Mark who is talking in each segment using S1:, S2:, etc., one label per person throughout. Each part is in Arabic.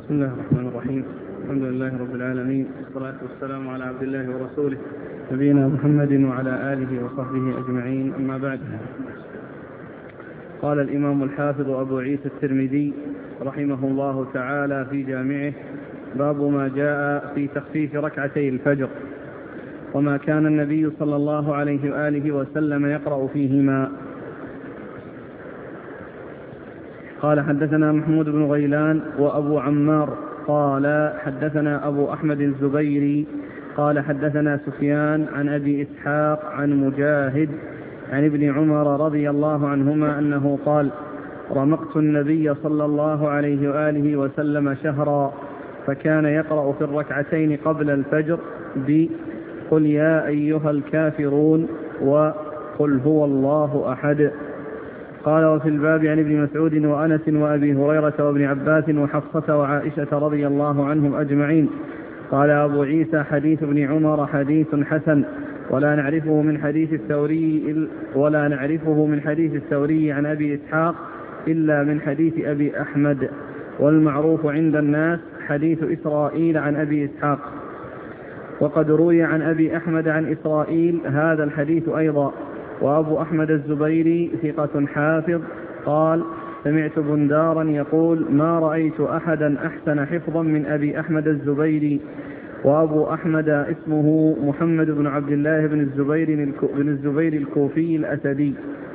S1: بسم الله الرحمن الرحيم. الحمد لله رب العالمين، والصلاة والسلام على عبد الله ورسوله نبينا محمد وعلى آله وصحبه أجمعين، أما بعد. قال الإمام الحافظ أبو عيسى الترمذي رحمه الله تعالى في جامعه: باب ما جاء في تخفيف ركعتي الفجر وما كان النبي صلى الله عليه وآله وسلم يقرأ فيهما. قال: حدثنا محمود بن غيلان وأبو عمار قال: حدثنا أبو أحمد الزبيري قال: حدثنا سفيان عن أبي إسحاق عن مجاهد عن ابن عمر رضي الله عنهما أنه قال: رمقت النبي صلى الله عليه وآله وسلم شهرا، فكان يقرأ في الركعتين قبل الفجر بقل يا أيها الكافرون وقل هو الله أحد. قال: وفي الباب عن ابن مسعود وأنس وأبي هريرة وابن عباس وحفصة وعائشة رضي الله عنهم أجمعين. قال أبو عيسى: حديث ابن عمر حديث حسن، ولا نعرفه من حديث الثوري عن أبي إسحاق إلا من حديث أبي أحمد، والمعروف عند الناس حديث إسرائيل عن أبي إسحاق، وقد روي عن أبي أحمد عن إسرائيل هذا الحديث أيضا. وأبو أحمد الزبيري ثقة حافظ قال: سمعت بندارا يقول: ما رأيت أحدا أحسن حفظا من أبي أحمد الزبيري. وأبو أحمد اسمه محمد بن عبد الله بن الزبير الكوفي الأسدي.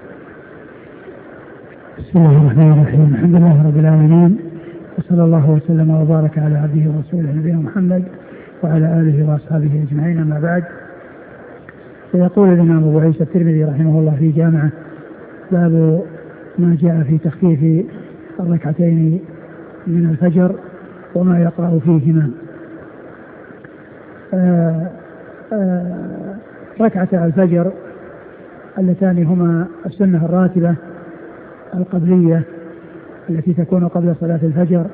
S2: بسم الله الرحمن الرحيم. الحمد لله رب العالمين، وصلى الله وسلم وبارك على عبده ورسوله نبينا محمد وعلى آله وأصحابه أجمعين، أما بعد. فيقول الإمام أبو عيسى الترمذي رحمه الله في جامعه: باب ما جاء في تخفيف الركعتين من الفجر وما يقرأ فيهما. ركعتا الفجر اللتان هما السنة الراتبة القبلية التي تكون قبل صلاة الفجر،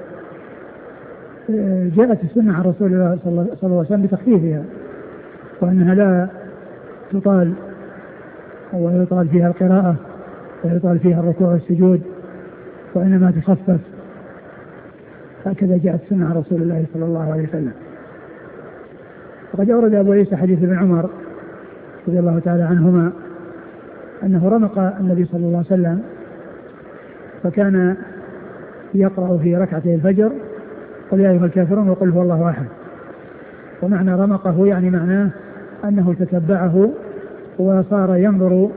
S2: جاءت السنة عن رسول الله صلى الله عليه وسلم بتخفيفها، وأنها لا تطال ويطال فيها القراءة ويطال فيها الركوع والسجود، وإنما تخفف. هكذا جاءت السنة عن رسول الله صلى الله عليه وسلم. وقد أورد أبو عيسى حديث ابن عمر رضي الله تعالى عنهما أنه رمق النبي صلى الله عليه وسلم، فكان يقرأ في ركعتي الفجر قل يا أيها الكافرون وقل هو الله أحد. ومعنى رمقه يعني معناه أنه تتبعه وصار ينظر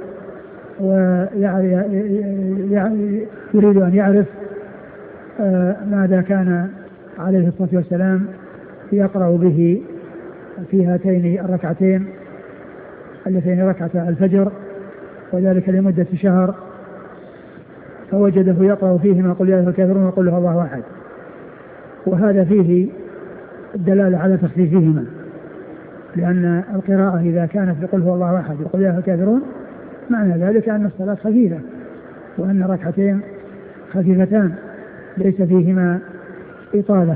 S2: ويريد أن يعرف ماذا كان عليه الصلاة والسلام يقرأ به في هاتين الركعتين اللتين ركعتا الفجر، وذلك لمدة شهر، فوجده يقرأ فيهما قل يا أيها الكافرون وقل هو الله أحد. وهذا فيه الدلالة على تخفيفهما، لأن القراءة إذا كانت بقل هو الله أحد وقل يا أيها الكافرون معنى ذلك أن الصلاة خفيفة، وأن ركعتين خفيفتان ليس فيهما إطالة.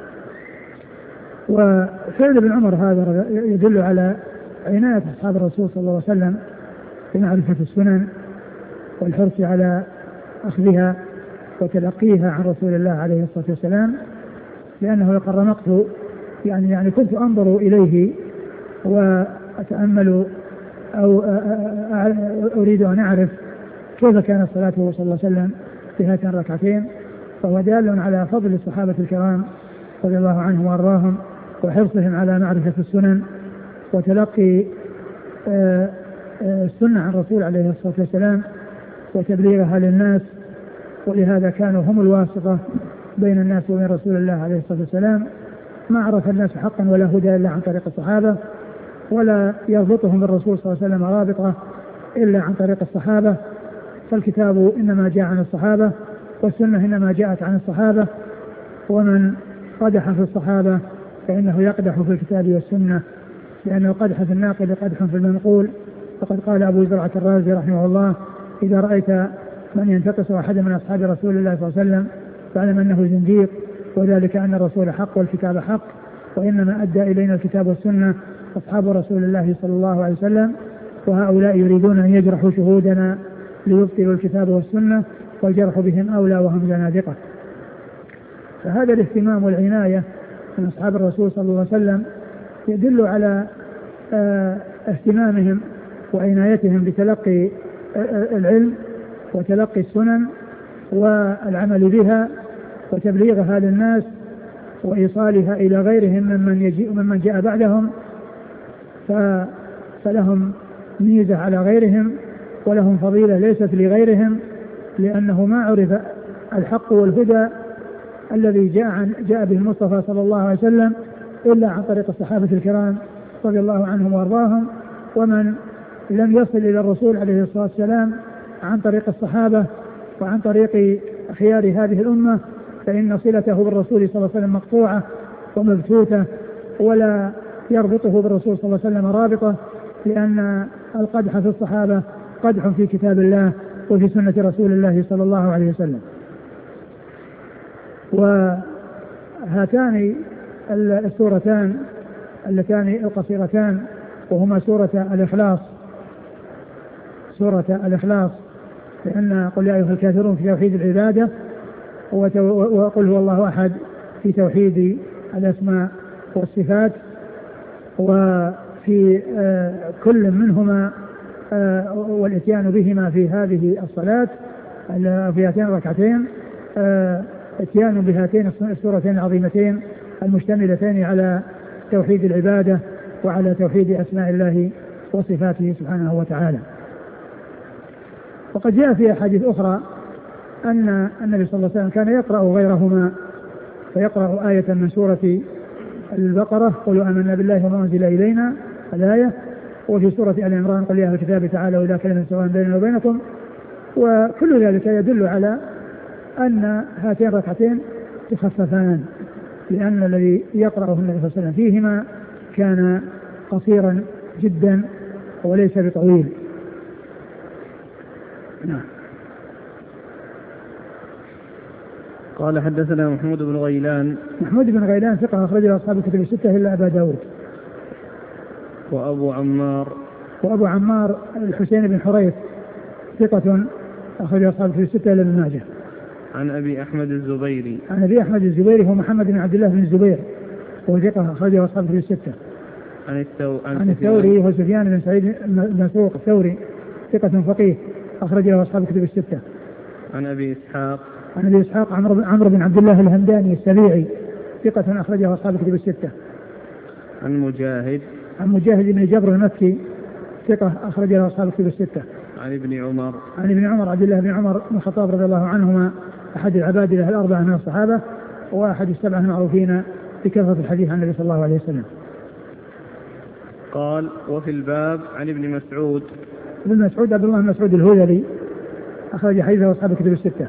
S2: وفعل ابن عمر هذا يدل على عناية أصحاب الرسول صلى الله عليه وسلم بمعرفة السنن والحرص على أخذها وتلقيها عن رسول الله عليه الصلاة والسلام، لأنه يقول: رمقت يعني كنت أنظر إليه وأتأمل أو أريد أن أعرف كيف كانت صلاته صلى الله عليه وسلم في هاتين الركعتين. فهو دال على فضل الصحابة الكرام رضي الله عنهم وأرضاهم، وحرصهم على معرفة السنن وتلقي السنة عن الرسول عليه الصلاة والسلام وتبليغها للناس. ولهذا كانوا هم الواسطة بين الناس وبين رسول الله عليه الصلاة والسلام. ما عرف الناس حقا ولا هدى إلا عن طريق الصحابة، ولا يربطهم بالرسول صلى الله عليه وسلم رابطة إلا عن طريق الصحابة. فالكتاب إنما جاء عن الصحابة، والسنة إنما جاءت عن الصحابة، ومن قدح في الصحابة فإنه يقدح في الكتاب والسنة، لأنه قدح في الناقل قدح في المنقول. فقد قال أبو زرعة الرازي رحمه الله: إذا رأيت من ينتقص أحد من أصحاب رسول الله صلى الله عليه وسلم فاعلم أنه زنديق، وذلك أن الرسول حق والكتاب حق، وإنما أدى إلينا الكتاب والسنة أصحاب رسول الله صلى الله عليه وسلم، وهؤلاء يريدون أن يجرحوا شهودنا ليبطلوا الكتاب والسنة، والجرح بهم أولى وهم زنادقة. فهذا الاهتمام والعناية من أصحاب الرسول صلى الله عليه وسلم يدل على اهتمامهم وعنايتهم بتلقي العلم وتلقي السنن والعمل بها وتبليغها للناس وإيصالها إلى غيرهم ممن جاء بعدهم، فلهم ميزة على غيرهم ولهم فضيلة ليست لغيرهم، لأنه ما عرف الحق والهدى الذي جاء به المصطفى صلى الله عليه وسلم إلا عن طريق الصحابة الكرام رضي الله عنهم وارضاهم، ومن لم يصل إلى الرسول عليه الصلاة والسلام عن طريق الصحابة وعن طريق خيار هذه الأمة فإن صلته بالرسول صلى الله عليه وسلم مقطوعة ومبتوتة، ولا يربطه بالرسول صلى الله عليه وسلم رابطة، لأن القدح في الصحابة قدح في كتاب الله وفي سنة رسول الله صلى الله عليه وسلم. وهاتان السورتان اللتان القصيرتان وهما سورة الإخلاص، لأن قل يا أيها الكافرون في توحيد العبادة، وقل هو الله أحد في توحيد الأسماء والصفات، وفي كل منهما والاتيان بهما في هذه الصلاة في هاتين الركعتين اتيان بهاتين السورتين العظيمتين المشتملتين على توحيد العبادة وعلى توحيد أسماء الله وصفاته سبحانه وتعالى. وقد جاء في أحاديث أخرى أن النبي صلى الله عليه وسلم كان يقرأ غيرهما، فيقرأ آية من سورة البقرة قولوا آمنا بالله وما أنزل إلينا الآية، وفي سورة آل عمران قل يا أهل الكتاب تعالوا إلى كلمة سواء بيننا وبينكم، وكل ذلك يدل على أن هاتين الركعتين تخففان، لأن الذي يقرأه النبي صلى الله عليه وسلم فيهما كان قصيرا جدا وليس بطويل. نعم.
S1: قال حدثنا محمود بن غيلان.
S2: محمود بن غيلان ثقة أخرجه أصحاب الكتب الستة إلا أبا داود. وأبو عمار الحسين بن حريث ثقة أخرجه أصحاب الكتب الستة إلا ابن ماجه.
S1: عن أبي أحمد
S2: الزبيري هو محمد بن عبد الله بن الزبير وهو ثقة أخرجه أصحاب الكتب الستة. عن الثوري هو سفيان بن سعيد المسروق الثوري ثقة فقيه أخرجه أصحاب الكتب الستة.
S1: عن أبي إسحاق
S2: عمرو بن عبد الله الهمداني السبيعي ثقة أخرجه أصحاب الكتب الستة.
S1: عن
S2: مجاهد بن جبر المكي ثقة أخرجه أصحاب الكتب الستة.
S1: عن ابن عمر
S2: عبد الله بن عمر بن الخطاب رضي الله عنهما أحد العبادلة الأربعة من الصحابة وأحد السبعة المعروفين بكثرة الحديث عن النبي صلى الله عليه وسلم.
S1: قال وفي الباب عن ابن مسعود
S2: عبد الله بن مسعود الهذلي أخرج حديثه أصحاب الكتب الستة.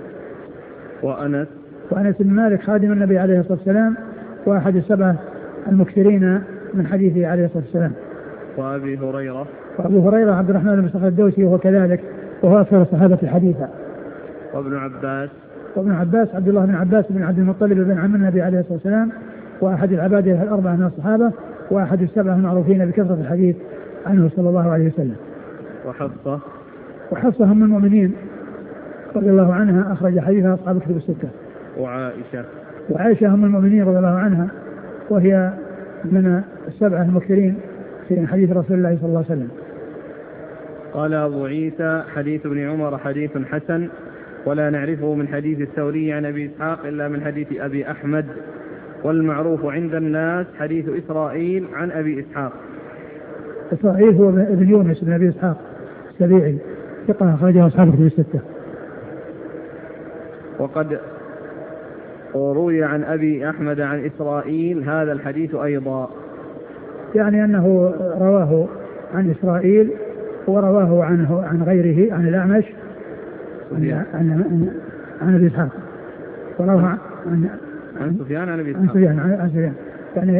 S2: وأنس بن مالك خادم النبي عليه الصلاة والسلام وأحد السبعة المكثرين من حديثه عليه الصلاة والسلام. وأبو هريرة عبد الرحمن بن صخر الدوسي وهو كذلك وهو أكثر الصحابة حديثا. وابن عباس عبد الله بن عباس بن عبد المطلب بن عم النبي عليه الصلاة والسلام وأحد العبادة الأربعة من الصحابة وأحد السبعة المعروفين بكثرة الحديث عنه صلى الله عليه وسلم. وحفصة أم المؤمنين رضي الله عنها أخرج حديثها أصحاب الكتب الستة. وعائشة أم المؤمنين رضي الله عنها وهي من السبعة المكثرين في حديث رسول الله صلى الله عليه وسلم.
S1: قال أبو عيسى حديث ابن عمر حديث حسن ولا نعرفه من حديث الثوري عن أبي إسحاق إلا من حديث أبي أحمد، والمعروف عند الناس حديث إسرائيل عن أبي إسحاق.
S2: إسرائيل هو ابن يونس بن أبي إسحاق السبيعي ثقة أخرجه أصحاب الكتب الستة.
S1: وقد روي عن أبي أحمد عن إسرائيل هذا الحديث أيضا،
S2: يعني أنه رواه عن إسرائيل ورواه عنه عن غيره عن الأعمش عن أبي إسحاق ورواه
S1: عن سفيان عن أبي
S2: إسحاق عن سفيان يعني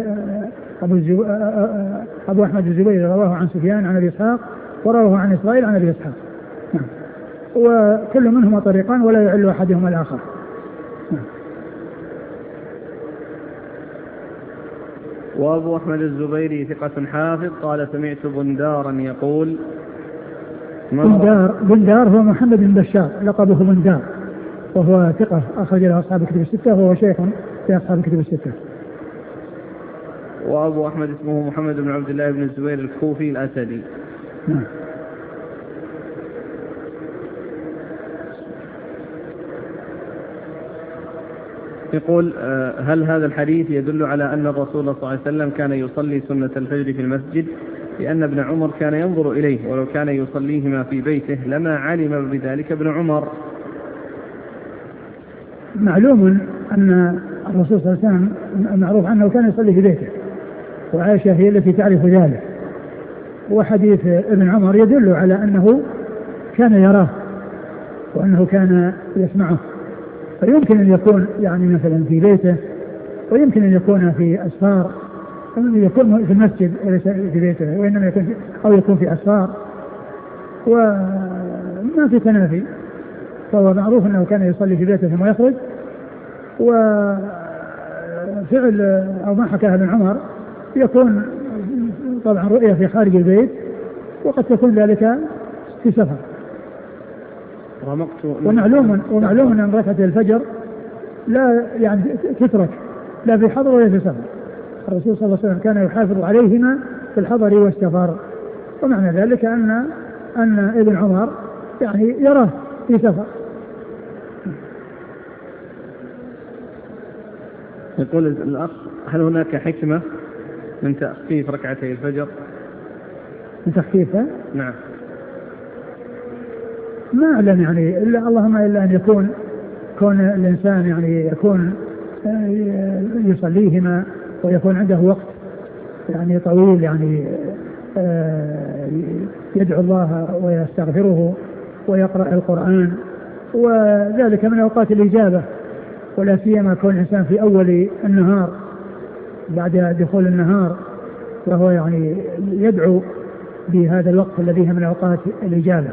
S2: أبو أحمد الزبيري رواه عن سفيان عن أبي إسحاق ورواه عن إسرائيل عن أبي إسحاق، وكل منهما طريقان ولا يعل أحدهما الآخر.
S1: وأبو أحمد الزبيري ثقة حافظ قال سمعت بندارا يقول
S2: بندار هو محمد بن بشار لقبه بندار وهو ثقة أخرج له أصحاب الكتب الستة وهو شيخ في أصحاب الكتب الستة.
S1: وأبو أحمد اسمه محمد بن عبد الله بن الزبير الكوفي الأسدي.
S2: نعم.
S1: يقول هل هذا الحديث يدل على أن الرسول صلى الله عليه وسلم كان يصلي سنة الفجر في المسجد لأن ابن عمر كان ينظر إليه ولو كان يصليهما في بيته لما علم بذلك ابن عمر؟
S2: معلوم أن الرسول صلى الله عليه وسلم معروف أنه كان يصلي في بيته، وعائشة هي التي تعرف ذلك، وحديث ابن عمر يدل على أنه كان يراه وأنه كان يسمعه، فيمكن أن يكون يعني مثلا في بيته، ويمكن أن يكون في أسفار، يكون في المسجد وليس في بيته، وإنما يكون أو يكون في أسفار، وما في تنافي. فهو معروف أنه كان يصلي في بيته ثم يخرج، وفعل أو ما حكاه ابن عمر يكون طبعا رؤية في خارج البيت، وقد تكون ذلك في سفر. ومعلوم أن ركعة الفجر لا يعني تترك لا في حضر ولا في سفر. الرسول صلى الله عليه وسلم كان يحافظ عليهما في الحضر والسفر، ومعنى ذلك أن ابن عمر يعني يراه في سفر.
S1: يقول الأخ هل هناك حكمة من تخفيف ركعتي الفجر؟
S2: من تخفيفها؟
S1: نعم.
S2: ما أعلم يعني اللهم إلا أن يكون كون الإنسان يعني يكون يصليهما ويكون عنده وقت يعني طويل يعني يدعو الله ويستغفره ويقرأ القرآن، وذلك من أوقات الإجابة، ولا سيما كون الإنسان في أول النهار بعد دخول النهار وهو يعني يدعو بهذا الوقت الذي هو من أوقات الإجابة.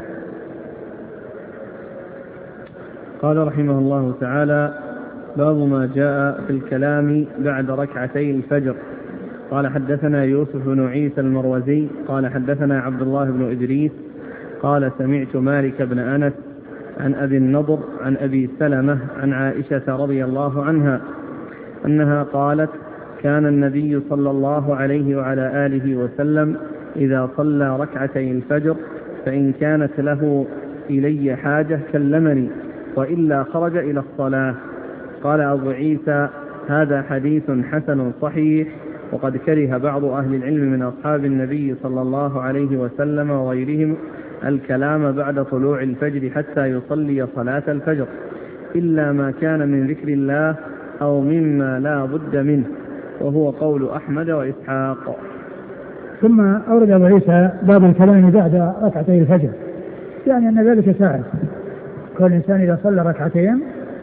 S1: قال رحمه الله تعالى: باب ما جاء في الكلام بعد ركعتي الفجر. قال حدثنا يوسف بن عيسى المروزي قال حدثنا عبد الله بن إدريس قال سمعت مالك بن أنس عن أبي النضر عن أبي سلمة عن عائشة رضي الله عنها أنها قالت: كان النبي صلى الله عليه وعلى آله وسلم إذا صلى ركعتي الفجر فإن كانت له إلي حاجة كلمني وإلا خرج إلى الصلاة. قال أبو عيسى: هذا حديث حسن صحيح، وقد كره بعض أهل العلم من أصحاب النبي صلى الله عليه وسلم وغيرهم الكلام بعد طلوع الفجر حتى يصلي صلاة الفجر إلا ما كان من ذكر الله أو مما لا بد منه، وهو قول أحمد وإسحاق.
S2: ثم أورد أبو عيسى باب الكلام بعد ركعتي الفجر، يعني أن ذلك سائر، كل إنسان إذا صلى ركعتين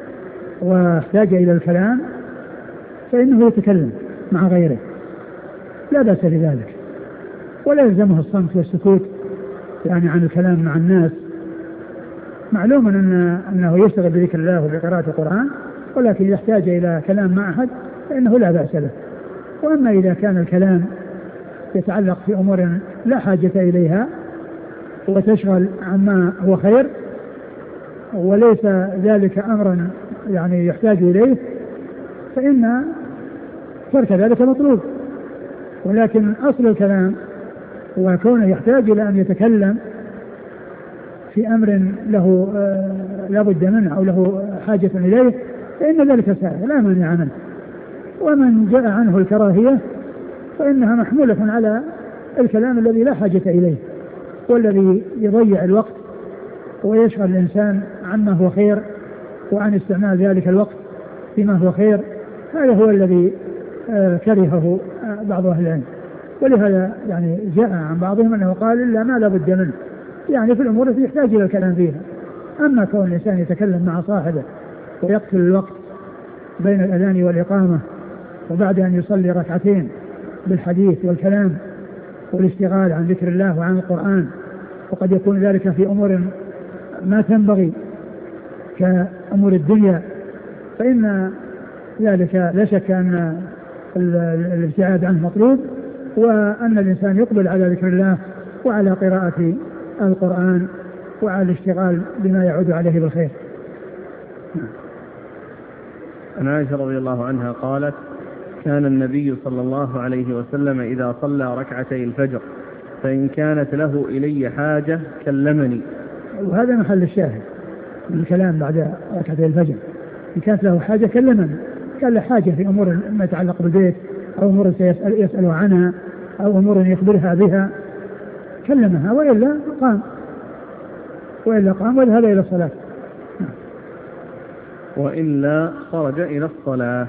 S2: واحتاج إلى الكلام فإنه يتكلم مع غيره لا بأس بذلك، ولا يلزمه الصمت والسكوت يعني عن الكلام مع الناس. معلوم أنه يشتغل بذكر الله وبقراءة القرآن، ولكن إذا احتاج إلى كلام مع أحد فإنه لا بأس له. وأما إذا كان الكلام يتعلق في أمور لا حاجة إليها وتشغل عما هو خير وليس ذلك أمرا يعني يحتاج إليه فإن ترك ذلك مطلوب. ولكن أصل الكلام وكونه يحتاج إلى أن يتكلم في أمر له لا بد منه أو له حاجة إليه فإن ذلك سائر لا مانع منه. ومن جاء عنه الكراهية فإنها محمولة على الكلام الذي لا حاجة إليه والذي يضيع الوقت ويشغل الإنسان عما هو خير وعن استعمال ذلك الوقت فيما هو خير. هذا هو الذي كرهه بعض أهل العلم، ولهذا يعني جاء عن بعضهم أنه قال إلا ما لا بد منه، يعني في الأمور التي يحتاج إلى الكلام فيها. أما كون الإنسان يتكلم مع صاحبه ويقتل الوقت بين الأذان والإقامة وبعد أن يصلي ركعتين بالحديث والكلام والاشتغال عن ذكر الله وعن القرآن، وقد يكون ذلك في أمور ما تنبغي كأمور الدنيا، فإن ذلك لا شك أن الابتعاد عنه مطلوب، وأن الإنسان يقبل على ذكر الله وعلى قراءة القرآن وعلى الاشتغال بما يعود عليه بالخير.
S1: عن عائشة رضي الله عنها قالت: كان النبي صلى الله عليه وسلم إذا صلى ركعتي الفجر فإن كانت له إلي حاجة كلمني.
S2: وهذا محل الشاهد من الكلام بعد ركعتي الفجر. إن كانت له حاجة كلمني، كان له حاجة في أمور ما يتعلق بالبيت أو أمور يسأل عنها أو أمور يخبرها بها كلمها، وإلا قام وذهب إلى الصلاة،
S1: وإلا خرج إلى الصلاة.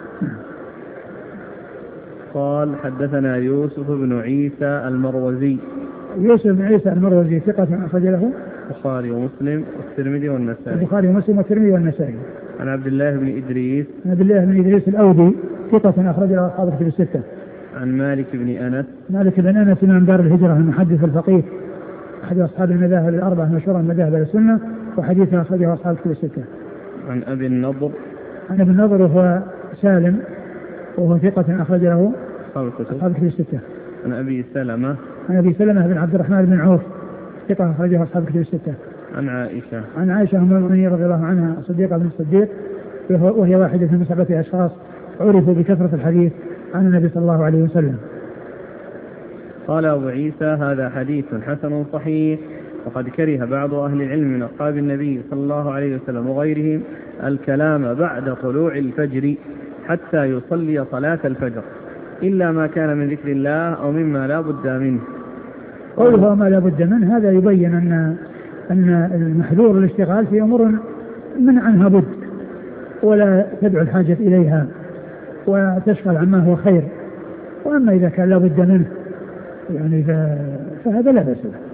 S1: قال: حدثنا يوسف بن عيسى المروزي.
S2: يوسف بن عيسى المروزي ثقة أخرج له
S1: البخاري ومسلم والترمذي والنسائي.
S2: البخاري ومسلم والترمذي والنسائي.
S1: عن عبد الله بن إدريس.
S2: عن عبد الله بن إدريس الأودي ثقة أخرج له أصحاب الكتب الستة.
S1: عن مالك بن أنس.
S2: مالك بن أنس إمام دار الهجرة المحدث الفقيه أحد أصحاب المذاهب الأربعة مشهورا مذاهب السنة، وحديثه أخرجه أصحاب الكتب الستة.
S1: عن أبي النضر.
S2: عن أبي النضر وهو سالم وهو ثقة أخرج له أصحاب الكتب الستة.
S1: عن أبي سلمة.
S2: عن أبي سلمة بن عبد الرحمن بن عوف ثقة أخرجه أصحاب الكتب الستة.
S1: عن عائشة.
S2: عن عائشة أم المؤمنين رضي الله عنها صديقة بن الصديق، وهي واحدة من 7 أشخاص عرفوا بكثرة الحديث عن النبي صلى الله عليه وسلم.
S1: قال أبو عيسى: هذا حديث حسن صحيح، وقد كره بعض أهل العلم من أصحاب النبي صلى الله عليه وسلم وغيرهم الكلام بعد طلوع الفجر حتى يصلي صلاة الفجر إلا ما كان من ذكر الله أو مما لا بد منه.
S2: قوله ما لا بد منه هذا يبين أن المحذور الاشتغال في أمور من عنها بد ولا تدعو الحاجة إليها وتشغل عما هو خير، وأما إذا كان لا بد منه يعني فهذا لا بأس به.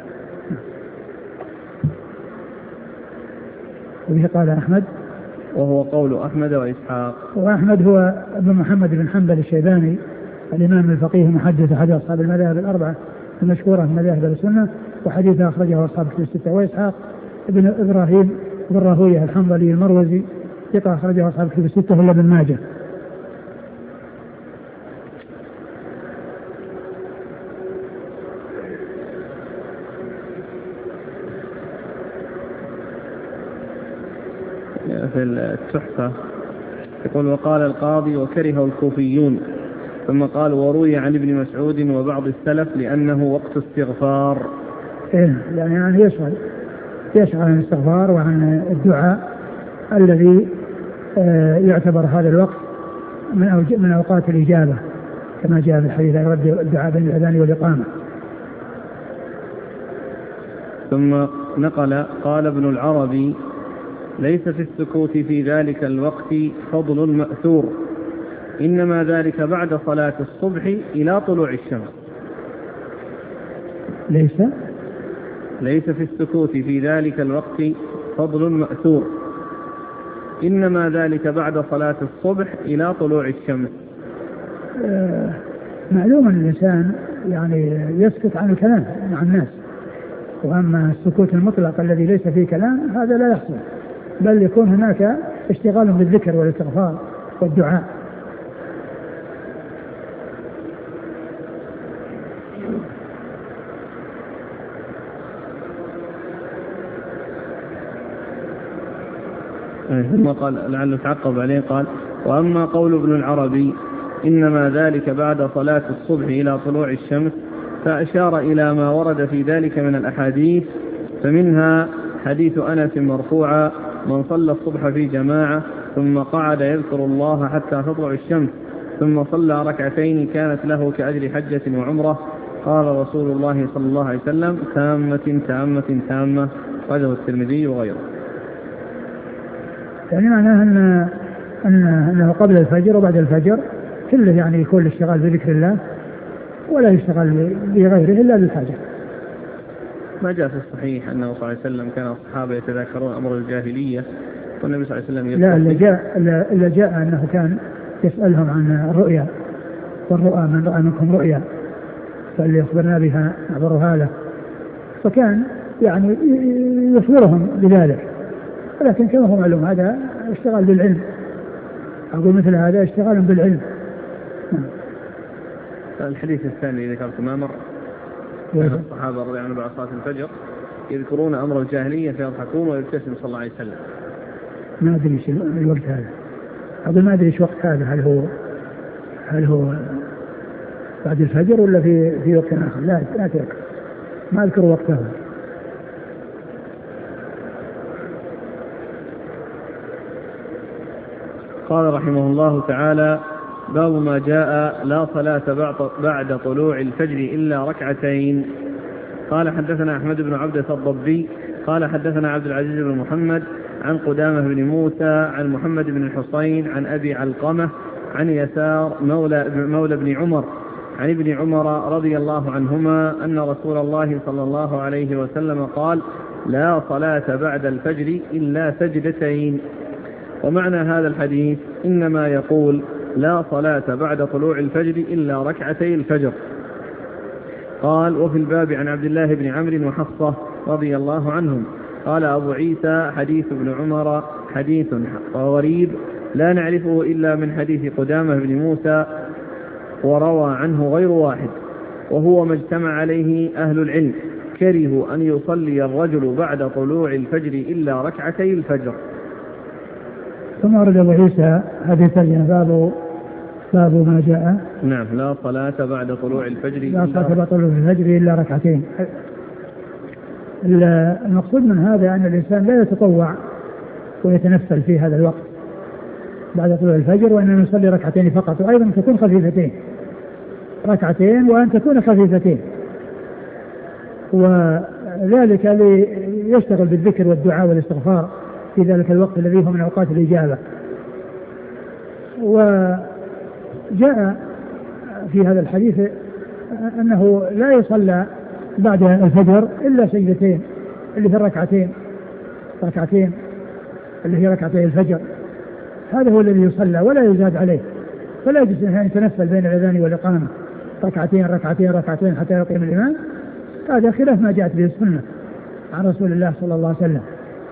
S2: وبه قال أحمد،
S1: وهو قول أحمد وإسحاق.
S2: وأحمد هو ابن محمد بن حنبل الشيباني الإمام الفقيه المحدث أحد أصحاب المذاهب الأربعة المشهورة من مذاهب السنة، وحديثه أخرجه أصحاب الكتب الستة. وإسحاق ابن إبراهيم بن راهويه الحنظلي المروزي ثقة أخرجه أصحاب الكتب الستة إلا ابن ماجه.
S1: في التحفة يقول: وقال القاضي: وكره الكوفيون. ثم قال: وروي عن ابن مسعود وبعض السلف لأنه وقت استغفار.
S2: يعني يشغل عن الاستغفار وعن الدعاء الذي يعتبر هذا الوقت من أوقات الإجابة كما جاء في الحديث: يرد الدعاء بين الأذان والإقامة.
S1: ثم نقل: قال ابن العربي: ليس في السكوت في ذلك الوقت فضل مأثور، إنما ذلك بعد صلاة الصبح إلى طلوع الشمس. ليس في السكوت في ذلك الوقت فضل مأثور، إنما ذلك بعد صلاة الصبح إلى طلوع الشمس.
S2: معلوم أن الإنسان يعني يسكت عن الكلام مع الناس، وأما السكوت المطلق الذي ليس فيه كلام هذا لا يحصل، بل يكون هناك اشتغال بالذكر والاستغفار والدعاء.
S1: ثم قال لعله تعقب عليه قال: وأما قول ابن العربي إنما ذلك بعد صلاة الصبح إلى طلوع الشمس، فأشار إلى ما ورد في ذلك من الأحاديث، فمنها حديث أنس مرفوعا: من صلى الصبح في جماعة ثم قعد يذكر الله حتى تطلع الشمس ثم صلى ركعتين كانت له كأجر حجة وعمرة، قال رسول الله صلى الله عليه وسلم: تامة تامة تامة. أخرجه الترمذي وغيره.
S2: يعني معناه أنه قبل الفجر وبعد الفجر كله يعني يكون الاشتغال بذكر الله ولا يشتغل بغيره إلا بالحاجة.
S1: ما جاء في الصحيح أنه صلى الله عليه وسلم كان الصحابة يتذاكرون أمر الجاهلية والنبي صلى الله عليه وسلم
S2: لا، اللي جاء أنه كان يسألهم عن الرؤيا، والرؤى من رأى منكم رؤيا فاللي يخبرنا بها نعبرها له، فكان يعني يخبرهم بذلك، ولكن كما هو معلوم هذا اشتغال بالعلم، أقول مثل هذا اشتغال بالعلم.
S1: الحديث الثاني اللي ذكرت ما مر الصحابة رضي الله عنهم بعد صلاة الفجر يذكرون أمر الجاهلية فيضحكون ويبتسم صلى الله عليه وسلم.
S2: ما أدري الوقت هذا. أقول ما أدري إيش وقت هذا، هل هو بعد الفجر ولا في وقت آخر؟ لا أذكر، ما أذكر وقته.
S1: قال رحمه الله تعالى: باب ما جاء لا صلاة بعد طلوع الفجر إلا ركعتين. قال حدثنا أحمد بن عبدة الضبي قال حدثنا عبد العزيز بن محمد عن قدامة بن موسى عن محمد بن الحصين عن أبي علقمة عن يسار مولى بن عمر عن ابن عمر رضي الله عنهما أن رسول الله صلى الله عليه وسلم قال: لا صلاة بعد الفجر إلا سجدتين. ومعنى هذا الحديث إنما يقول: لا صلاة بعد طلوع الفجر إلا ركعتي الفجر. قال: وفي الباب عن عبد الله بن عمرو وحفصة رضي الله عنهم. قال أبو عيسى: حديث ابن عمر حديث غريب لا نعرفه إلا من حديث قدامة بن موسى، وروى عنه غير واحد، وهو ما اجتمع عليه أهل العلم، كرهوا أن يصلي الرجل بعد طلوع الفجر إلا ركعتي الفجر.
S2: ثم ورد أبو عيسى هذه الترجمة: باب ما جاء
S1: نعم لا صلاة بعد طلوع الفجر
S2: إلا ركعتين. المقصود من هذا أن الإنسان لا يتطوع ويتنفل في هذا الوقت بعد طلوع الفجر، وأن يصلي ركعتين فقط، وأيضا تكون خفيفتين، ركعتين وأن تكون خفيفتين، وذلك ليشتغل بالذكر والدعاء والاستغفار في ذلك الوقت الذي هو من أوقات الإجابة. وجاء في هذا الحديث أنه لا يصلى بعد الفجر إلا سجدتين، اللي في ركعتين اللي هي ركعتي الفجر، هذا هو الذي يصلى ولا يزاد عليه، فلا يجوز أن يتنفل بين الأذان والإقامة ركعتين حتى يقيم الإمام. هذا خلاف ما جاءت به السنة عن رسول الله صلى الله عليه وسلم.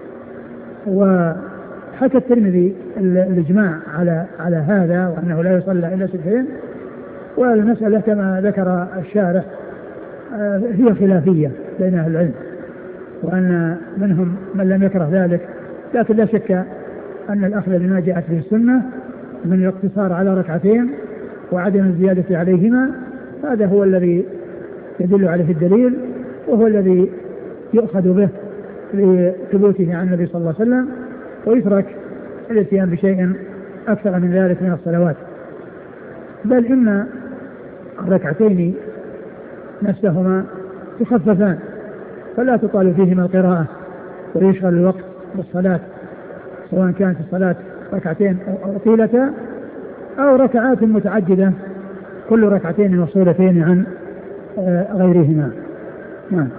S2: وحكى الترمذي الإجماع على هذا، وأنه لا يصلى إلا سجدتين. والمسألة كما ذكر الشارح هي خلافية بين أهل العلم، وأن منهم من لم يكره ذلك، لكن لا شك أن الأخذ بما جاءت به السنة من الاقتصار على ركعتين وعدم الزيادة عليهما، هذا هو الذي يدل عليه الدليل، وهو الذي يؤخذ به لثبوته عن النبي صلى الله عليه وسلم، ويترك الاتيان بشيء أكثر من ذلك من الصلوات. بل إن الركعتين نفسهما تخففان، فلا تطال فيهما القراءة ويشغل الوقت بالصلاة، سواء كانت الصلاة ركعتين طيلة أو ركعات متعددة كل ركعتين مفصولتين عن غيرهما. نعم.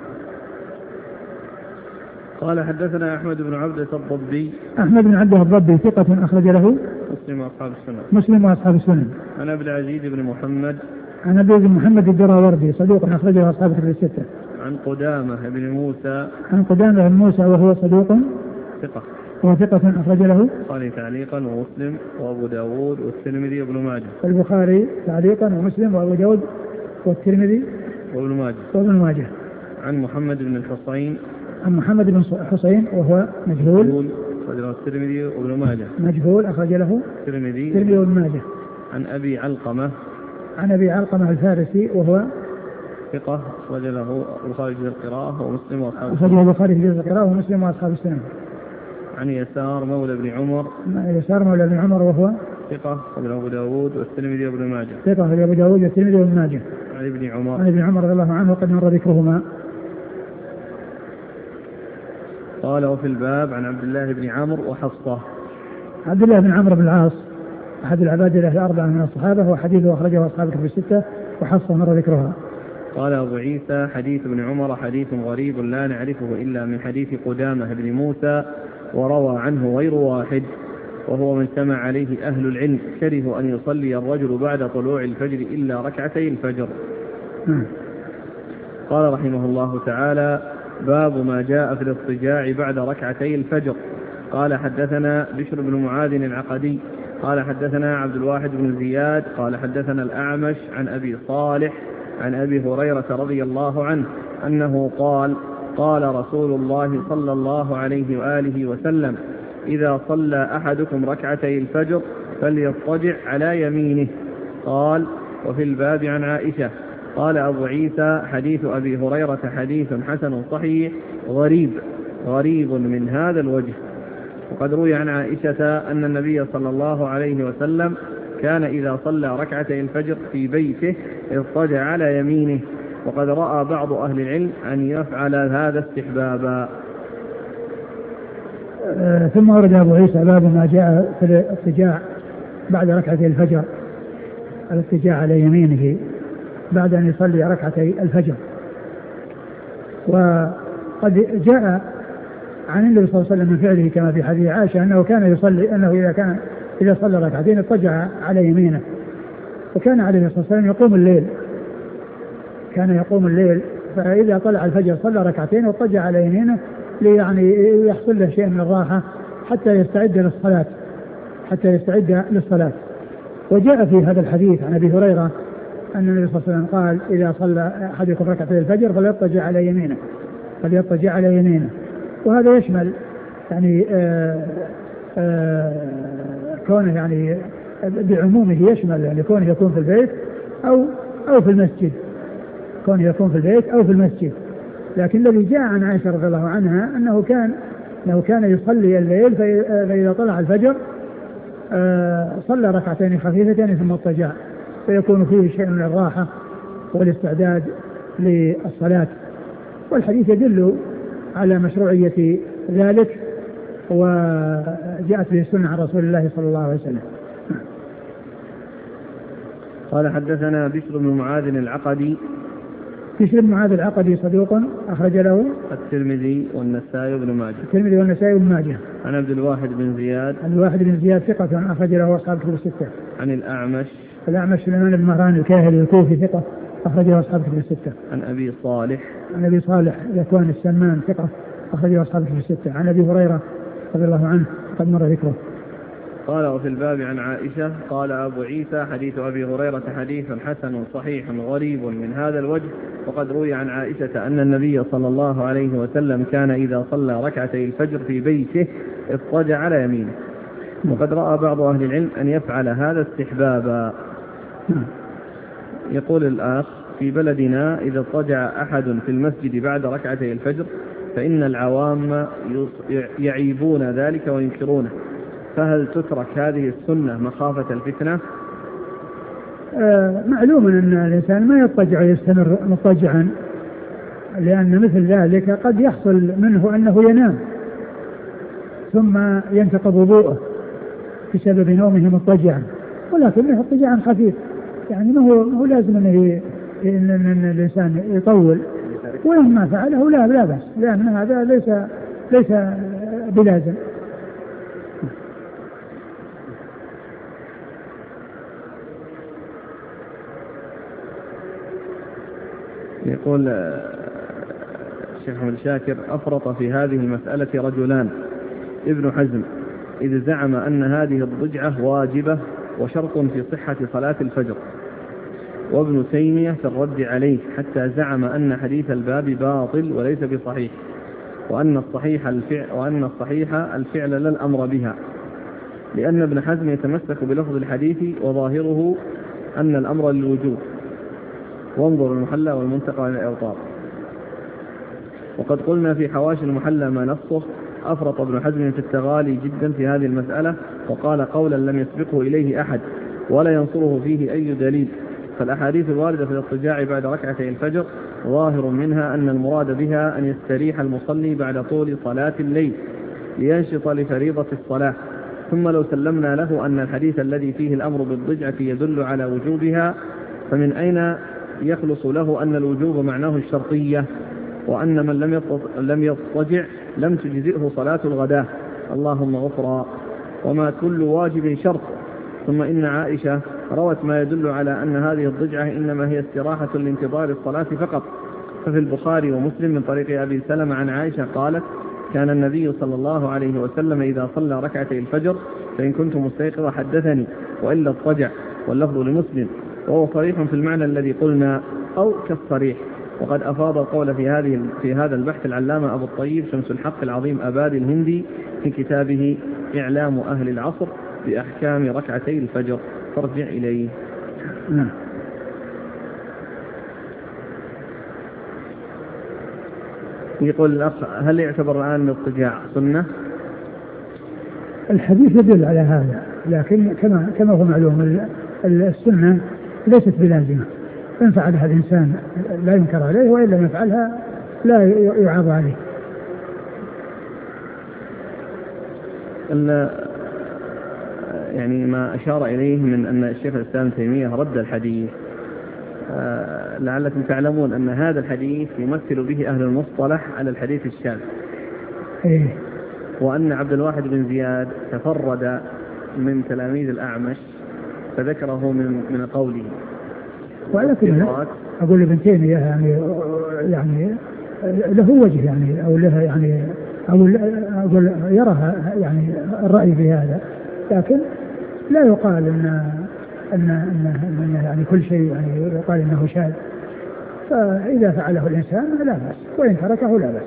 S1: قال حدثنا أحمد بن عبدة الضبي.
S2: أحمد بن عبدة الضبي ثقة أخرج له مسلم وأصحاب السنن.
S1: عن عبد العزيز بن محمد.
S2: عن أبي بن محمد الدراوردي صدوق أخرجه أصحاب الكتب الستة.
S1: عن قدامة بن موسى.
S2: عن قدامة بن موسى وهو صدوق
S1: ثقة.
S2: وثقة أخرج له
S1: البخاري تعليقا ومسلم وأبو داود والترمذي وابن ماجه.
S2: البخاري تعليقا ومسلم وأبو داود والترمذي وابن ماجه.
S1: عن محمد بن الحصين.
S2: عن محمد بن حصين وهو مجهول
S1: أخرج له الترمذي وابن ماجه.
S2: مجهول أخرج له الترمذي وابن ماجه.
S1: عن أبي علقمة.
S2: عن أبي علقمة الفارسي وهو
S1: ثقة أخرج له البخاري في القراءة ومسلم وأصحاب
S2: السنن. أخرج البخاري في القراءة ومسلم وأصحاب السنن.
S1: عن يسار مولى بن عمر.
S2: يسار مولى بن عمر وهو
S1: ثقة أخرج أبو داود والترمذي وابن ماجه.
S2: ثقة أخرج أبو داود والترمذي وابن ماجه.
S1: عن ابن عمر.
S2: عن ابن عمر رضي الله عنه وقد مر ذكرهما.
S1: قال وفي الباب عن عبد الله بن عمرو وحفصة.
S2: عبد الله بن عمرو بن العاص أحد العباد الأربعة من الصحابة، وحديثه أخرجه أصحاب الكتب الستة، وحفصة مر ذكرها.
S1: قال أبو عيسى: حديث ابن عمر حديث غريب لا نعرفه إلا من حديث قدامة بن موسى، وروى عنه غير واحد، وهو من اجتمع عليه أهل العلم، كرهوا أن يصلي الرجل بعد طلوع الفجر إلا ركعتي الفجر. قال رحمه الله تعالى: باب ما جاء في الاضطجاع بعد ركعتي الفجر. قال حدثنا بشر بن معاذ العقدي قال حدثنا عبد الواحد بن زياد قال حدثنا الأعمش عن أبي صالح عن أبي هريرة رضي الله عنه أنه قال: قال رسول الله صلى الله عليه وآله وسلم: إذا صلى أحدكم ركعتي الفجر فليضطجع على يمينه. قال: وفي الباب عن عائشة. قال أبو عيسى: حديث أبي هريرة حديث حسن صحيح غريب من هذا الوجه. وقد روي عن عائشة أن النبي صلى الله عليه وسلم كان إذا صلى ركعتي الفجر في بيته اضطجع على يمينه، وقد رأى بعض أهل العلم أن يفعل هذا استحبابا.
S2: ثم ورد أبو عيسى باب ما جاء في الاضطجاع بعد ركعتي الفجر، الاضطجاع على يمينه بعد أن يصلي ركعتي الفجر. وقد جاء عن النبي صلى الله عليه وسلم من فعله كما في حديث عائشة أنه كان يصلي، أنه إذا صلى ركعتين اضطجع على يمينه. وكان عليه الصلاة والسلام يقوم الليل، فإذا طلع الفجر صلى ركعتين واضطجع على يمينه يعني يحصل له شيء من الراحة حتى يستعد للصلاة. وجاء في هذا الحديث عن أبي هريرة أن النبي صلى الله عليه وسلم قال: إذا صلى أحدكم ركعتي الفجر فليضطجع على يمينه. وهذا يشمل يعني كونه يعني بعمومه يشمل يعني كونه يكون في البيت أو في المسجد، لكن الذي جاء عن عائشة رضي الله عنها أنه كان يصلي الليل، فإذا طلع الفجر صلى ركعتين خفيفتين ثم اضطجع، فيكون فيه شيء من الراحة والاستعداد للصلاة. والحديث يدل على مشروعية ذلك، وجاءت به السنة عن رسول الله صلى الله عليه وسلم.
S1: قال: حدثنا بشر بن معاذ العقدي.
S2: بشر بن معاذ العقدي صدوق أخرج له
S1: الترمذي والنسائي وابن ماجه. عن عبد الواحد بن زياد ثقة أخرج له أصحاب كتب الستة. عن الأعمش سليمان بن مهران الكاهلي الكوفي ثقة أخرج له أصحاب كتب الستة. عن أبي صالح ذكوان السمان ثقة أخرج له أصحاب كتب الستة. عن أبي هريرة رضي الله عنه قد مر ذكره. قال: وفي الباب عن عائشة. قال أبو عيسى: حديث أبي هريرة حديث حسن صحيح غريب من هذا الوجه. وقد روي عن عائشة أن النبي صلى الله عليه وسلم كان إذا صلى ركعتي الفجر في بيته اضطجع على يمينه، وقد رأى بعض أهل العلم أن يفعل هذا استحبابا. يقول الآخ: في بلدنا إذا اضطجع أحد في المسجد بعد ركعتي الفجر فإن العوام يعيبون ذلك وينكرونه، فهل تترك هذه السنة مخافة الفتنة؟
S2: معلوم أن الإنسان ما يضطجع ويستمر مضطجعا، لأن مثل ذلك قد يحصل منه أنه ينام ثم ينتقض وضوءه بسبب نومه مضطجعا، ولكنه اضطجاعا خفيف، يعني ما هو لازم أن الإنسان يطول، ومهما فعله لا بأس، لأن هذا ليس بلازم.
S1: يقول الشيخ محمد شاكر: أفرط في هذه المسألة رجلان: ابن حزم إذ زعم أن هذه الضجعة واجبة وشرط في صحة صلاة الفجر، وابن تيمية في الرد عليه حتى زعم أن حديث الباب باطل وليس بصحيح، وأن الصحيح الفعل لا الأمر بها، لأن ابن حزم يتمسك بلفظ الحديث وظاهره أن الأمر للوجوب، وانظر المحلى والمنتقى والأوطار. وقد قلنا في حواشي المحلى ما نصه: أفرط ابن حزم في التغالي جدا في هذه المسألة، وقال قولا لم يسبقه إليه أحد ولا ينصره فيه أي دليل. فالأحاديث الواردة في الاضطجاع بعد ركعتي الفجر ظاهر منها أن المراد بها أن يستريح المصلي بعد طول صلاة الليل لينشط لفريضة الصلاة. ثم لو سلمنا له أن الحديث الذي فيه الأمر بالضجعة يدل على وجوبها، فمن أين يخلص له أن الوجوب معناه الشرطية، وأن من لم يضطجع لم تجزئه صلاة الغداة؟ اللهم غفرا، وما كل واجب شرط. ثم إن عائشة روت ما يدل على أن هذه الضجعة إنما هي استراحة لانتظار الصلاة فقط. ففي البخاري ومسلم من طريق أبي سلمة عن عائشة قالت: كان النبي صلى الله عليه وسلم إذا صلى ركعتي الفجر فإن كنت مستيقظة حدثني وإلا اضطجع، واللفظ لمسلم، وهو صريح في المعنى الذي قلنا أو كالصريح. وقد أفاض القول في هذا البحث العلامة أبو الطيب شمس الحق العظيم أبادي الهندي في كتابه إعلام أهل العصر بأحكام ركعتي الفجر فارجع إليه.
S2: نعم.
S1: يقول الأخ: هل يعتبر الآن الاضطجاع سنة؟
S2: الحديث يدل على هذا، لكن كما هو معلوم السنة ليست بلازمة، إن فعلها الإنسان لا ينكر عليه، وإن لم يفعلها لا يعاب عليه.
S1: يعني ما أشار إليه من أن الشيخ الإسلام تيمية رد الحديث، لعلكم تعلمون أن هذا الحديث يمثل به أهل المصطلح على الحديث الشاذ، وأن عبد الواحد بن زياد تفرد من تلاميذ الأعمش فذكره من قوله.
S2: ولكن أقول ابن تيمية يعني له وجه، يعني أو له يعني أقول يرها يعني الرأي في هذا، لكن لا يقال إن يعني كل شيء يعني يقال إنه شاذ. فإذا فعله الإنسان لا بأس، وإن تركه لا بأس.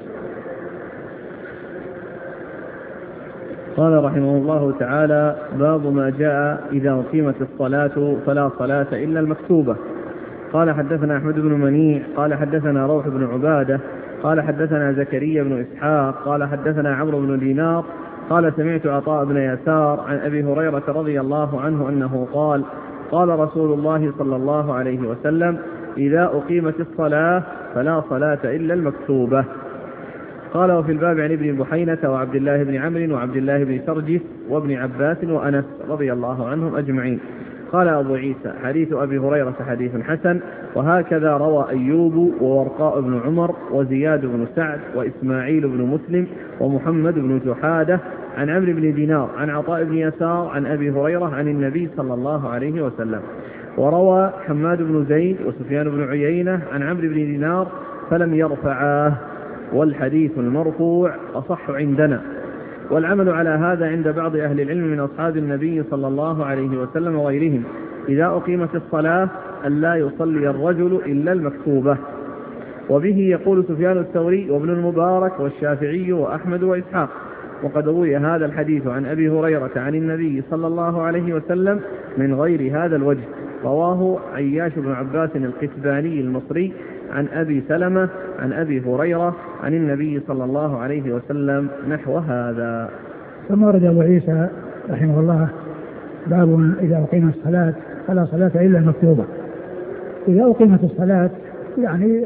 S1: قال رحمه الله تعالى: باب ما جاء إذا أقيمت الصلاة فلا صلاة إلا المكتوبة. قال حدثنا أحمد بن منيع قال حدثنا روح بن عبادة قال حدثنا زكريا بن إسحاق قال حدثنا عمرو بن دينار قال سمعت عطاء بن يسار عن أبي هريرة رضي الله عنه أنه قال: قال رسول الله صلى الله عليه وسلم: إذا أقيمت الصلاة فلا صلاة إلا المكتوبة. قال: وفي الباب عن ابن بحينة وعبد الله بن عمرو وعبد الله بن سرجس وابن عباس وأنس رضي الله عنهم أجمعين. قال أبو عيسى: حديث أبي هريرة حديث حسن، وهكذا روى أيوب وورقاء بن عمر وزياد بن سعد وإسماعيل بن مسلم ومحمد بن جحادة عن عمرو بن دينار عن عطاء بن يسار عن أبي هريرة عن النبي صلى الله عليه وسلم. وروى حماد بن زيد وسفيان بن عيينة عن عمرو بن دينار فلم يرفعاه، والحديث المرفوع أصح عندنا. والعمل على هذا عند بعض أهل العلم من أصحاب النبي صلى الله عليه وسلم وغيرهم: إذا أقيمت الصلاة ألا يصلي الرجل إلا المكتوبة. وبه يقول سفيان الثوري وابن المبارك والشافعي وأحمد وإسحاق. وقد روي هذا الحديث عن أبي هريرة عن النبي صلى الله عليه وسلم من غير هذا الوجه. رواه عياش بن عباس القتباني المصري عن أبي سلمة عن أبي هريرة عن النبي صلى الله عليه وسلم نحو هذا.
S2: ثم ورد أبو عيسى رحمه الله: باب إذا أقيمت الصلاة فلا صلاة إلا المكتوبة. إذا أقيمت الصلاة يعني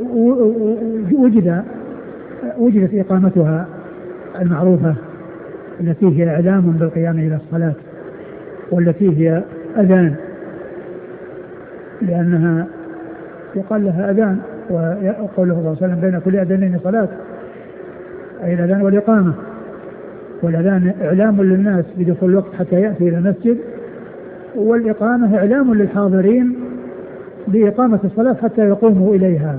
S2: وجدت إقامتها المعروفة التي هي إعلام بالقيام إلى الصلاة، والتي هي أذان، لأنها يقال لها أذان، وقوله صلى الله عليه وسلم: بين كل أذانين صلاة، أي الأذان والإقامة. والأذان إعلام للناس بدخول الوقت حتى يأتي إلى المسجد، والإقامة إعلام للحاضرين بإقامة الصلاة حتى يقوموا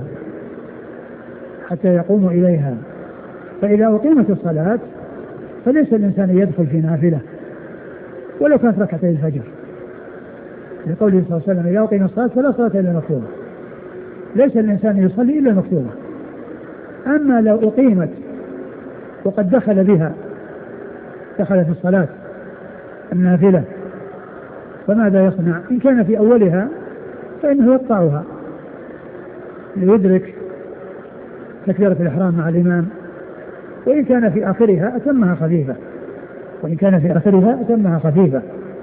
S2: إليها. فإذا أقيمت الصلاة فليس الإنسان يدخل في نافلة ولو كانت ركعتي الفجر، لقوله صلى الله عليه وسلم: إذا أقيمت الصلاة فلا صلاة إلا المكتوبة. ليس الإنسان يصلي إلا المكتوبة. أما لو أقيمت وقد دخل في الصلاة النافلة فماذا يصنع؟ إن كان في أولها فإنه يقطعها ليدرك تكبيرة الإحرام مع الإمام، وإن كان في آخرها أتمها خفيفة.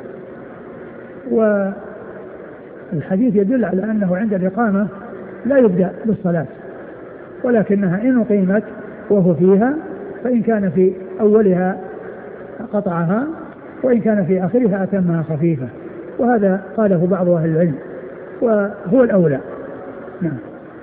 S2: والحديث يدل على أنه عند الإقامة لا يبدأ بالصلاة، ولكنها إن أقيمت وهو فيها فإن كان في أولها قطعها، وإن كان في آخرها أتمها خفيفة. وهذا قاله بعض أهل العلم وهو الأولى. نعم.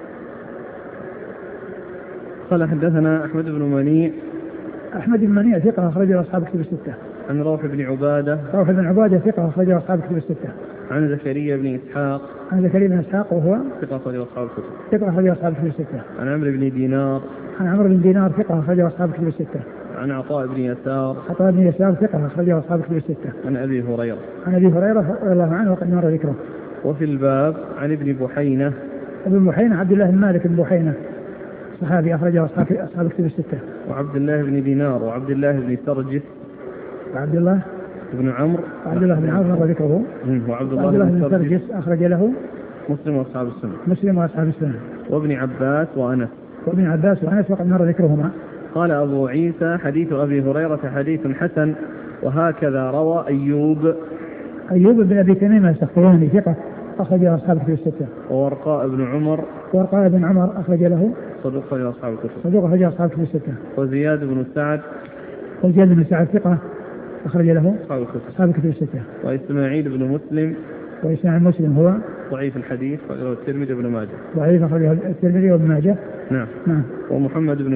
S1: قال حدثنا أحمد بن منيع.
S2: أحمد بن منيع ثقة أخرجه أصحاب كتب الستة.
S1: عن روح بن عبادة.
S2: روح بن عبادة ثقة أخرجه أصحاب كتب الستة.
S1: عن زكريا بن إسحاق.
S2: عن زكريا بن إسحاق وهو
S1: ثقة أخرجه أصحاب الكتب.
S2: ثقة أخرجه أصحاب كتب الستة.
S1: عن عمرو بن دينار.
S2: عن عمرو بن دينار ثقة أخرجه أصحاب كتب الستة.
S1: عن عطاء بن يسار.
S2: عطاء بن يسار ثقة أخرجه أصحاب كتب الستة.
S1: عن أبي هريرة.
S2: عن أبي هريرة رضي الله عنه وقد مر ذكره.
S1: وفي الباب عن ابن بحينة.
S2: ابن بحينة عبد الله بن مالك بن بحينة صحابي أخرجه أصحاب كتب الستة.
S1: وعبد الله بن دينار وعبد الله بن سرجس.
S2: وعبد الله
S1: بن عمرو
S2: عبد الله بن عمرو مر ذكره.
S1: وعبد
S2: الله بن سرجس أخرج له
S1: مسلم وأصحاب السنة.
S2: مسلم وأصحاب السنة.
S1: وابن عباس وأنس.
S2: وابن عباس وأنس وقد مر ذكرهما.
S1: قال أبو عيسى حديث أبي هريرة حديث حسن وهكذا روى أيوب
S2: بن أبي تميم السختياني ثقة أخرج له أصحاب الكتب الستة.
S1: وورقاء بن عمر
S2: أخرج له
S1: صدوق أخرج أصحاب الكتب.
S2: أصحاب الكتب الستة.
S1: وزياد بن سعد
S2: ثقة أخرج له أصحاب الكتب الستة.
S1: وإسماعيل بن
S2: مسلم هو
S1: ضعيف الحديث أخرجه الترمذي وابن ماجه.
S2: ضعيف أخرجه الترمذي وابن ماجه.
S1: نعم. ومحمد بن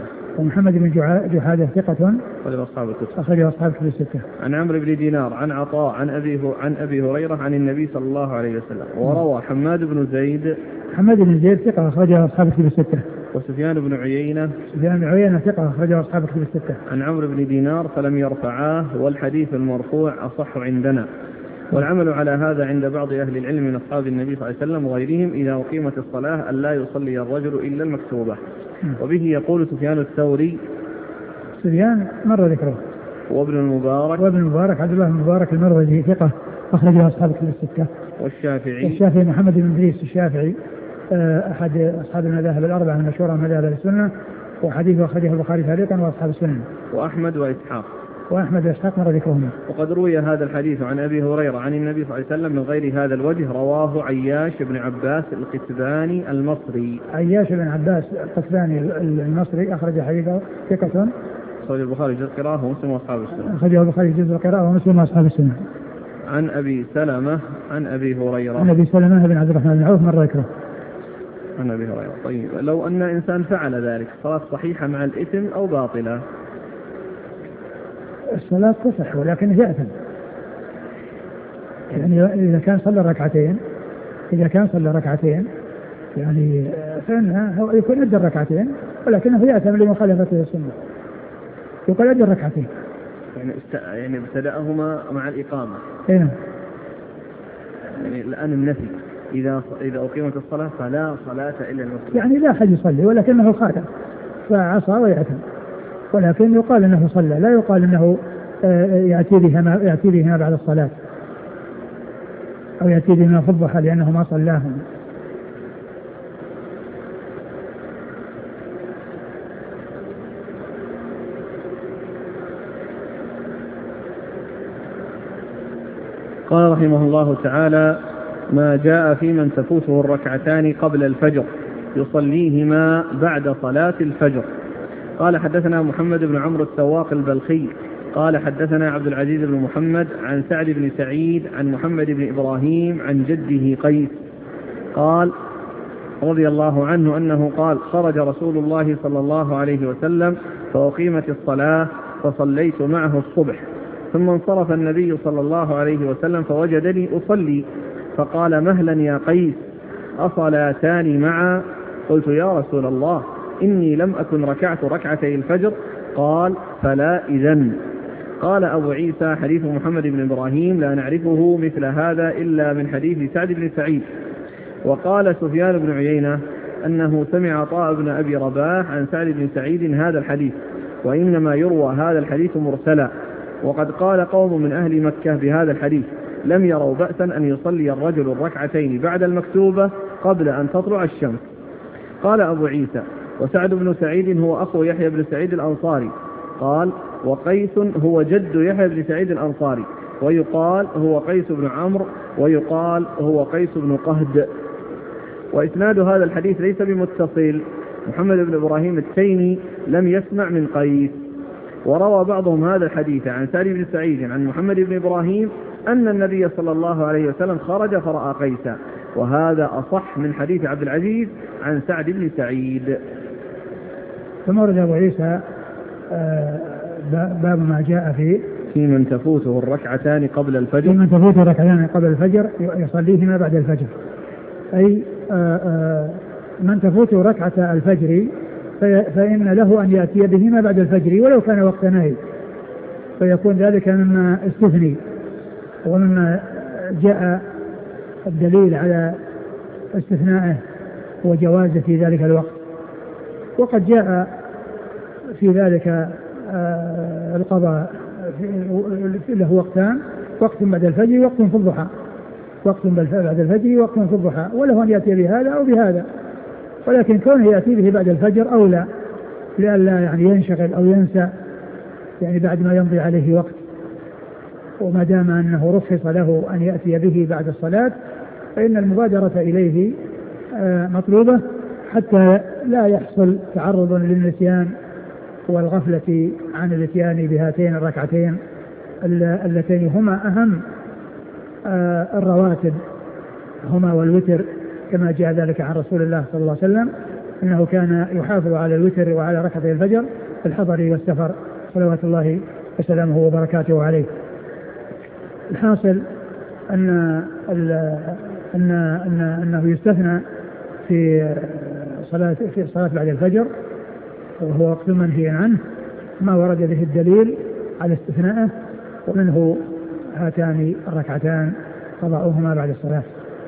S1: جحادة ثقة أخرج أصحاب الكتب الستة. عن عمرو بن دينار عن عطاء عن أبي هريرة عن النبي صلى الله عليه وسلم. وروى حماد بن زيد
S2: ثقة أخرج أصحاب الكتب الستة.
S1: وسفيان بن عيينة
S2: ثقة أخرج أصحاب الكتب الستة.
S1: عن عمرو بن دينار فلم يرفعاه والحديث المرفوع أصح عندنا. والعمل على هذا عند بعض أهل العلم من أصحاب النبي صلى الله عليه وسلم وغيرهم إذا أقيمت الصلاة ألا يصلي الرجل إلا المكتوبة. وبه يقول سفيان الثوري
S2: مر ذكره.
S1: وابن المبارك
S2: عبد الله بن المبارك المروزي ثقة أخرج أصحاب الكتب الستة.
S1: والشافعي
S2: محمد بن إدريس الشافعي أحد أصحاب المذاهب الأربعة المشهورة من مذاهب السنة وحديثه أخرجه البخاري تعليقا وأصحاب السنة.
S1: وأحمد وإسحاق
S2: مر ذكرهما.
S1: وقد روي هذا الحديث عن أبي هريرة عن النبي صلى الله عليه وسلم من غير هذا الوجه. رواه عياش بن عباس القتباني المصري. أخرج حديثه ثقة. أخرج البخاري جزء القراءة ومسلم وأصحاب السنة.
S2: أخرجه البخاري جزء القراءة ومسلم وأصحاب السنة.
S1: عن أبي سلمة عن أبي هريرة
S2: بن عبد الرحمن بن عوف مر ذكره.
S1: عن أبي هريرة. طيب لو أن إنسان فعل ذلك صلاة صحيحة مع الإثم أو باطلة؟
S2: الصلاة تصح ولكن يأثم. يعني إذا كان صلى ركعتين يعني فإنه يكون أدى الركعتين ولكنه يأثم لمخالفته السنة. يقول أدى الركعتين
S1: يعني ابتدأهما مع الإقامة.
S2: يعني
S1: الآن النفي إذا أقيمت الصلاة فلا صلاة إلا المكتوبة.
S2: يعني لا أحد يصلي ولكنه خالف فعصى ويأثم. ولكن يقال أنه صلى لا يقال أنه يأتي بهما بعد الصلاة أو يأتي بهما في الضحى لأنه ما صلاهم.
S1: قال رحمه الله تعالى: ما جاء في من تفوته الركعتان قبل الفجر يصليهما بعد صلاة الفجر. قال حدثنا محمد بن عمرو السواق البلخي قال حدثنا عبد العزيز بن محمد عن سعد بن سعيد عن محمد بن إبراهيم عن جده قيس قال رضي الله عنه أنه قال: خرج رسول الله صلى الله عليه وسلم فأقيمت الصلاة فصليت معه الصبح، ثم انصرف النبي صلى الله عليه وسلم فوجدني أصلي فقال: مهلا يا قيس، أصلاتان معا؟ قلت: يا رسول الله إني لم أكن ركعت ركعتي الفجر. قال: فلا إذن. قال أبو عيسى: حديث محمد بن إبراهيم لا نعرفه مثل هذا إلا من حديث سعد بن سعيد. وقال سفيان بن عيينة أنه سمع عطاء بن أبي رباح عن سعد بن سعيد هذا الحديث، وإنما يروى هذا الحديث مرسلا. وقد قال قوم من أهل مكة بهذا الحديث لم يروا بأسا أن يصلي الرجل الركعتين بعد المكتوبة قبل أن تطلع الشمس. قال أبو عيسى: وسعد بن سعيد هو أخو يحيى بن سعيد الأنصاري. قال: وقيس هو جد يحيى بن سعيد الأنصاري، ويقال هو قيس بن عمرو، ويقال هو قيس بن قهد. وإسناد هذا الحديث ليس بمتصل. محمد بن إبراهيم التيمي لم يسمع من قيس. وروى بعضهم هذا الحديث عن سعد بن سعيد عن محمد بن إبراهيم أن النبي صلى الله عليه وسلم خرج فرأى قيسا، وهذا أصح من حديث عبد العزيز عن سعد بن سعيد.
S2: ثم ورد أبو عيسى باب ما جاء
S1: في من تفوته الركعتان قبل الفجر.
S2: في من تفوته الركعتان قبل الفجر يصليهما بعد الفجر، أي من تفوته ركعة الفجر فإن له أن يأتي بهما بعد الفجر ولو كان وقت نهي، فيكون ذلك مما استثني ومما جاء الدليل على استثنائه وجوازه في ذلك الوقت. وقد جاء في ذلك القضاء له وقتان، وقت بعد الفجر ووقت في الضحى، وقت بعد الفجر ووقت في الضحى، وله أن يأتي بهذا أو بهذا، ولكن كونه يأتي به بعد الفجر أولى، لئلا يعني ينشغل أو ينسى يعني بعد ما يمضي عليه وقت. وما دام أنه رخص له أن يأتي به بعد الصلاة فإن المبادرة إليه مطلوبة حتى لا يحصل تعرض للنسيان والغفلة عن الاتيان بهاتين الركعتين اللتين هما أهم الرواتب، هما والوتر، كما جاء ذلك عن رسول الله صلى الله عليه وسلم أنه كان يحافظ على الوتر وعلى ركعتي الفجر في الحضر والسفر صلوات الله وسلامه وبركاته عليه. الحاصل أنه يستثنى في صلاة بعد الفجر، وهو وقت منهي عنه ما ورد به الدليل على استثنائه، ومنه هاتان الركعتان قضاؤهما بعد الصلاة.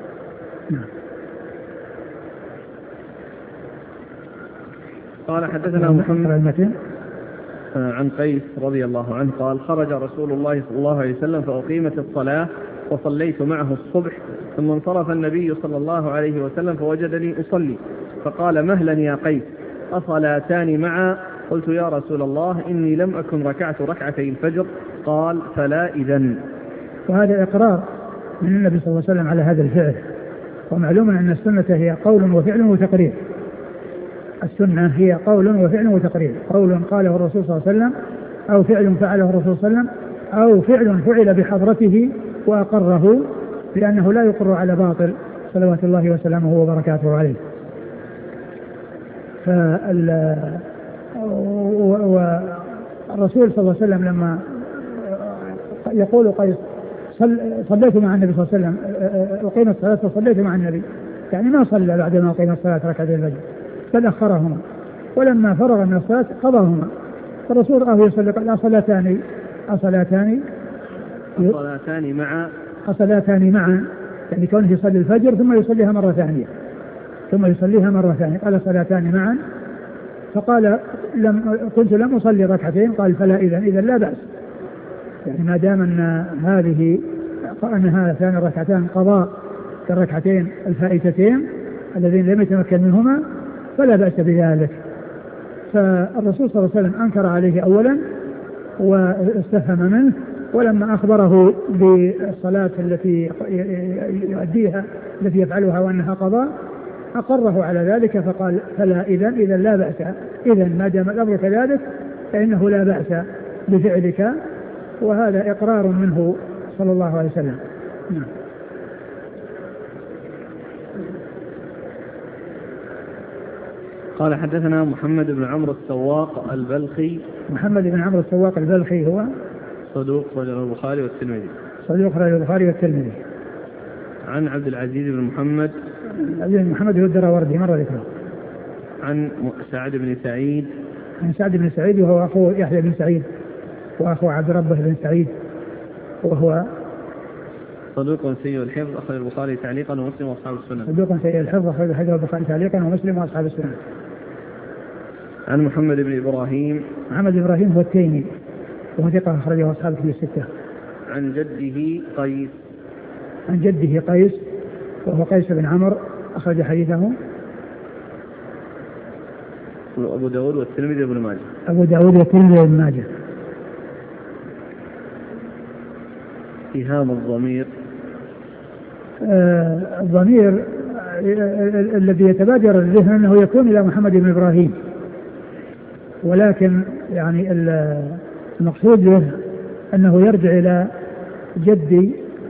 S1: قال حدثنا محمد عن قيس رضي الله عنه قال خرج رسول الله صلى الله عليه وسلم فأقيمت الصلاة وصليت معه الصبح، ثم انصرف النبي صلى الله عليه وسلم فوجدني أصلي فقال مهلا يا قيس أصلاتان معا؟ قلت يا رسول الله إني لم أكن ركعت ركعتي الفجر. قال فلا إذن. وهذا إقرار من النبي صلى الله عليه وسلم على هذا الفعل، ومعلوم أن السنة هي قول وفعل وتقرير. السنة هي قول وفعل وتقرير، قول قاله الرسول صلى الله عليه وسلم، أو فعل فعله الرسول صلى الله عليه وسلم، أو فعل فعل بحضرته وأقره، لأنه لا يقر على باطل صلوات الله وسلامه وبركاته عليه. والرسول صلى الله عليه وسلم لما يقول قيس صليت مع النبي صلى الله عليه وسلم، أقيمت الصلاة وصليت مع النبي، يعني ما صلى بعد ما أقيمت الصلاة ركعتي الفجر بل أخرهما، ولما فرغ من الصلاة قضاهما. فالرسول رآه يصلي قال أصلاتان معا، يعني كونه يصلي الفجر ثم يصليها مرة ثانية، قال صلاتان معا. فقال كنت لم أصلي ركعتين، قال فلا إذن لا بأس، يعني ما دام أن هاتان الركعتان قضاء الركعتين الفائتتين الذين لم يتمكن منهما فلا بأس بذلك. فالرسول صلى الله عليه وسلم أنكر عليه أولا واستفهم منه، ولما أخبره بالصلاة التي يؤديها التي يفعلها وأنها قضاء أقره على ذلك، فقال فلا إذن لا بأس، إذن ما دام الأمر كذلك فإنه لا بأس بفعلك، وهذا إقرار منه صلى الله عليه وسلم. قال حدثنا محمد بن عمرو السواق البلخي.
S2: محمد بن عمرو السواق البلخي هو
S1: صدوق رجل البخاري والترمذي. عن عبد العزيز بن محمد
S2: هو الدراوردي مرة ذكره.
S1: عن سعد بن سعيد
S2: وهو أخو يحيى بن سعيد وأخو عبد ربه بن سعيد، وهو
S1: صدوق سيء الحفظ أخرج البخاري تعليقا ومسلم وأصحاب السنن. عن محمد بن إبراهيم
S2: هو التيمي وهو ثقة أخرجه أصحاب الكتب الستة.
S1: عن جده قيس
S2: وهو قيس بن عمرو أخرج حديثه
S1: أبو داود والترمذي وابن ماجه. إيهام
S2: الضمير الذي يتبادر الذهن أنه يكون إلى محمد بن إبراهيم، ولكن يعني المقصود له أنه يرجع إلى جدي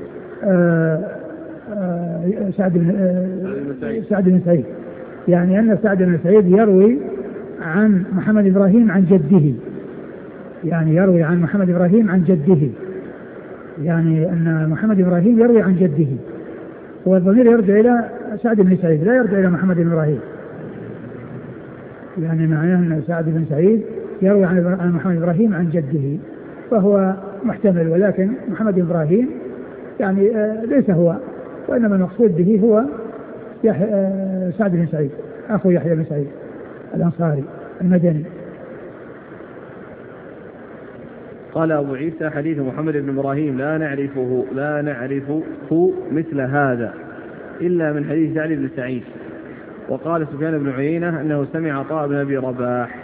S2: سعد بن سعيد، يعني أن سعد بن سعيد يروي عن محمد إبراهيم عن جده، يعني أن محمد إبراهيم يروي عن جده، والضمير يرجع إلى سعد بن سعيد لا يرجع إلى محمد بن إبراهيم، يعني معناه أن سعد بن سعيد يروي عن محمد إبراهيم عن جده، فهو محتمل، ولكن محمد إبراهيم يعني ليس هو، وإنما المقصود به هو سعد بن سعيد أخو يحيى بن سعيد الأنصاري المدني.
S1: قال أبو عيسى حديث محمد بن إبراهيم لا نعرفه مثل هذا إلا من حديث سعد بن سعيد. وقال سفيان بن عيينة أنه سمع عطاء بن أبي رباح.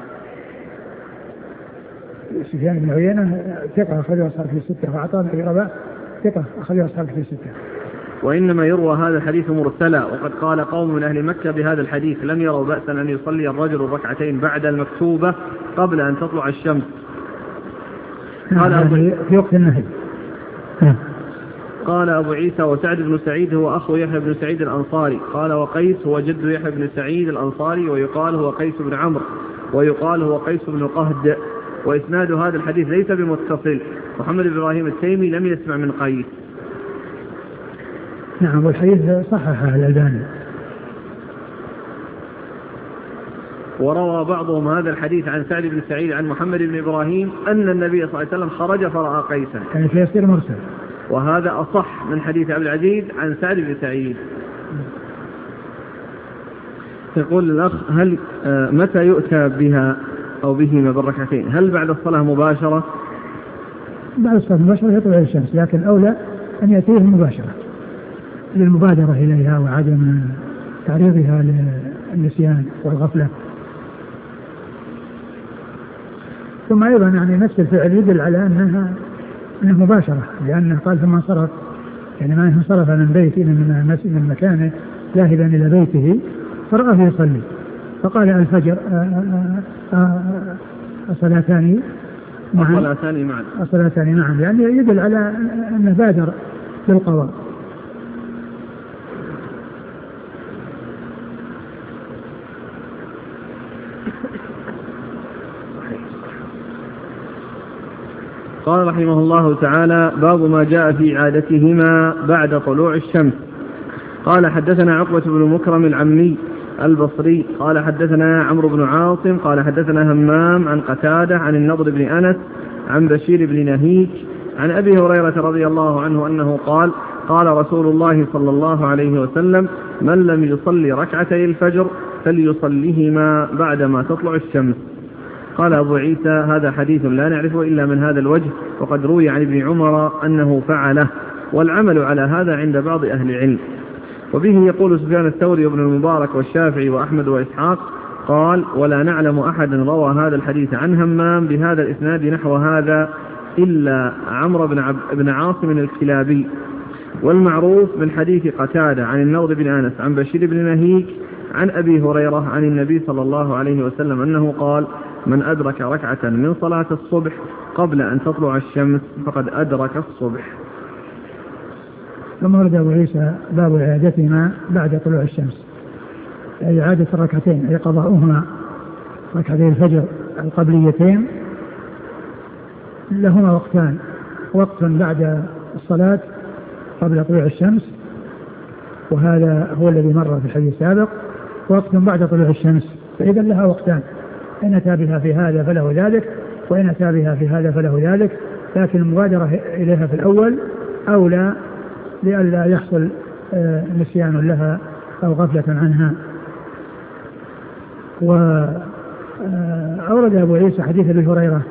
S2: سفيان بن عيينة ثقة أخرجه أصحاب في الستة، وعطاء بن أبي رباح ثقة أخرجه أصحاب في الستة.
S1: وإنما يروى هذا الحديث مرسلا، وقد قال قوم من أهل مكة بهذا الحديث لم يروا بأسا أن يصلي الرجل ركعتين بعد المكتوبة قبل أن تطلع الشمس.
S2: قال في وقت النهي.
S1: قال أبو عيسى وسعد بن سعيد هو أخو يحيى بن سعيد الأنصاري. قال وقيس هو جد يحيى بن سعيد الأنصاري، ويقال هو قيس بن عمرو، ويقال هو قيس بن قهد. وإسناد هذا الحديث ليس بمتصل. محمد بن إبراهيم التيمي لم يسمع من قيس.
S2: نعم، والحديث صححه الألباني.
S1: وروى بعضهم هذا الحديث عن سعد بن سعيد عن محمد بن إبراهيم أن النبي صلى الله عليه وسلم خرج فرأى قيسا،
S2: يعني فيصير مرسل،
S1: وهذا أصح من حديث عبد العزيز عن سعد بن سعيد. يقول الأخ هل متى يؤتى بها أو بهما بالركعتين؟ هل بعد الصلاة مباشرة؟
S2: بعد الصلاة مباشرة يطلع الشمس، لكن أولى أن يأتيه مباشرة للمبادرة إليها وعدم تعريضها للنسيان والغفلة. ثم أيضا يعني نفس الفعل يدل على أنه مباشرة، لأنه قال ثم انصرف، يعني ما انصرف من بيته من مكانه ذاهبا إلى بيته فرآه يصلي، فقال الفجر الصلاتان معا، يعني يدل على أنه بادر بالقضاء.
S1: قال رحمه الله تعالى باب ما جاء في عادتهما بعد طلوع الشمس. قال حدثنا عقبة بن مكرم العمي البصري قال حدثنا عمرو بن عاصم قال حدثنا همام عن قتادة عن النضر بن أنس عن بشير بن نهيك عن أبي هريرة رضي الله عنه أنه قال قال رسول الله صلى الله عليه وسلم من لم يصلي ركعتي الفجر فليصليهما بعدما تطلع الشمس. قال أبو عيسى هذا حديث لا نعرفه إلا من هذا الوجه، وقد روي عن ابن عمر أنه فعله، والعمل على هذا عند بعض أهل العلم. وبه يقول سفيان الثوري وابن المبارك والشافعي وأحمد وإسحاق. قال ولا نعلم أحدا روى هذا الحديث عن همام بهذا الإسناد نحو هذا إلا عمرو بن عاصم الكلابي. والمعروف من حديث قتادة عن النضر بن أنس عن بشير بن نهيك عن أبي هريرة عن النبي صلى الله عليه وسلم أنه قال من أدرك ركعة من صلاة الصبح قبل أن تطلع الشمس فقد أدرك الصبح.
S2: ثم ورد أبو عيسى باب إعادتهما بعد طلوع الشمس، أي إعادة الركعتين أي قضاؤهما ركعتي الفجر القبليتين لهما وقتان، وقت بعد الصلاة قبل طلوع الشمس وهذا هو الذي مر في الحديث السابق، وقت بعد طلوع الشمس، فإذا لها وقتان، إن أتى بها في هذا فله ذلك، وإن أتى بها في هذا فله ذلك، لكن المبادرة إليها في الأول أولى لئلا يحصل نسيان لها أو غفلة عنها. وأورد أبو عيسى حديث أبي هريرة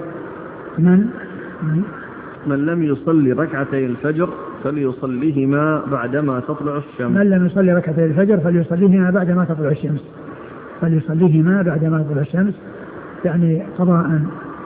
S1: من لم يصلي ركعتي الفجر فليصليهما بعدما تطلع الشمس.
S2: من لم يصلي ركعتي الفجر فليصليهما بعدما تطلع الشمس، فليصليهما بعدما تطلع الشمس يعني قضاء.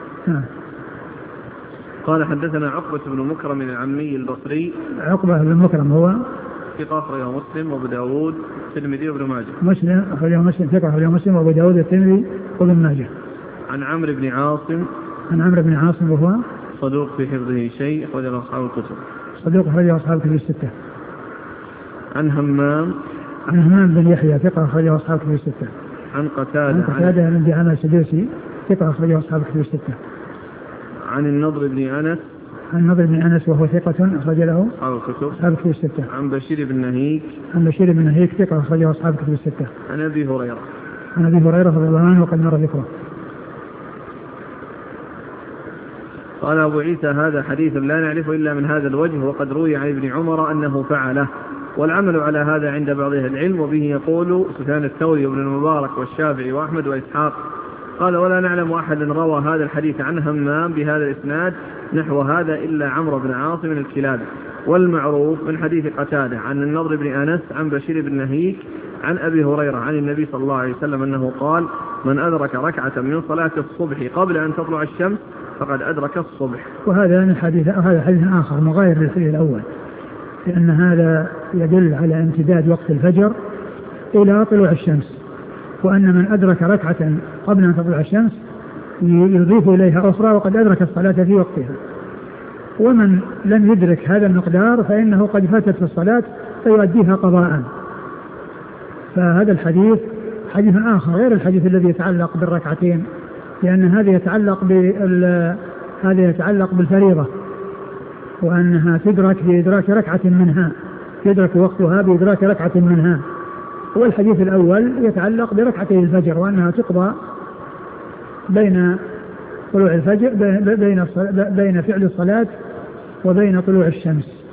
S1: قال حدثنا عقبة بن مكرم العمي البصري.
S2: عقبة بن مكرم هو
S1: ثقة أخرجه مسلم وأبو داود والترمذي وابن ماجه.
S2: مسلم أخرجه مسلم ثقة أخرجه مسلم وأبو داود والترمذي وابن ماجه.
S1: عن عمرو بن عاصم.
S2: عن عمرو بن عاصم وهو
S1: صدوق في حفظه شيء أخرجه أصحاب الكتب.
S2: صدوق أخرجه أصحاب الكتب الستة.
S1: عن همام.
S2: عن همام بن يحيى ثقة أخرجه أصحاب الكتب الستة.
S1: عن قتادة.
S2: عن قتادة بن دعامة السدوسي ثقة أخرجه أصحاب الكتب الستة.
S1: عن النضر بن أنس.
S2: عن النضر بن أنس وهو ثقة أخرج له
S1: أصحاب
S2: الكتب الستة.
S1: عن بشير بن نهيك.
S2: عن بشير بن نهيك ثقة أخرجه أصحاب الكتب الستة.
S1: عن أبي هريرة.
S2: عن أبي هريرة رضي الله عنه وقد مر ذكره.
S1: قال أبو عيسى هذا حديث لا نعرفه إلا من هذا الوجه، وقد روي عن ابن عمر أنه فعله، والعمل على هذا عند بعض أهل العلم. وبه يقول سفيان الثوري وابن المبارك والشافعي وأحمد وإسحاق. قال ولا نعلم أحد روى هذا الحديث عن همام بهذا الإسناد نحو هذا إلا عمرو بن عاصم الكلابي. والمعروف من حديث قتادة عن النضر بن أنس عن بشير بن نهيك عن أبي هريرة عن النبي صلى الله عليه وسلم أنه قال من أدرك ركعة من صلاة الصبح قبل أن تطلع الشمس فقد أدرك الصبح.
S2: وهذا من حديث آخر مغاير للحديث الأول، لأن هذا يدل على امتداد وقت الفجر إلى طلوع الشمس، وأن من أدرك ركعة قبل أن تطلع الشمس يضيف إليها أخرى وقد أدرك الصلاة في وقتها. ومن لم يدرك هذا المقدار فإنه قد فاتت في الصلاة فيؤديها قضاء. فهذا الحديث حديث آخر غير الحديث الذي يتعلق بالركعتين، لأن هذا يتعلق بالفريضة، وأنها تدرك بإدراك ركعة منها، يدرك وقتها بإدراك ركعة منها. والحديث الأول يتعلق بركعتي الفجر، وأنها تقضى بين طلوع الفجر بين فعل الصلاة وبين طلوع الشمس.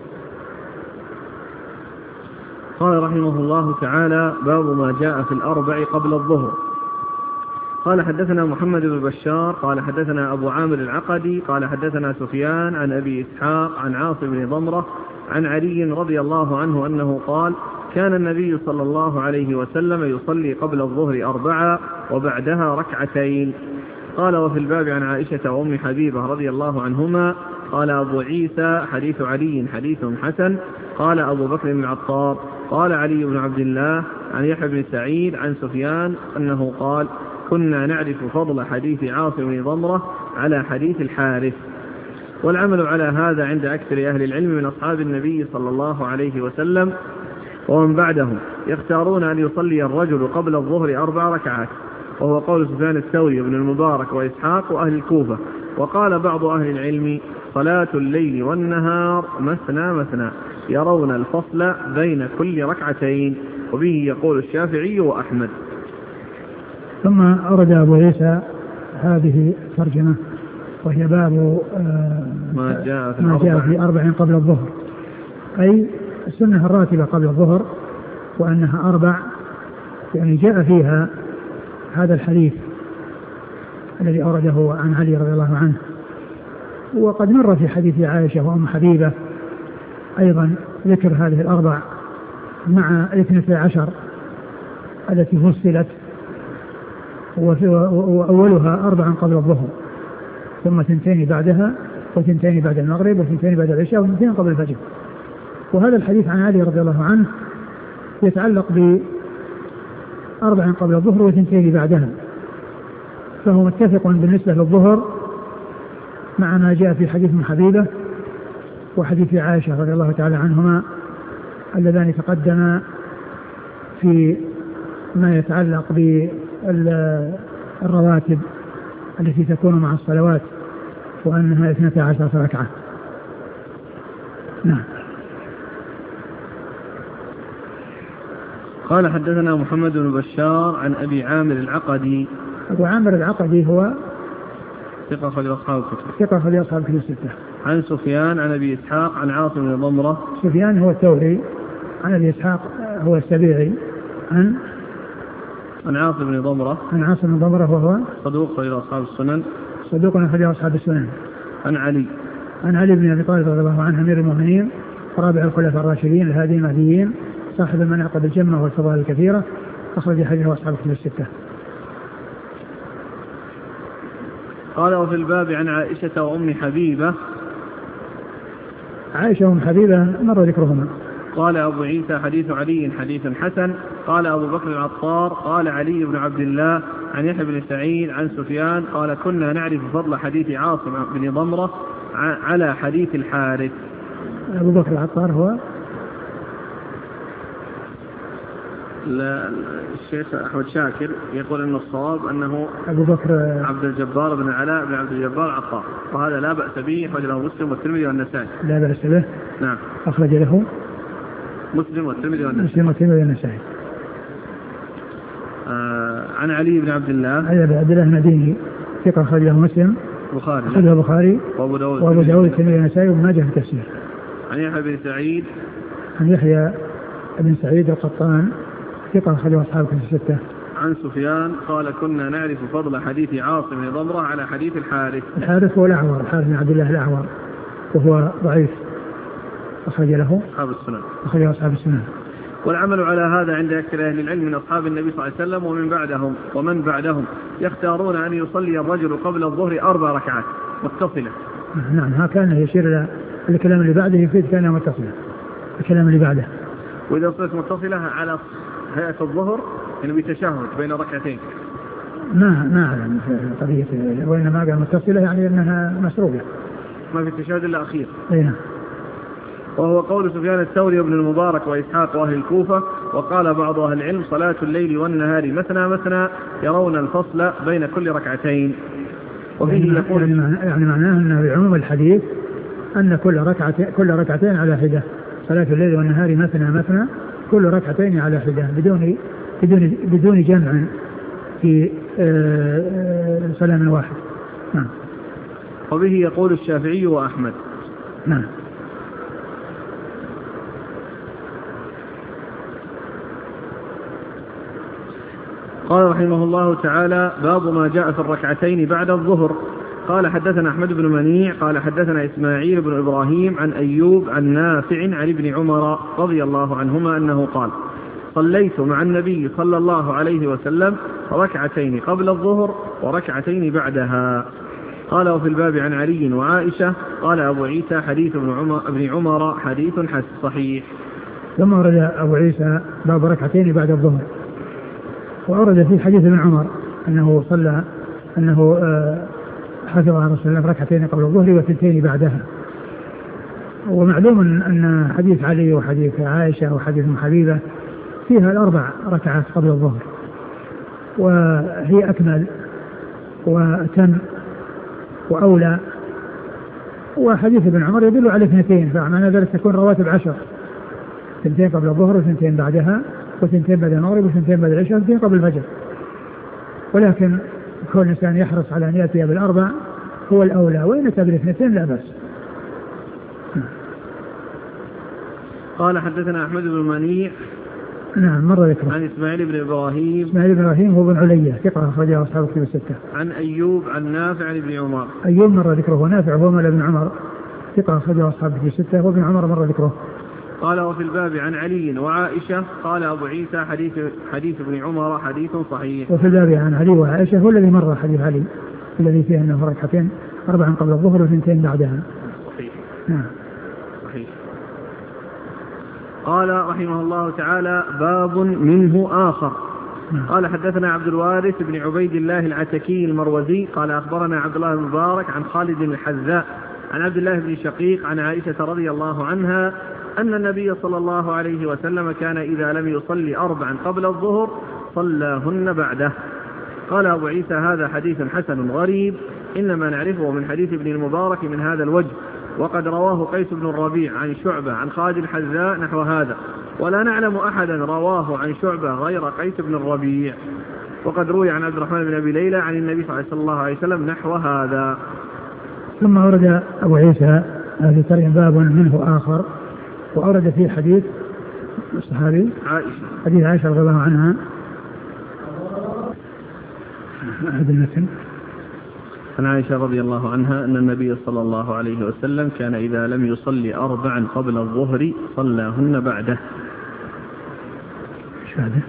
S1: قال رحمه الله تعالى باب ما جاء في الأربع قبل الظهر. قال حدثنا محمد بن بشار قال حدثنا أبو عامر العقدي قال حدثنا سفيان عن أبي إسحاق عن عاصم بن ضمرة عن علي رضي الله عنه أنه قال كان النبي صلى الله عليه وسلم يصلي قبل الظهر 4 وبعدها 2. قال وفي الباب عن عائشة وأم حبيبة رضي الله عنهما. قال أبو عيسى حديث علي حديث حسن. قال أبو بكر بن العطار قال علي بن عبد الله عن يحيى بن سعيد عن سفيان أنه قال كنا نعرف فضل حديث عاصم بن ضمرة على حديث الحارث. والعمل على هذا عند أكثر أهل العلم من أصحاب النبي صلى الله عليه وسلم ومن بعدهم، يختارون أن يصلي الرجل قبل الظهر 4 ركعات، وهو قول سفيان الثوري وابن المبارك وإسحاق وأهل الكوفة. وقال بعض أهل العلم صلاة الليل والنهار مثنى مثنى، يرون الفصل بين كل 2، وبه يقول الشافعي وأحمد.
S2: ثم أورد أبو عيسى هذه الترجمة وهي باب
S1: ما
S2: جاء في 4 قبل الظهر، أي السنة الراتبة قبل الظهر، وأنها 4، يعني جاء فيها هذا الحديث الذي أورده عن علي رضي الله عنه. وقد مر في حديث عائشة وأم حبيبة أيضا ذكر هذه 4 مع 12 التي فصلت، وأولها 4 قبل الظهر، ثم 2 بعدها، و2 بعد المغرب، و2 بعد العشاء، و2 قبل الفجر. وهذا الحديث عن علي رضي الله عنه يتعلق ب4 قبل الظهر و2 بعدها، فهو متفق بالنسبة للظهر مع ما جاء في حديث ام حبيبة وحديث عائشة رضي الله تعالى عنهما اللذان تقدما في ما يتعلق بالرواتب التي تكون مع الصلوات، وأنها 12 ركعة. نعم.
S1: قال حدثنا محمد بن بشار عن أبي عامر العقدي.
S2: أبو عامر العقدي هو
S1: ثقة أخرج أصحاب الكتب.
S2: ثقة أخرج أصحاب الكتب 6.
S1: عن سفيان عن أبي إسحاق عن عاصم بن ضمرة.
S2: سفيان هو الثوري، عن أبي إسحاق هو السبيعي، عن
S1: عاصم بن ضمرة.
S2: عن عاصم بن ضمرة وهو
S1: صدوق أخرج أصحاب السنن.
S2: صدوق أخرج أصحاب السنن.
S1: عن علي
S2: بن أبي طالب رضي الله عنه أمير المؤمنين رابع الخلفاء الراشدين الهادي المهديين صاحب المناقب الجمة والفضائل الكثيرة، أخرج حديثه أصحاب الكتب 6.
S1: قال وفي الباب عن عائشة وأم حبيبة.
S2: عائشة وأم حبيبة مر ذكرهما.
S1: قال أبو عيسى حديث علي حديث حسن. قال أبو بكر العطار قال علي بن عبد الله عن يحيى بن سعيد عن سفيان قال كنا نعرف فضل حديث عاصم بن ضمرة على حديث الحارث.
S2: أبو بكر العطار هو
S1: الشيخ أحمد شاكر يقول أن الصواب أنه
S2: أبو بكر
S1: عبد الجبار بن علاء بن عبد الجبار العطار، وهذا لا بأس به، أخرج له مسلم والترمذي والنسائي.
S2: لا بأس به.
S1: نعم.
S2: أخرج له
S1: مسلم والترمذي
S2: والنسائي.
S1: عن علي بن عبد الله.
S2: علي بن عبد الله المديني ثقة، أخرج له مسلم البخاري وأبو داود الترمذي والنسائي وابن ماجه في التفسير.
S1: عن يحيى بن سعيد.
S2: عن يحيى بن سعيد القطان ثقة، أخرج أصحاب الكتب 6.
S1: عن سفيان قال كنا نعرف فضل حديث عاصم بن ضمرة على حديث الحارث.
S2: الحارث هو الأعور، الحارث بن عبد الله الأعور، وهو ضعيف، أخرج له أصحاب السنن.
S1: والعمل على هذا عند أكثر أهل العلم من أصحاب النبي صلى الله عليه وسلم ومن بعدهم يختارون أن يصلي الرجل قبل الظهر 4 ركعات متصلة.
S2: نعم، ها كان يشير إلى الكلام اللي بعده، يفيد كان متصلة الكلام اللي بعده.
S1: وإذا صارت متصلة على هيئة الظهر يعني بتشهد بين ركعتين.
S2: ما أعلم قضية، وإنما قال متصلة يعني أنها مسروقة،
S1: ما في التشهد إلا أخير.
S2: أينا.
S1: وهو قول سفيان الثوري وابن المبارك وإسحاق وأهل الكوفة. وقال بعض أهل العلم صلاة الليل والنهار مثنى مثنى يرون الفصل بين كل ركعتين. وفيه يقول
S2: يعني معناه أن بعموم الحديث أن كل ركعتين على حدة، صلاة الليل والنهار مثنى مثنى كل ركعتين على حدة بدون جمع في سلام واحد. نعم.
S1: وبه يقول الشافعي وأحمد.
S2: نعم.
S1: قال رحمه الله تعالى باب ما جاء في الركعتين بعد الظهر. قال حدثنا أحمد بن منيع قال حدثنا إسماعيل بن إبراهيم عن أيوب عن نافع عن ابن عمر رضي الله عنهما أنه قال صليت مع النبي صلى الله عليه وسلم ركعتين قبل الظهر وركعتين بعدها. قال وفي الباب عن علي وعائشة. قال أبو عيسى حديث ابن عمر حديث صحيح.
S2: ثم ورد أبو عيسى باب ركعتين بعد الظهر، وأورد في حديث ابن عمر أنه صلى حفظ عن رسول الله ركعتين قبل الظهر وثنتين بعدها. ومعلوم أن حديث علي وحديث عائشة وحديث حبيبة فيها 4 ركعات قبل الظهر، وهي أكمل وأتم وأولى. وحديث ابن عمر يدل على 2، فمعنى ذلك تكون رواتب 10، 2 قبل الظهر و2 بعدها و2 بعد المغرب و2 بعد العشاء و2 قبل الفجر. ولكن كل إنسان يحرص على أن يأتي ب4 هو الأولى، وإن أتى ب2 لا بأس.
S1: قال حدثنا أحمد بن منيع.
S2: نعم مر ذكره.
S1: عن إسماعيل بن إبراهيم.
S2: إسماعيل بن إبراهيم هو بن علية ثقة أخرجه أصحاب الكتب الستة.
S1: عن أيوب عن نافع عن ابن عمر.
S2: أيوب مر ذكره، ونافع هو مولى ابن عمر ثقة أخرجه أصحاب الكتب الستة، وابن عمر مر ذكره.
S1: قال وفي الباب عن علي وعائشة. قال أبو عيسى حديث ابن عمر حديث صحيح.
S2: وفي الباب عن علي وعائشة هو الذي مر حديث علي الذي فيه أنه ركعتين 4 قبل الظهر و2 بعدها.
S1: صحيح.
S2: نعم.
S1: صحيح. قال رحمه الله تعالى باب منه آخر. قال حدثنا عبد الوارث بن عبيد الله العتكي المروزي قال أخبرنا عبد الله بن مبارك عن خالد الحذاء عن عبد الله بن شقيق عن عائشة رضي الله عنها أن النبي صلى الله عليه وسلم كان إذا لم يصلي 4 قبل الظهر صلاهن بعده. قال أبو عيسى هذا حديث حسن غريب إنما نعرفه من حديث ابن المبارك من هذا الوجه، وقد رواه قيس بن الربيع عن شعبة عن خالد الحذاء نحو هذا، ولا نعلم أحدا رواه عن شعبة غير قيس بن الربيع. وقد روي عن عبد الرحمن بن أبي ليلى عن النبي صلى الله عليه وسلم نحو هذا.
S2: ثم أورد أبو عيسى هذه ترجم باب منه آخر، وأورد فيه حديث الصحابي حديث عائشة رضي الله عنها. هذا المثل
S1: عن عائشة رضي الله عنها أن النبي صلى الله عليه وسلم كان إذا لم يصلي 4 قبل الظهر صلاهن بعده.
S2: شو هذا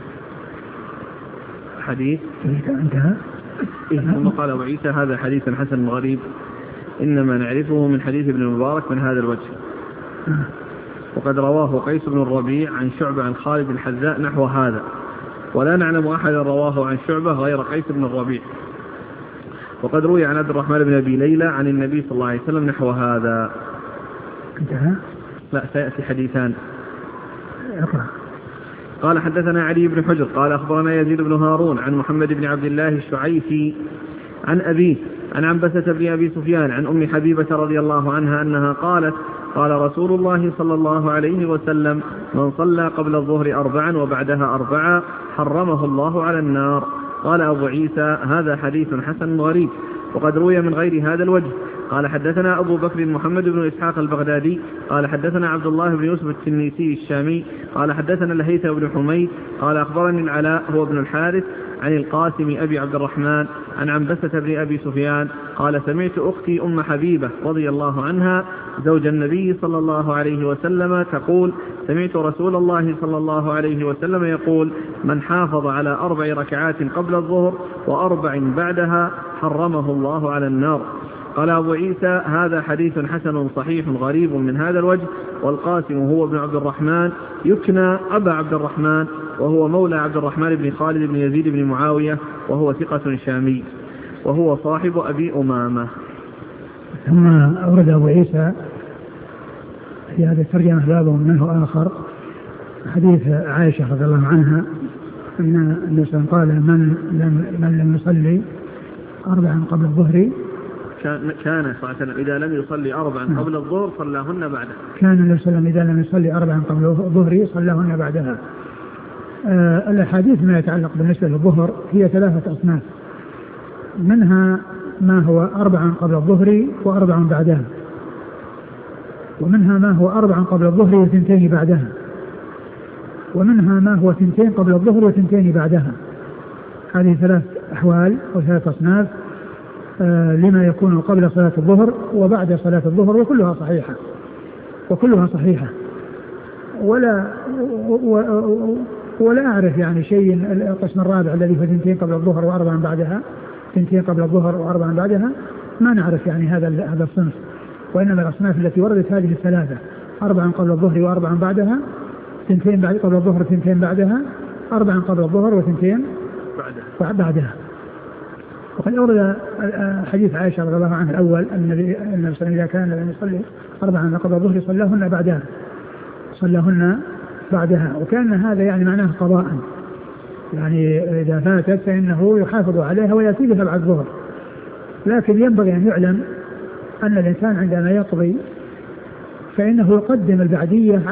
S1: حديث
S2: انتهى.
S1: ثم قال أبو عيسى هذا حديث حسن غريب إنما نعرفه من حديث ابن المبارك من هذا الوجه، وقد رواه قيس بن الربيع عن شعبة عن خالد الحذاء نحو هذا، ولا نعلم أحدا رواه عن شعبة غير قيس بن الربيع. وقد روي عن عبد الرحمن بن أبي ليلى عن النبي صلى الله عليه وسلم نحو هذا.
S2: انتهى؟
S1: لا، سيأتي حديثان.
S2: اقرأ.
S1: قال حدثنا علي بن حجر قال أخبرنا يزيد بن هارون عن محمد بن عبد الله الشعيثي عن أبيه عن عنبسة بن أبي سفيان عن أم حبيبة رضي الله عنها أنها قالت قال رسول الله صلى الله عليه وسلم من صلى قبل الظهر 4 وبعدها 4 حرمه الله على النار. قال أبو عيسى هذا حديث حسن غريب، وقد روي من غير هذا الوجه. قال حدثنا أبو بكر محمد بن إسحاق البغدادي قال حدثنا عبد الله بن يوسف التنيسي الشامي قال حدثنا الهيثم بن حميد قال أخبرني العلاء هو ابن الحارث عن القاسم أبي عبد الرحمن عن عنبسة بن أبي سفيان قال سمعت أختي أم حبيبة رضي الله عنها زوج النبي صلى الله عليه وسلم تقول سمعت رسول الله صلى الله عليه وسلم يقول من حافظ على 4 ركعات قبل الظهر و4 بعدها حرمه الله على النار. قال أبو عيسى هذا حديث حسن صحيح غريب من هذا الوجه، والقاسم هو ابن عبد الرحمن يكنى أبا عبد الرحمن، وهو مولى عبد الرحمن بن خالد بن يزيد بن معاوية، وهو ثقة شامي، وهو صاحب أبي أمامة.
S2: ثم أورد أبو عيسى في هذا الترجمة بابه منه آخر حديث عائشة رضي الله عنها أن النبي قال من لم يصلي 4 قبل الظهر
S1: كان صلى الله عليه وسلم إذا لم يصلي 4 قبل الظهر صلاهن بعدها.
S2: كان النبي صلى الله عليه وسلم إذا لم يصلي 4 قبل الظهر صلاهن بعدها. الأحاديث ما يتعلق بالنسبة للظهر هي 3 أصناف، منها ما هو 4 قبل الظهر و4 بعدها، ومنها ما هو 4 قبل الظهر و2 بعدها، ومنها ما هو 2 قبل الظهر و2 بعدها. هذه 3 أحوال أو 3 أصناف لما يكون قبل صلاة الظهر وبعد صلاة الظهر، وكلها صحيحة ولا أعرف يعني شيء. القسم الرابع الذي هو 2 قبل الظهر و4 بعدها، 2 قبل الظهر و4 بعدها، ما نعرف يعني هذا الصنف. وإنما الأصناف التي وردت هذه 3: 4 قبل الظهر و4 بعدها، 2 قبل الظهر و2 بعدها، 4 قبل الظهر و2 بعدها. وقد أورد حديث عائشة رضي الله عنها الأول أن النبي صلى الله عليه وسلم إذا كان لم يصلي 4 قبل الظهر صلاهن بعدها، وكان هذا يعني معناه قضاء، يعني إذا فاتت فإنه يحافظ عليها ويأتي بها بعد الظهر. لكن ينبغي أن يعلم أن الإنسان عندما يقضي فإنه يقدم البعدية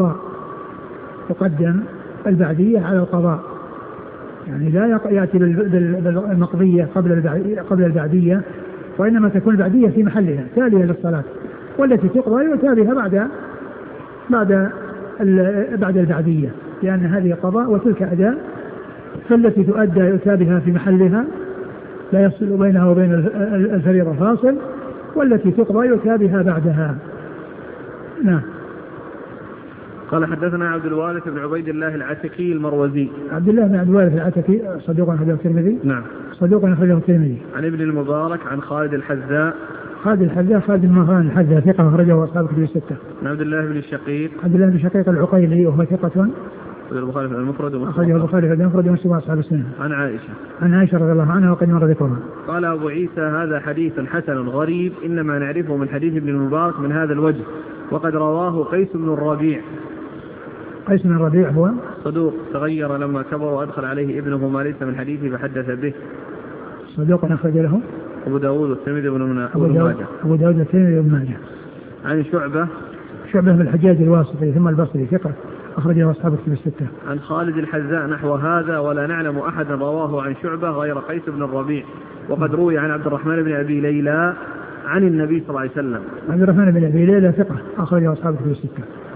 S2: على القضاء، يعني لا يأتي بالمقضية قبل البعدية، وإنما تكون البعدية في محلها تالية للصلاة، والتي تقضى يؤتى بها بعد البعدية، لأن هذه قضاء وتلك أداء، فالتي تؤدى يؤتى بها في محلها لا يفصل بينها وبين الفريضة فاصل، والتي تقضى يؤتى بها بعدها. نعم.
S1: قال حدثنا عبد الوارث بن عبيد الله العتكي المروزي.
S2: عبد الله بن عبد الوارث العتكي صدوق أخرجه الترمذي.
S1: نعم.
S2: صدوق أخرجه الترمذي.
S1: عن ابن المبارك عن خالد الحذاء.
S2: خالد بن مهران الحذاء ثقة أخرجه أصحاب الكتب 6.
S1: عن عبد الله بن الشقيق.
S2: عبد الله بن الشقيق العقيلي وهو ثقة
S1: البخاري في المفرد
S2: أخرجه البخاري في المفرد ومسلم وأصحاب السنة. عن عائشة رضي الله عنها وقد مر ذكرها.
S1: قال أبو عيسى هذا حديث حسن غريب إنما نعرفه من حديث ابن المبارك من هذا الوجه، وقد رواه قيس بن الربيع.
S2: قيس بن الربيع هو
S1: صدوق تغير لما كبر وأدخل عليه ابنه ما ليس من حديثه فحدث به.
S2: صدوق أخرج له
S1: أبو داود والترمذي وابن ماجه.
S2: أبو داود والترمذي وابن ماجه.
S1: عن
S2: شعبة بن الحجاج الواسطي ثم البصري ثقة أخرجه أصحاب الكتب 6.
S1: عن خالد الحذاء نحو هذا، ولا نعلم أحدا رواه عن شعبة غير قيس بن الربيع، وقد روي عن عبد الرحمن بن أبي ليلى عن النبي صلى الله عليه وسلم.
S2: عبد الرحمن بن أبي ليلى ثقة أخرجه أصحاب الكتب 6.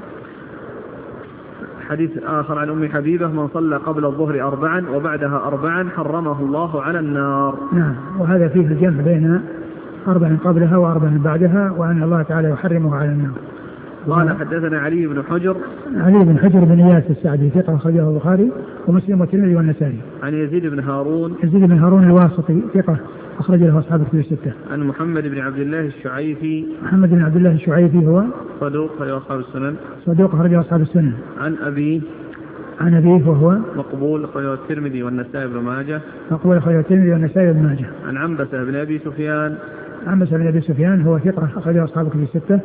S1: حديث آخر عن أم حبيبة من صلى قبل الظهر 4 وبعدها 4 حرمه الله على النار.
S2: نعم، وهذا فيه الجمع بين 4 قبلها و4 بعدها، وأن الله تعالى يحرمه على النار.
S1: قال حدثنا علي بن حجر
S2: بن إياس السعدي ثقة أخرجه البخاري ومسلم والترمذي والنسائي.
S1: عن يزيد بن هارون
S2: الواسطي ثقة أخرج له أصحاب الكتب 6.
S1: عن محمد بن عبد الله
S2: الشعيفي هو
S1: صدوق أخرجه أصحاب السنن.
S2: عن أبيه وهو
S1: مقبول أخرجه الترمذي والنسائي بن ماجه. عن عنبسة بن أبي سفيان هو ثقة أخرجه أصحاب الكتب 6.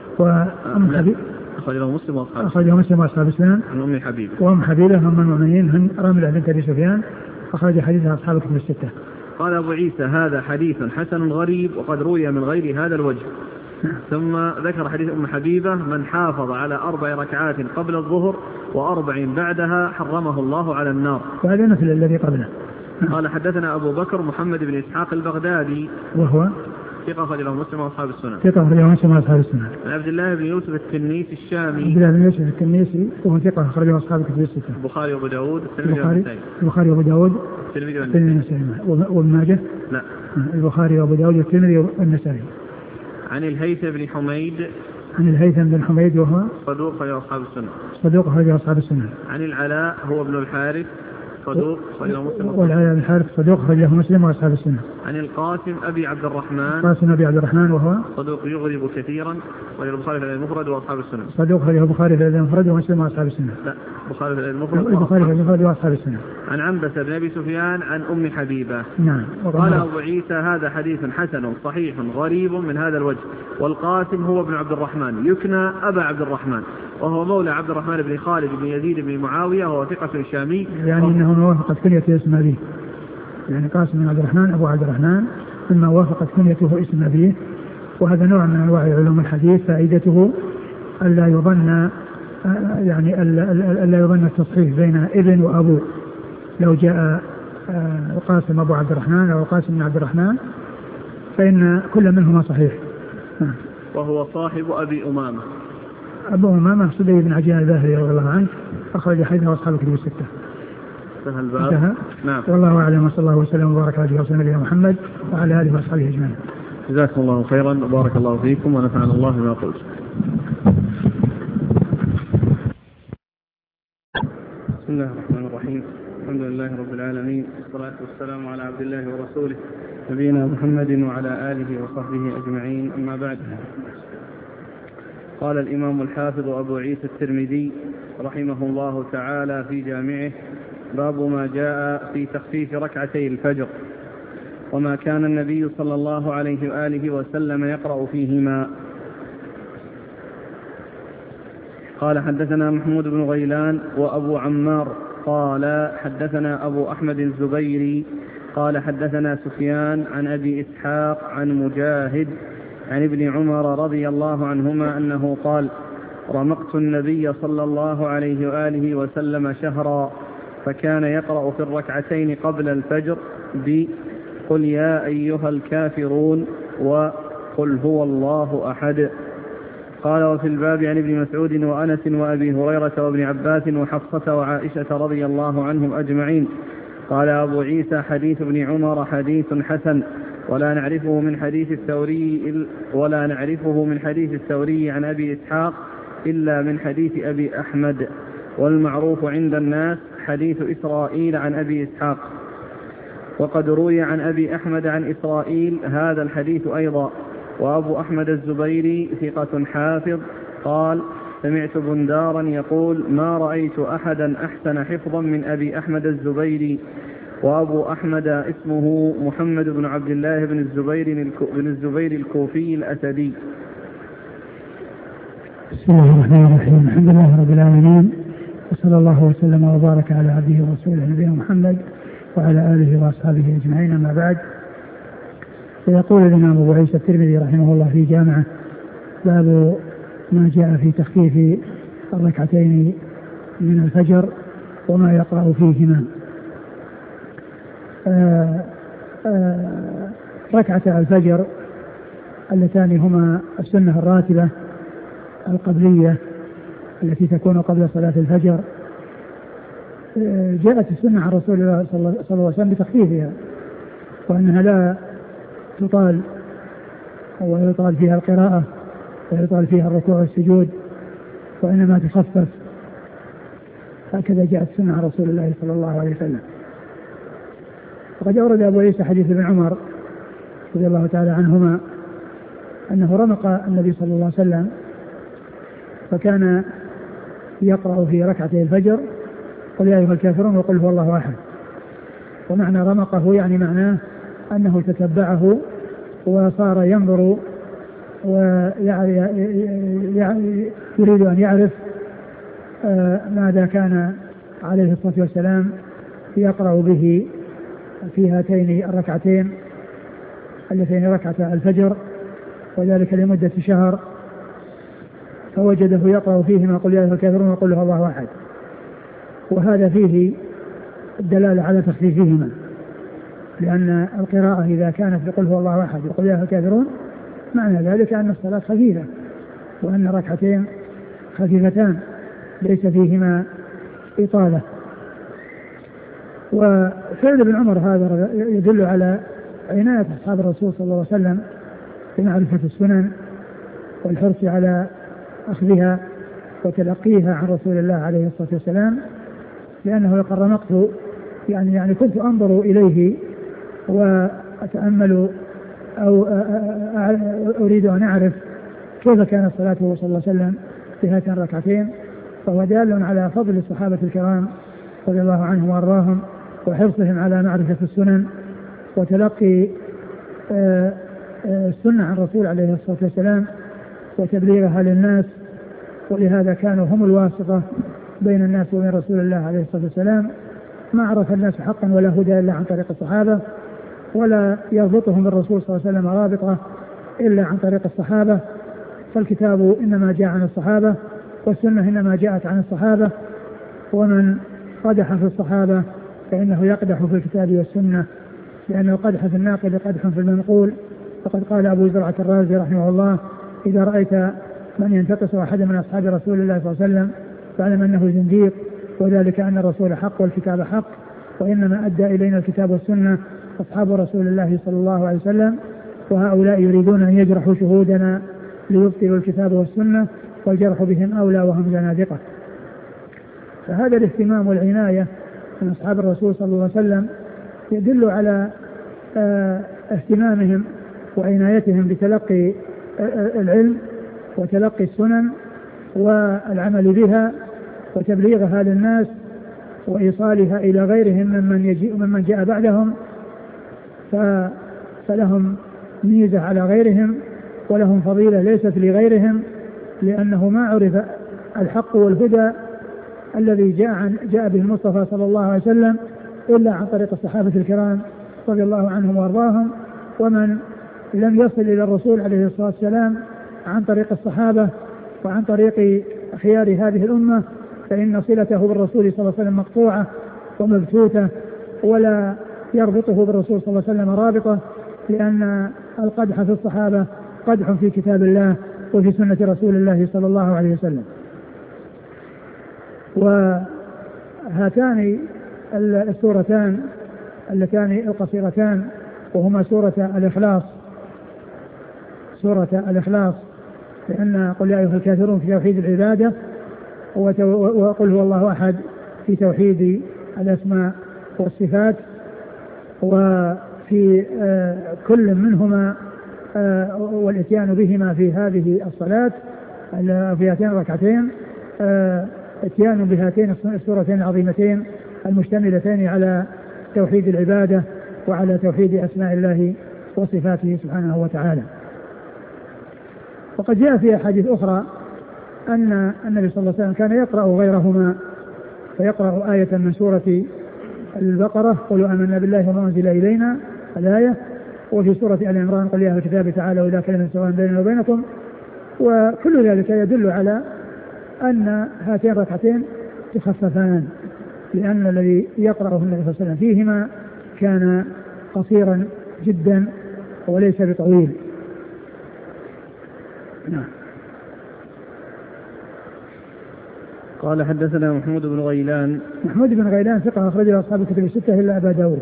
S1: أخرجه مسلم وأصحاب السنن. عن أم حبيبة أم المؤمنين رملة بنت أبي سفيان أخرج حديثها أصحاب الكتب 6. قال أبو عيسى هذا حديث حسن غريب وقد روي من غير هذا الوجه. ثم ذكر حديث أم حبيبة من حافظ على 4 ركعات قبل الظهر و4 بعدها حرمه الله على النار،
S2: وهذا مثل الذي قبله.
S1: قال حدثنا أبو بكر محمد بن إسحاق البغدادي
S2: وهو
S1: ثقة أخرجه مسلم وأصحاب السنن.
S2: عن
S1: عبد الله بن يوسف التنيسي الشامي
S2: وهو ثقة أخرجه أصحاب الكتب 6.
S1: البخاري وأبو داود والترمذي
S2: والنسائي. وابن ماجه؟
S1: لا.
S2: البخاري وأبو داود والترمذي والنسائي.
S1: عن الهيثم بن حميد.
S2: عن الهيثم بن حميد وهو
S1: صدوق أخرجه أصحاب السنة.
S2: صدوق أخرجه أصحاب السنة.
S1: عن العلاء هو ابن الحارث صدوق أخرجه مسلم.
S2: والعلاء بن الحارث صدوق أخرجه مسلم وأصحاب السنة.
S1: عن القاسم أبي عبد الرحمن.
S2: قاسم أبي عبد الرحمن وهو
S1: صدوق يغرب كثيرا وله البخاري في المفرد وأصحاب السنة.
S2: صدوق أخرجه البخاري في المفرد ومسلم وأصحاب السنة.
S1: لا، البخاري في المفرد.
S2: البخاري في المفرد وأصحاب السنة.
S1: عن عنبسة بن أبي سفيان عن أم حبيبة.
S2: نعم.
S1: قال أبو عيسى هذا حديث حسن صحيح غريب من هذا الوجه. والقاسم هو ابن عبد الرحمن يكنى أبا عبد الرحمن وهو مولى عبد الرحمن بن خالد بن يزيد بن معاوية وهو ثقة شامي.
S2: يعني أنه ما وافقت كنيته اسم أبيه. يعني قاسم بن عبد الرحمن أبو عبد الرحمن مما وافقت كنيته اسم أبيه. وهذا نوع من أنواع علوم الحديث فائدته ألا يظن يعني ألا يظن التصحيح بين ابن وأبو. لو جاء القاسم أبو عبد الرحمن أو القاسم بن عبد الرحمن فإن كل منهما صحيح.
S1: وهو صاحب أبي أمامة.
S2: أبو أمامة صدي بن عجلان الباهلي رضي الله عنه أخرج حديثه أصحاب الكتب الستة.
S1: انتهى. نعم.
S2: والله أعلم وصلى الله وسلم وبارك على نبينا محمد وعلى آله وأصحابه أجمعين.
S1: جزاكم الله خيرا وبارك الله فيكم ونفعنا الله بما قلت. بسم الله الرحمن الرحيم. الحمد لله رب العالمين والصلاة والسلام على عبد الله ورسوله نبينا محمد وعلى آله وصحبه أجمعين. أما بعد، قال الإمام الحافظ أبو عيسى الترمذي رحمه الله تعالى في جامعه: باب ما جاء في تخفيف ركعتي الفجر وما كان النبي صلى الله عليه وآله وسلم يقرأ فيهما. قال حدثنا محمود بن غيلان وأبو عمار قال حدثنا أبو أحمد الزبيري قال حدثنا سفيان عن أبي إسحاق عن مجاهد عن ابن عمر رضي الله عنهما أنه قال: رمقت النبي صلى الله عليه وآله وسلم شهرا فكان يقرأ في الركعتين قبل الفجر بقل يا أيها الكافرون وقل هو الله أحد. قال: وفي الباب عن ابن مسعود وأنس وأبي هريرة وابن عباس وحفصة وعائشة رضي الله عنهم أجمعين. قال أبو عيسى: حديث ابن عمر حديث حسن ولا نعرفه من حديث الثوري عن أبي إسحاق إلا من حديث أبي أحمد، والمعروف عند الناس حديث إسرائيل عن أبي إسحاق. وقد روي عن أبي أحمد عن إسرائيل هذا الحديث أيضا. وأبو أحمد الزبيري ثقة حافظ قال: سمعت بندارا يقول: ما رأيت أحدا أحسن حفظا من أبي أحمد الزبيري. وأبو أحمد اسمه محمد بن عبد الله بن الزبير الكوفي الأسدي.
S2: بسم الله الرحمن الرحيم. الحمد لله رب العالمين وصلى الله وسلم وبارك على عبده ورسوله نبينا محمد وعلى آله وأصحابه أجمعين. أما بعد، فيقول الإمام أبو عيسى الترمذي رحمه الله في جامعه: باب ما جاء في تخفيف الركعتين من الفجر وما يقرأ فيهما. ركعتا الفجر اللتان هما السنة الراتبة القبلية التي تكون قبل صلاة الفجر، جاءت السنة عن رسول الله صلى الله عليه وسلم بتخفيفها، وأنها لا تطال ويطال فيها القراءة ويطال فيها الركوع والسجود، وإنما تخفف. هكذا جاءت السنة عن رسول الله صلى الله عليه وسلم. وقد أورد أبو عيسى حديث ابن عمر رضي الله تعالى عنهما أنه رمق النبي صلى الله عليه وسلم فكان يقرأ في ركعتي الفجر: قل يا أيها الكافرون وقل هو الله أحد. ومعنى رمقه يعني معناه أنه تتبعه وصار ينظر ويريد أن يعرف ماذا كان عليه الصلاة والسلام يقرأ به في هاتين الركعتين اللتين ركعتا الفجر، وذلك لمدة شهر، فوجده يقرأ فيهما: قل يا أيها الكافرون وقل هو الله أحد. وهذا فيه الدلالة على تخفيفهما، لأن القراءة إذا كانت بقل هو الله أحد وقل يا أيها الكافرون معنى ذلك أن الصلاة خفيفة، وأن ركعتين خفيفتان ليس فيهما إطالة. وفعل ابن عمر هذا يدل على عناية أصحاب الرسول صلى الله عليه وسلم بمعرفة السنن والحرص على أخذها وتلقيها عن رسول الله عليه الصلاة والسلام، لأنه يقول رمقت يعني كنت أنظر إليه وأتأمل أو أريد أن أعرف كيف كانت صلاته صلى الله عليه وسلم في هاتين الركعتين، فهو دال على فضل الصحابة الكرام رضي الله عنهم وأرضاهم وحرصهم على معرفة السنن وتلقي السنة عن الرسول عليه الصلاة والسلام وتبليغها للناس، ولهذا كانوا هم الواسطة بين الناس وبين رسول الله عليه الصلاة والسلام. ما عرف الناس حقا ولا هدى إلا عن طريق الصحابة، ولا يربطهم بالرسول صلى الله عليه وسلم رابطة إلا عن طريق الصحابة، فالكتاب إنما جاء عن الصحابة والسنة إنما جاءت عن الصحابة، ومن قدح في الصحابة فإنه يقدح في الكتاب والسنة، لأنه قدح في الناقل قدح في المنقول. فقد قال أبو زرعة الرازي رحمه الله: إذا رأيت من ينتقص أحد من أصحاب رسول الله صلى الله عليه وسلم فاعلم أنه زنديق، وذلك أن الرسول حق والكتاب حق، وإنما أدى إلينا الكتاب والسنة أصحاب رسول الله صلى الله عليه وسلم، وهؤلاء يريدون أن يجرحوا شهودنا ليبطلوا الكتاب والسنة، والجرح بهم أولى وهم زنادقة. فهذا الاهتمام والعناية من أصحاب الرسول صلى الله عليه وسلم يدل على اهتمامهم وعنايتهم بتلقي العلم وتلقي السنن والعمل بها وتبليغها للناس وإيصالها إلى غيرهم ممن جاء بعدهم، فلهم ميزة على غيرهم ولهم فضيلة ليست لغيرهم، لأنه ما عرف الحق والهدى الذي جاء به المصطفى صلى الله عليه وسلم إلا عن طريق الصحابة الكرام رضي الله عنهم وارضاهم، ومن لم يصل إلى الرسول عليه الصلاة والسلام عن طريق الصحابة وعن طريق خيار هذه الأمة فإن صلته بالرسول صلى الله عليه وسلم مقطوعة ومبتوتة، ولا يربطه بالرسول صلى الله عليه وسلم رابطة، لأن القدح في الصحابة قدح في كتاب الله وفي سنة رسول الله صلى الله عليه وسلم. وهاتان السورتان اللتان القصيرتان وهما سورة الإخلاص، لأن قل يا أيها الكافرون في توحيد العبادة، وقل هو الله أحد في توحيد الأسماء والصفات، وفي كل منهما والاتيان بهما في هذه الصلاة في هاتين الركعتين اتيان بهاتين السورتين العظيمتين المشتملتين على توحيد العبادة وعلى توحيد أسماء الله وصفاته سبحانه وتعالى. وقد جاء في أحاديث أخرى أن النبي صلى الله عليه وسلم كان يقرأ غيرهما، فيقرأ آية من سورة البقرة قولوا آمنا بالله وما أنزل إلينا الآية، وفي سورة آل عمران قل يا أهل الكتاب تعالوا إلى كلمة سواء بيننا وبينكم، وكل ذلك يدل على أن هاتين الركعتين تخففان، لأن الذي يقرأه النبي صلى الله عليه وسلم فيهما كان قصيرا جدا وليس بطويل. نعم.
S1: قال حدثنا محمود بن غيلان.
S2: محمود بن غيلان ثقة أخرجه أصحاب الكتب الستة إلا أبا داود.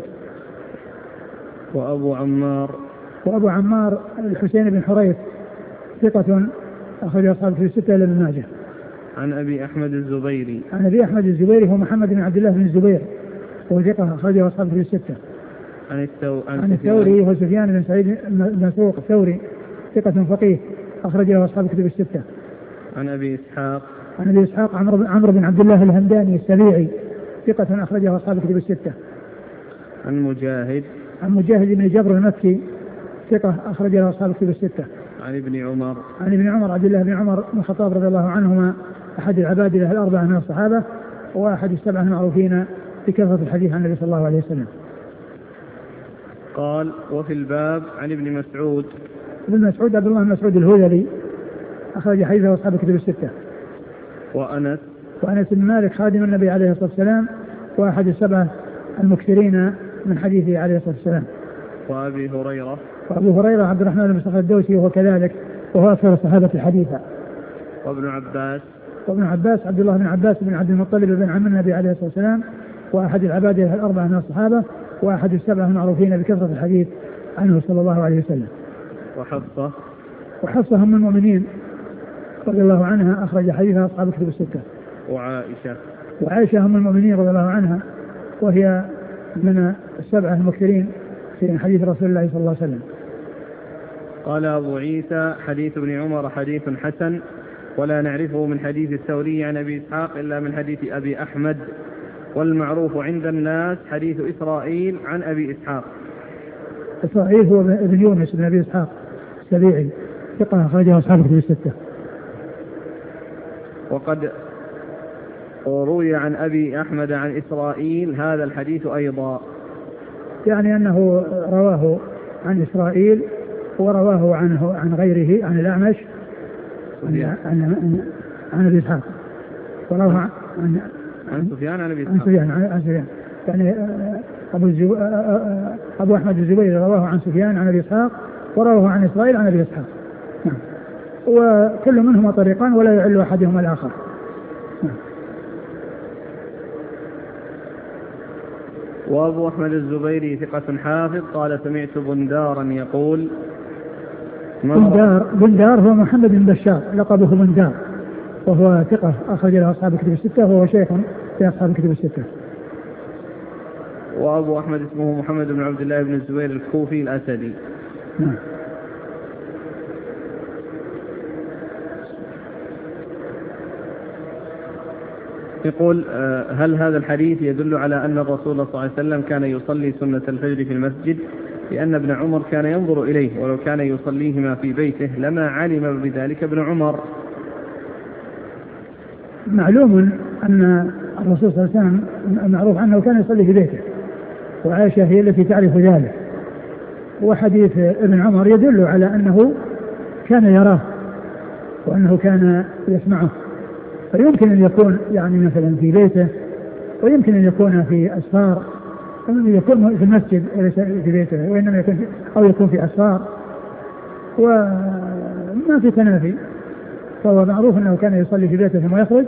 S2: وأبو عمار الحسين بن حريث ثقة أخرجه أصحاب الكتب الستة إلا ابن ماجه.
S1: عن أبي أحمد
S2: الزبيري هو محمد بن عبد الله بن الزبير وهو ثقة أخرجه أصحاب الكتب الستة. عن الثوري وهو سفيان بن سعيد بن مسروق الثوري ثقة فقيه أخرجه أصحاب الكتب الستة.
S1: عن أبي إسحاق
S2: عمرو بن عبد الله الهمداني السبيعي ثقة أخرجه أصحاب الكتب الستة.
S1: عن
S2: مجاهد بن جبر المكي ثقة أخرجه أصحاب الكتب الستة.
S1: عن ابن عمر
S2: عبد الله بن عمر بن الخطاب رضي الله عنهما أحد العبادلة الأربعة من الصحابة وأحد السبعة المعروفين بكثرة الحديث عن النبي صلى الله عليه وسلم.
S1: قال وفي الباب عن ابن مسعود
S2: عبد الله بن مسعود الهذلي أخرج حديثه أصحاب الكتب الستة. وأنس بن مالك خادم النبي عليه الصلاة والسلام وأحد السبعة المكثرين من حديثه عليه الصلاة والسلام. وأبو هريرة عبد الرحمن بن صخر الدوسي وهو كذلك وهو أكثر الصحابة حديثا.
S1: وابن عباس
S2: عبد الله بن عباس بن عبد المطلب بن عم النبي عليه الصلاة والسلام وأحد العبادة الأربعة من الصحابة، وأحد السبعة المعروفين بكثرة الحديث عنه صلى الله عليه وسلم. وحفصة أم المؤمنين رضي الله عنها أخرج حديثها أصحاب الكتب الستة. وعائشة أم المؤمنين رضي الله عنها وهي من السبعة المكثرين في حديث رسول الله صلى الله عليه وسلم.
S1: قال أبو عيسى حديث ابن عمر حديث حسن ولا نعرفه من حديث الثوري عن أبي إسحاق إلا من حديث أبي أحمد، والمعروف عند الناس حديث إسرائيل عن أبي إسحاق.
S2: إسرائيل هو ابن يونس بن أبي إسحاق السبيعي ثقة أخرجه أصحاب الكتب الستة.
S1: وقد روي عن أبي أحمد عن إسرائيل هذا الحديث أيضا،
S2: يعني أنه رواه عن إسرائيل ورواه عنه عن غيره عن الأعمش عن أبي إسحاق، ورواه
S1: عن سفيان عن أبي إسحاق.
S2: عن سفيان يعني أبو أحمد الزبيري رواه عن سفيان عن أبي إسحاق ورواه عن إسرائيل عن أبي إسحاق. وكل منهما طريقان ولا يعل أحدهما الآخر.
S1: وأبو أحمد الزبيري ثقة حافظ قال سمعت بندارا يقول.
S2: بندار هو محمد بن بشار لقبه بندار، وهو ثقة أخرج له أصحاب الكتب الستة وهو شيخ في أصحاب الكتب الستة.
S1: وأبو أحمد اسمه محمد بن عبد الله بن الزبير الكوفي الأسدي. يقول هل هذا الحديث يدل على أن الرسول صلى الله عليه وسلم كان يصلي سنة الفجر في المسجد، لأن ابن عمر كان ينظر إليه ولو كان يصليهما في بيته لما علم بذلك ابن عمر؟
S2: معلوم أن الرسول صلى الله عليه وسلم معروف عنه كان يصلي في بيته، وعائشة هي التي تعرف ذلك، وحديث ابن عمر يدل على أنه كان يراه وأنه كان يسمعه، فيمكن أن يكون يعني مثلا في بيته، ويمكن أن يكون في أسفار، يكون في المسجد وليس في بيته، وإنما يكون أو يكون في أسفار، وما في تنافي. فهو معروف أنه كان يصلي في بيته ثم يخرج،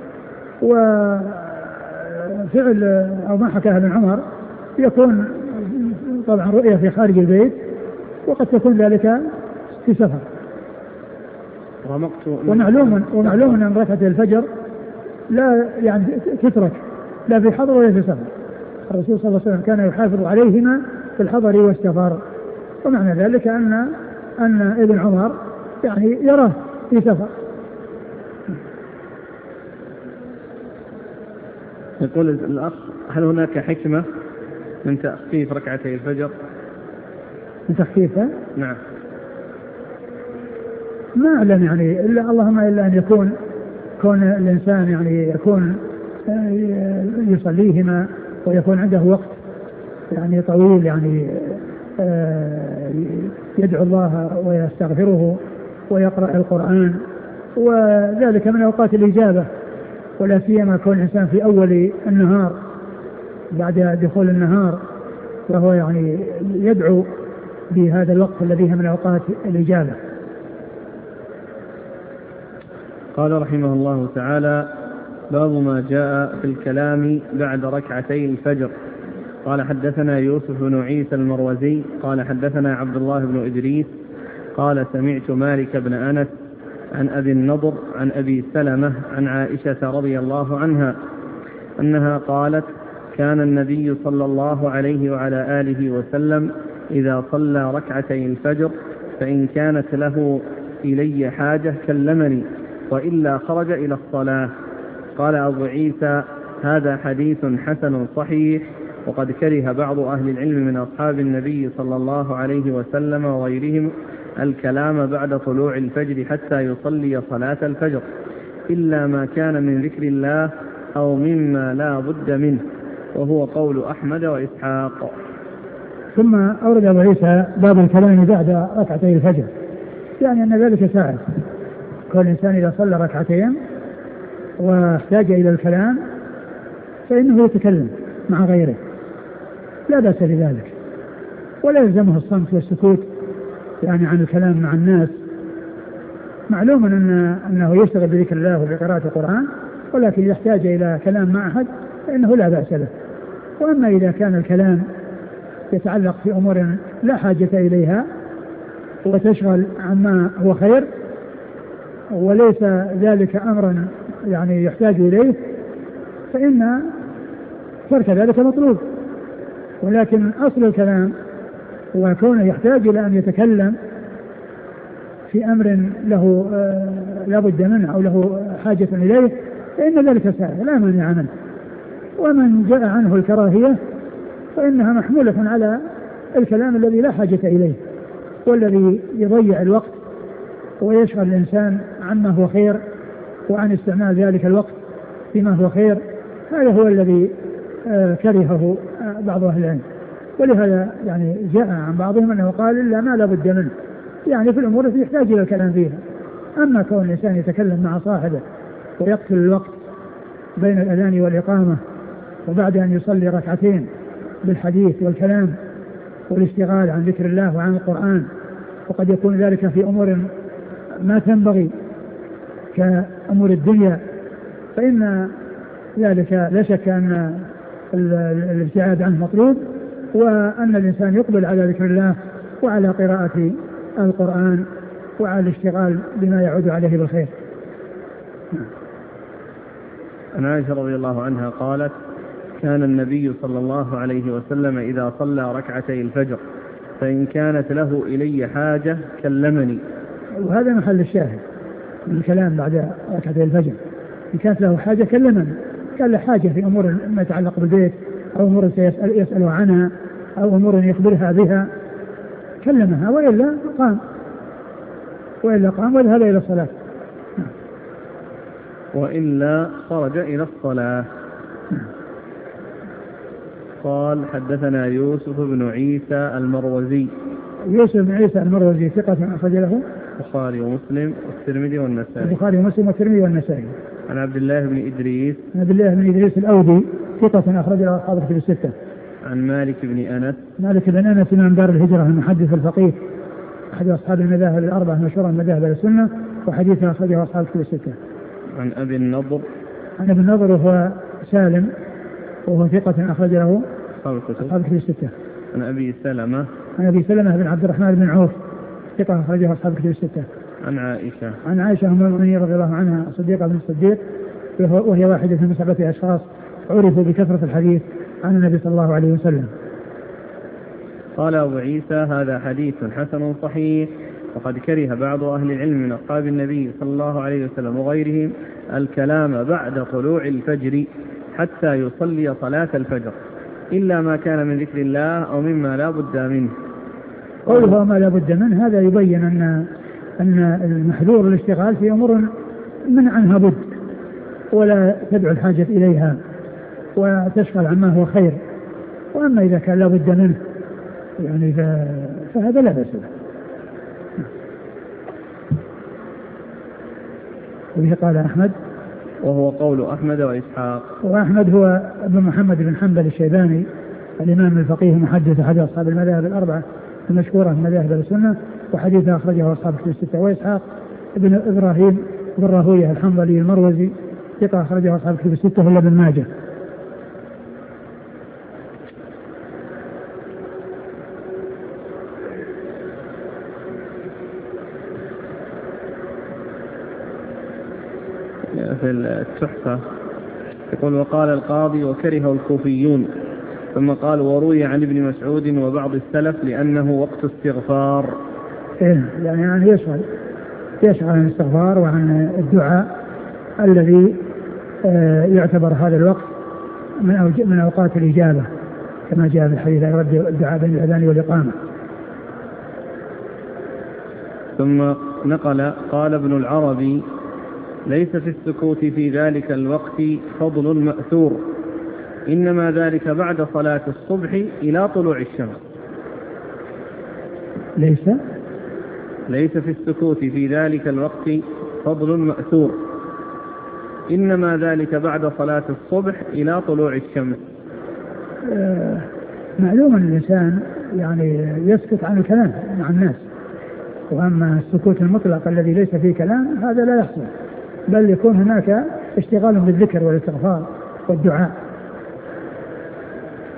S2: وفعل أو ما حكاه ابن عمر يكون طبعا رؤية في خارج البيت، وقد تكون ذلك في سفر. ومعلوم أن ركعة الفجر لا يعني تترك لا في حضر ولا في سفر. الرسول صلى الله عليه وسلم كان يحافظ عليهما في الحضر والسفر، ومعنى ذلك أن ابن عمر يعني يراه في سفر.
S1: يقول الأخ هل هناك حكمة من تخفيف ركعتي الفجر؟
S2: من تخفيفها؟
S1: نعم.
S2: ما أعلم يعني إلا اللهم إلا أن يكون كون الإنسان يعني يكون يصليهما ويكون عنده وقت يعني طويل يعني يدعو الله ويستغفره ويقرأ القرآن، وذلك من أوقات الإجابة، ولا سيما كون الإنسان في أول النهار بعد دخول النهار وهو يعني يدعو بهذا الوقت الذي هو من أوقات الإجابة.
S1: قال رحمه الله تعالى باب ما جاء في الكلام بعد ركعتي الفجر. قال حدثنا يوسف بن عيسى المروزي قال حدثنا عبد الله بن إدريس قال سمعت مالك بن أنس عن أبي النضر عن أبي سلمة عن عائشة رضي الله عنها أنها قالت كان النبي صلى الله عليه وعلى آله وسلم إذا صلى ركعتي الفجر فإن كانت له إلي حاجة كلمني وإلا خرج إلى الصلاة. قال أبو عيسى هذا حديث حسن صحيح، وقد كره بعض أهل العلم من أصحاب النبي صلى الله عليه وسلم وغيرهم الكلام بعد طلوع الفجر حتى يصلي صلاة الفجر إلا ما كان من ذكر الله أو مما لا بد منه، وهو قول أحمد وإسحاق.
S2: ثم أورد أبو عيسى باب الكلام بعد ركعتي الفجر، يعني أن ذلك ساعد كل إنسان إذا صلى ركعتين واحتاج إلى الكلام فإنه يتكلم مع غيره لا بأس بذلك، ولا يلزمه الصمت والسكوت يعني عن الكلام مع الناس. معلوم أنه يشتغل بذكر الله وبقراءة القرآن، ولكن يحتاج إلى كلام مع أحد فإنه لا بأس له. وأما إذا كان الكلام يتعلق في أمور لا حاجة إليها وتشغل عما هو خير وليس ذلك أمرا يعني يحتاج إليه فإن ترك ذلك مطلوب. ولكن أصل الكلام وكونه يحتاج إلى أن يتكلم في أمر له لا بد منه أو له حاجة إليه فإن ذلك سائغ لا مانع منه. ومن جاء عنه الكراهية فإنها محمولة على الكلام الذي لا حاجة إليه والذي يضيع الوقت ويشغل الإنسان عما هو خير وعن استعمال ذلك الوقت فيما هو خير. هذا هو الذي كرهه بعض أهل العلم. ولهذا يعني جاء عن بعضهم أنه قال إلا ما لا بد منه يعني في الأمور التي يحتاج إلى الكلام فيها. أما كون الإنسان يتكلم مع صاحبه ويقتل الوقت بين الأذان والإقامة وبعد أن يصلي ركعتين بالحديث والكلام والاشتغال عن ذكر الله وعن القرآن وقد يكون ذلك في أمور ما تنبغي كأمور الدنيا فإن ذلك لا شك أن الابتعاد عنه مطلوب وأن الإنسان يقبل على ذكر الله وعلى قراءة القرآن وعلى الاشتغال بما يعود عليه بالخير.
S1: عن عائشة رضي الله عنها قالت كان النبي صلى الله عليه وسلم إذا صلى ركعتي الفجر فإن كانت له إلي حاجة كلمني.
S2: وهذا محل الشاهد من الكلام بعد ركعتي الفجر. إن كانت له حاجة كلمني كان له حاجة في أمور ما يتعلق بالبيت أو أمور يسأله عنها أو أمور يخبرها بها كلمها وإلا قام وذهب إلى الصلاة
S1: وإلا خرج إلى الصلاة. قال حدثنا يوسف بن عيسى المروزي.
S2: يوسف بن عيسى المروزي ثقة أخرج له
S1: البخاري ومسلم والترمذي والنسائي.
S2: البخاري ومسلم والترمذي والنسائي.
S1: عن عبد الله بن إدريس.
S2: عن عبد الله بن إدريس الأودي ثقة أخرج له أصحاب الكتب الستة.
S1: عن مالك بن أنس.
S2: مالك بن أنس إمام دار الهجرة المحدث الفقيه أحد أصحاب المذاهب الأربعة مشهورا المذاهب السنة وحديثه أخرجه أصحاب الكتب الستة.
S1: عن أبي النضر.
S2: عن أبي النضر وهو سالم وهو ثقة أخرج له
S1: أصحاب
S2: الكتب الستة.
S1: عن أبي سلمة.
S2: عن أبي سلمة بن عبد الرحمن بن عوف ثقة أخرجه أصحاب الكتب الستة.
S1: عن عائشة.
S2: عن عائشة أم المؤمنين رضي الله عنها الصديقة بن الصديق وهي واحدة من 7 أشخاص عرفوا بكثرة الحديث عن النبي صلى الله عليه وسلم.
S1: قال أبو عيسى هذا حديث حسن صحيح وقد كره بعض أهل العلم من أصحاب النبي صلى الله عليه وسلم وغيرهم الكلام بعد طلوع الفجر حتى يصلي صلاة الفجر إلا ما كان من ذكر الله أو مما لا بد منه.
S2: قوله ما لا بد منه هذا يبين أن المحذور الاشتغال في أمور من عنها بد ولا تدعو الحاجة إليها وتشغل عما هو خير. وأما إذا كان لا بد منه يعني فهذا لا بأس به. وبه قال أحمد
S1: وهو قول أحمد وإسحاق.
S2: وأحمد هو ابن محمد بن حنبل الشيباني الإمام الفقيه المحدث أحد أصحاب المذاهب الأربعة المشهورة من مذاهب السنة وحديثه أخرجه أصحاب الكتب الستة. وإسحاق ابن إبراهيم بن راهويه الحنظلي المروزي ثقة أخرجه أصحاب الكتب الستة إلا ابن ماجه.
S1: في التحفة يقول وقال القاضي وكره الكوفيون ثم قال وروي عن ابن مسعود وبعض السلف لأنه وقت استغفار.
S2: يعني يشغل عن الاستغفار وعن الدعاء الذي يعتبر هذا الوقت من أوقات الإجابة كما جاء في الحديث يرد الدعاء بين الأذان والإقامة.
S1: ثم نقل قال ابن العربي ليس في السكوت في ذلك الوقت فضل مأثور إنما ذلك بعد صلاة الصبح إلى طلوع الشمس. ليس في السكوت في ذلك الوقت فضل مأثور إنما ذلك بعد صلاة الصبح إلى طلوع الشمس.
S2: معلوم أن الإنسان يعني يسكت عن الكلام مع الناس وأما السكوت المطلق الذي ليس فيه كلام هذا لا يحصل بل يكون هناك اشتغال بالذكر والاستغفار والدعاء.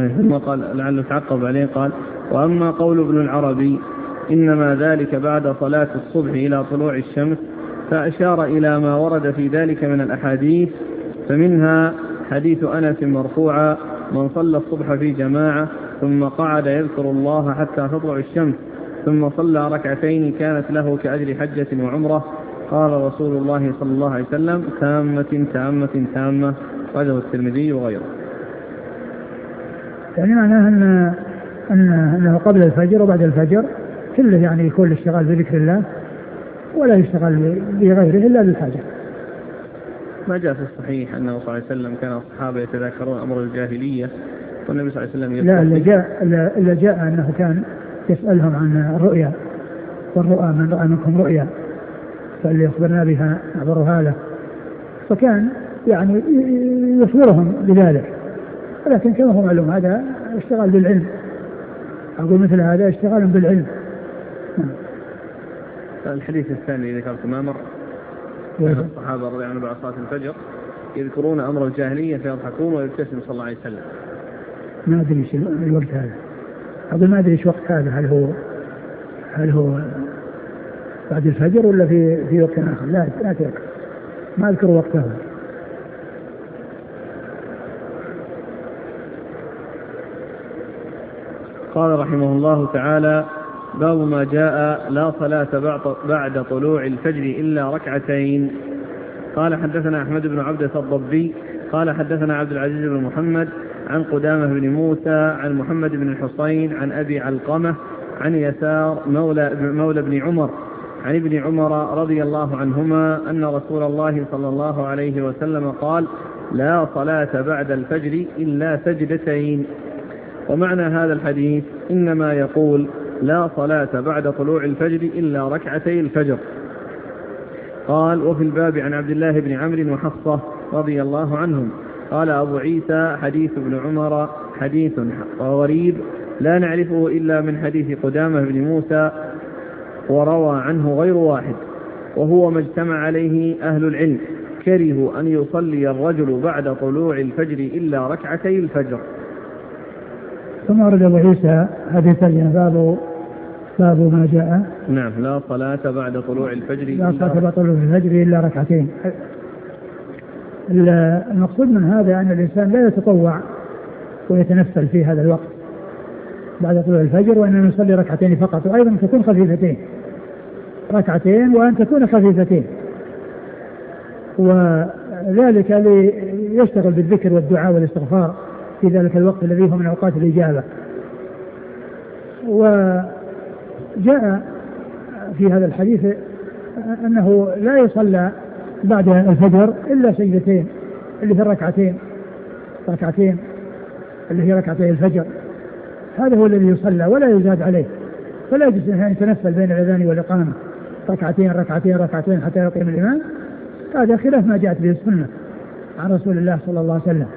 S1: ثم قال لعله تعقب عليه قال: وأما قول ابن العربي إنما ذلك بعد صلاة الصبح إلى طلوع الشمس، فأشار إلى ما ورد في ذلك من الأحاديث، فمنها حديث أنس مرفوعا: من صلى الصبح في جماعة ثم قعد يذكر الله حتى تطلع الشمس ثم صلى ركعتين كانت له كأجر حجة وعمرة. قال رسول الله صلى الله عليه وسلم: تامة تامة تامة. أخرجه الترمذي وغيره.
S2: يعني معناه أنه قبل الفجر وبعد الفجر كله يعني يكون الاشتغال بذكر الله ولا يشتغل بغيره إلا بالحاجة.
S1: ما جاء في الصحيح أنه صلى الله عليه وسلم كان الصحابة يتذاكرون أمر الجاهلية والنبي صلى الله عليه وسلم
S2: لا، اللي جاء أنه كان يسألهم عن الرؤيا، والرؤى من رأى منكم رؤيا فاللي يخبرنا بها نعبرها له، فكان يعني يخبرهم بذلك. ولكن كما هو معلوم هذا اشتغال بالعلم، أقول مثل هذا اشتغال بالعلم.
S1: الحديث الثاني اللي ذكرت ما مر كان الصحابة رضي الله عنهم بعد صلاة الفجر يذكرون أمر الجاهلية فيضحكون ويبتسم صلى الله عليه وسلم.
S2: ما أدري ايش الوقت هذا، أقول ما أدري ايش وقت هذا، هل هو بعد الفجر ولا في وقت آخر؟ لا أذكر، ما أذكر وقته.
S1: قال رحمه الله تعالى: باب ما جاء لا صلاة بعد طلوع الفجر إلا ركعتين. قال حدثنا أحمد بن عبدة الضبي قال حدثنا عبد العزيز بن محمد عن قدامة بن موسى عن محمد بن الحصين عن أبي علقمة عن يسار مولى بن عمر عن ابن عمر رضي الله عنهما أن رسول الله صلى الله عليه وسلم قال: لا صلاة بعد الفجر إلا سجدتين. ومعنى هذا الحديث إنما يقول: لا صلاة بعد طلوع الفجر إلا ركعتي الفجر. قال: وفي الباب عن عبد الله بن عمرو وحفصة رضي الله عنهم. قال أبو عيسى: حديث ابن عمر حديث غريب لا نعرفه إلا من حديث قدامة بن موسى، وروى عنه غير واحد، وهو ما اجتمع عليه أهل العلم، كرهوا أن يصلي الرجل بعد طلوع الفجر إلا ركعتي الفجر.
S2: ثم ورد أبو عيسى هذه باب ما جاء
S1: نعم لا صلاة بعد طلوع الفجر
S2: إلا ركعتين. المقصود من هذا أن الإنسان لا يتطوع ويتنفل في هذا الوقت بعد طلوع الفجر، وأن يصلي ركعتين فقط، وأيضا تكون خفيفتين، ركعتين وأن تكون خفيفتين، وذلك ليشتغل بالذكر والدعاء والاستغفار في ذلك الوقت الذي هو من أوقات الإجابة. وجاء في هذا الحديث أنه لا يصلى بعد الفجر إلا سجدتين اللي هي ركعتين اللي هي ركعتي الفجر، هذا هو الذي يصلى ولا يزاد عليه، فلا يجوز أن يتنفل بين الأذان والإقامة ركعتين حتى يقيم الإمام. هذا خلاف ما جاءت به السنة عن رسول الله صلى الله عليه وسلم.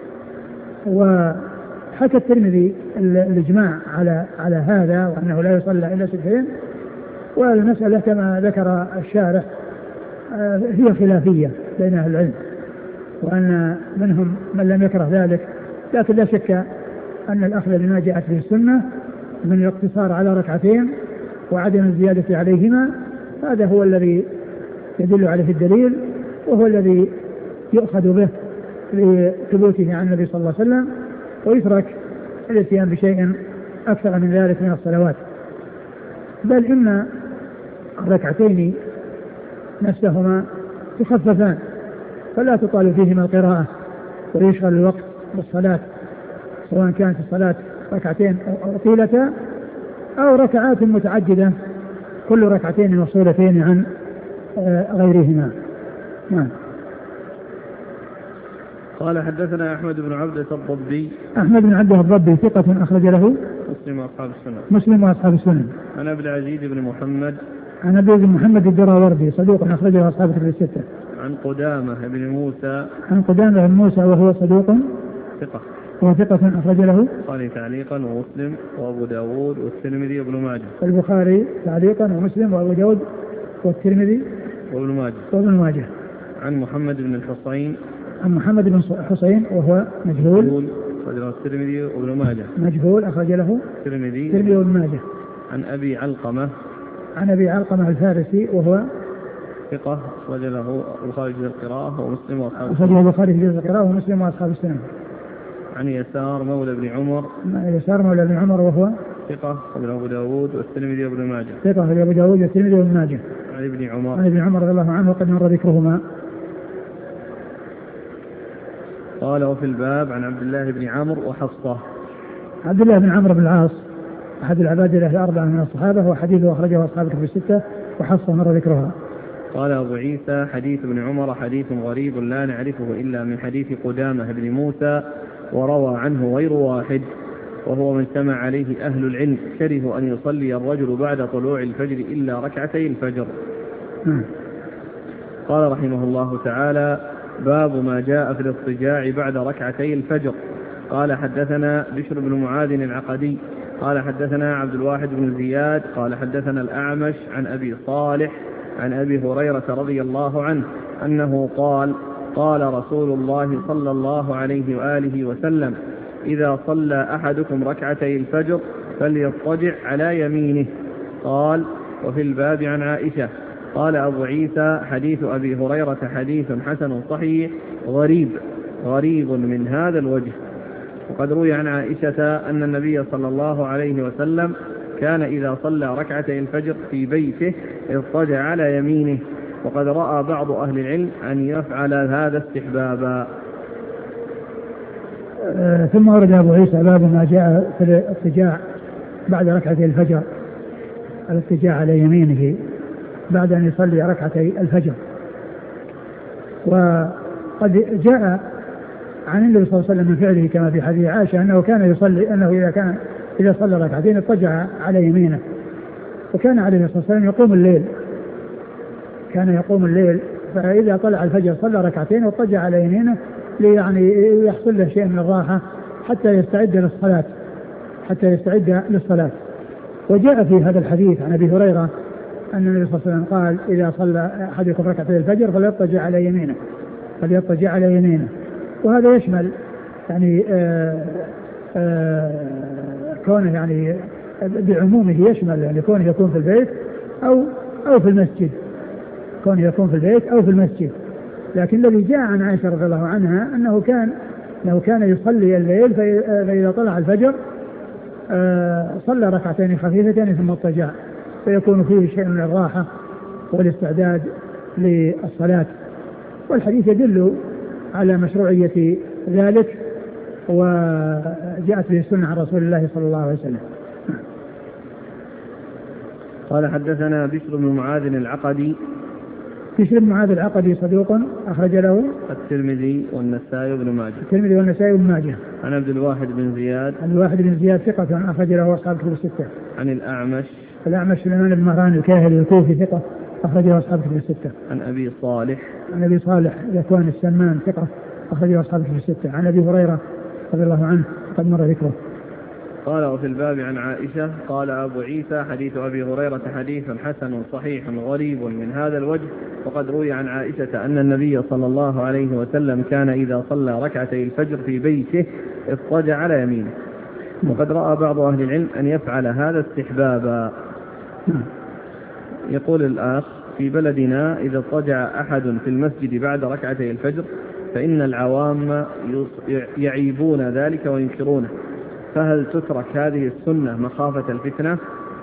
S2: وحكى الترمذي الإجماع على هذا، وأنه لا يصلى إلا سجدتين. والمسألة كما ذكر الشارح هي خلافية بين أهل العلم، وأن منهم من لم يكره ذلك، لكن لا شك أن الأخذ بما جاءت به السنة من الاقتصار على ركعتين وعدم الزيادة عليهما، هذا هو الذي يدل عليه الدليل، وهو الذي يؤخذ به لثبوته عن النبي صلى الله عليه وسلم، ويترك الاتيان بشيء أكثر من ذلك من الصلوات. بل إن الركعتين نفسهما تخففان، فلا تطال فيهما القراءة ويشغل الوقت بالصلاة، سواء كانت الصلاة ركعتين طيلة أو ركعات متعددة كل ركعتين مفصولتين عن غيرهما. نعم.
S1: قال حدثنا أحمد بن عبدة الضبي.
S2: أحمد بن عبدة الضبي ثقة أخرج له مسلم وأصحاب السنن.
S1: عن عبد العزيز بن محمد.
S2: عن عبد العزيز بن محمد الدراوردي صدوق أخرج له أصحاب الكتب الستة.
S1: عن قدامة بن موسى.
S2: عن قدامة بن موسى وهو صدوق
S1: ثقة.
S2: وثقة أخرج له
S1: البخاري تعليقا ومسلم وأبو داود والترمذي وابن ماجه.
S2: البخاري تعليقا ومسلم وأبو داود والترمذي وابن ماجه.
S1: عن محمد بن الحصين.
S2: عن محمد بن حصين وهو مجهول
S1: أخرج له الترمذي وابن ماجه.
S2: مجهول أخرج له الترمذي وابن ماجه.
S1: عن أبي علقمة
S2: الفارسي وهو
S1: ثقة أخرج له البخاري في القراءة ومسلم وأصحاب
S2: السنن. أخرج البخاري في القراءة ومسلم وأصحاب السنن.
S1: عن يسار مولى ابن عمر
S2: وهو
S1: ثقة أخرج له أبو داود والترمذي وابن ماجه.
S2: ثقة أخرج أبو داود والترمذي وابن ماجه.
S1: عن ابن
S2: عمر رضي الله عنه وقد مر ذكرهما.
S1: قال وفي الباب عن عبد الله بن عمرو وحفصة.
S2: عبد الله بن عمرو بن العاص أحد العباد له الأربعة من الصحابة وحديثه أخرجه أصحاب الكتب الستة وحفصة مر ذكرها.
S1: قال أبو عيسى حديث ابن عمر حديث غريب لا نعرفه إلا من حديث قدامة بن موسى وروى عنه غير واحد وهو من سمع عليه أهل العلم كره أن يصلي الرجل بعد طلوع الفجر إلا ركعتي الفجر. قال رحمه الله تعالى باب ما جاء في الاضطجاع بعد ركعتي الفجر. قال حدثنا بشر بن معاذ العقدي قال حدثنا عبد الواحد بن زياد قال حدثنا الأعمش عن أبي صالح عن أبي هريرة رضي الله عنه أنه قال قال رسول الله صلى الله عليه وآله وسلم إذا صلى أحدكم ركعتي الفجر فليضطجع على يمينه. قال وفي الباب عن عائشة. قال أبو عيسى حديث أبي هريرة حديث حسن صحيح غريب من هذا الوجه. وقد روي عن عائشة أن النبي صلى الله عليه وسلم كان إذا صلى ركعتي الفجر في بيته اضطجع على يمينه. وقد رأى بعض أهل العلم أن يفعل هذا استحبابا.
S2: ثم ورد أبو عيسى باب ما جاء في الاضطجاع بعد ركعتي الفجر، الاضطجاع على يمينه بعد أن يصلي ركعتي الفجر. وقد جاء عن النبي صلى الله عليه وسلم من فعله كما في حديث عائشة أنه كان يصلي إذا صلى ركعتين اضطجع على يمينه. وكان عليه الصلاة والسلام يقوم الليل فإذا طلع الفجر صلى ركعتين واضطجع على يمينه يعني يحصل له شيء من الراحة حتى يستعد للصلاة. وجاء في هذا الحديث عن أبي هريرة أن النبي صلى الله عليه وسلم قال إذا صلى أحدكم ركعتي الفجر فليضطجع على يمينه. وهذا يشمل يعني كونه يعني بعمومه يشمل يعني كونه يكون في البيت أو في المسجد، لكن الذي جاء عن عائشة رضي الله عنها أنه كان يصلي الليل فإذا طلع الفجر صلى ركعتين خفيفتين ثم اضطجع فيكون فيه شيء من الراحة والاستعداد للصلاة. والحديث يدل على مشروعية ذلك وجاءت به السنة عن رسول الله صلى الله عليه وسلم.
S1: قال حدثنا بشر بن معاذ العقدي
S2: صدوق أخرج له
S1: الترمذي والنسائي وابن ماجه. عن عبد الواحد بن زياد
S2: ثقة أخرج له أصحاب الكتب الستة.
S1: عن
S2: الأعمش سليمان بن مهران الكاهلي الكوفي ثقة أخرج له أصحاب الكتب الستة.
S1: عن أبي صالح
S2: ذكوان السمان ثقة أخرج له أصحاب الكتب الستة. عن أبي هريرة رضي الله عنه قد مر ذكره.
S1: قال وفي الباب عن عائشة. قال أبو عيسى حديث أبي هريرة حديث حسن صحيح غريب من هذا الوجه. وقد روي عن عائشة أن النبي صلى الله عليه وسلم كان إذا صلى ركعتي الفجر في بيته اضطجع على يمينه. وقد رأى بعض أهل العلم أن يفعل هذا استحبابا. يقول الآخ في بلدنا إذا اضطجع أحد في المسجد بعد ركعتي الفجر فإن العوام يعيبون ذلك وينكرونه، فهل تترك هذه السنة مخافة الفتنة؟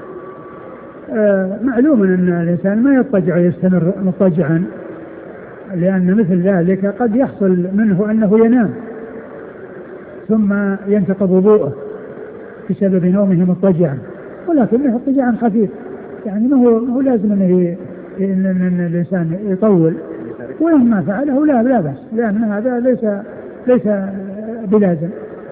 S2: معلوم أن الإنسان ما يضطجع ويستمر مضطجعا، لأن مثل ذلك قد يحصل منه أنه ينام ثم ينتقض وضوءه بسبب نومه مضطجعا، ولكنه اضطجاعا خفيف، يعني ما هو لازم أن الإنسان يطول، ولما فعله لا بأس، لأن هذا ليس بلازم.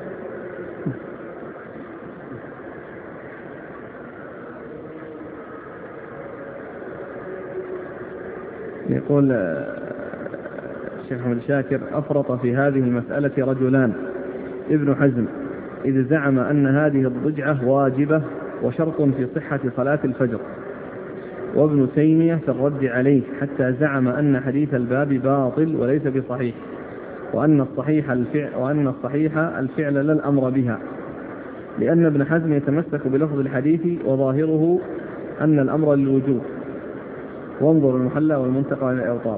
S1: يقول الشيخ محمد شاكر أفرط في هذه المسألة رجلان: ابن حزم إذ زعم أن هذه الضجعة واجبة وشرط في صحة صلاة الفجر، وابن تيمية في الرد عليه حتى زعم أن حديث الباب باطل وليس بصحيح، وأن الصحيح الفعل لا الأمر بها، لأن ابن حزم يتمسك بلفظ الحديث وظاهره أن الأمر للوجوب. وانظر المحلى والمنتقى للأوطار.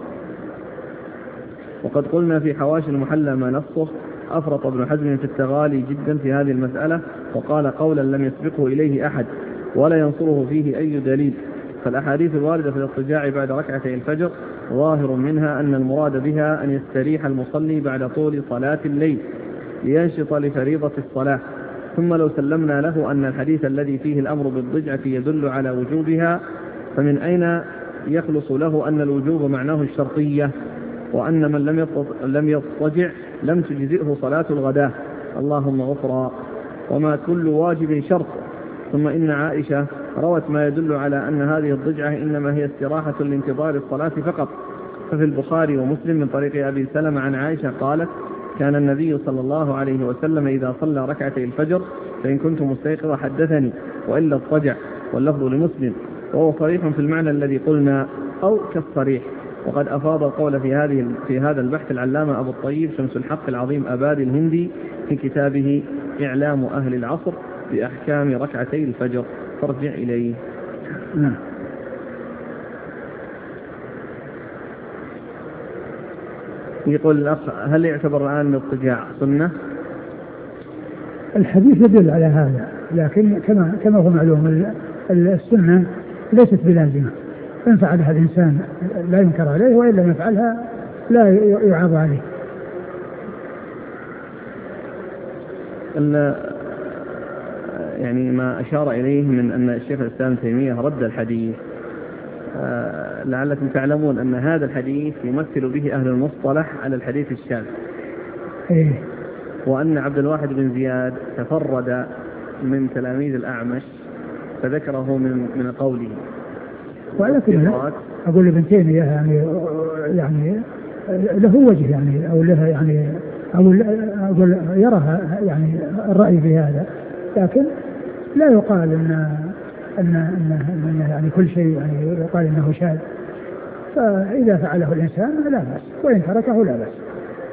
S1: وقد قلنا في حواشي المحلى ما نصه أفرط ابن حزم في التغالي جدا في هذه المسألة، وقال قولا لم يسبقه إليه أحد ولا ينصره فيه أي دليل. فالأحاديث الواردة في الاضطجاع بعد ركعتي الفجر ظاهر منها أن المراد بها أن يستريح المصلي بعد طول صلاة الليل لينشط لفريضة الصلاة. ثم لو سلمنا له أن الحديث الذي فيه الأمر بالضجعة يدل على وجوبها، فمن أين يخلص له أن الوجوب معناه الشرطية، وأن من لم يضطجع لم تجزئه صلاة الغداة؟ اللهم غفرا. وما كل واجب شرط. ثم إن عائشة روت ما يدل على أن هذه الضجعة إنما هي استراحة لانتظار الصلاة فقط. ففي البخاري ومسلم من طريق أبي سلمة عن عائشة قالت: كان النبي صلى الله عليه وسلم إذا صلى ركعتي الفجر فإن كنت مستيقظا حدثني وإلا اضطجع، واللفظ لمسلم، وهو صريح في المعنى الذي قلنا أو كالصريح. وقد أفاض القول في هذا البحث العلامة أبو الطيب شمس الحق العظيم أبادي الهندي في كتابه إعلام أهل العصر بأحكام ركعتي الفجر، فارجع إليه. يقول الأخ: هل يعتبر الآن الاضطجاع سنة؟
S2: الحديث يدل على هذا، لكن كما هو معلوم السنة ليست بلازمة، إن فعلها الإنسان لا ينكر عليه، وإن لم يفعلها لا يعاب عليه.
S1: يعني ما أشار إليه من أن الشيخ الإسلام تيمية رد الحديث، لعلكم تعلمون أن هذا الحديث يمثل به أهل المصطلح على الحديث الشاذ، وأن عبد الواحد بن زياد تفرد من تلاميذ الأعمش فذكره من قوله.
S2: ولكن أقول ابن تيمية يعني له وجه، يعني أو له يعني أقول يرها يعني الرأي في هذا، لكن لا يقال أن يعني كل شيء يعني يقال إنه شاذ. فإذا فعله الإنسان لا بأس، وإن تركه لا بأس.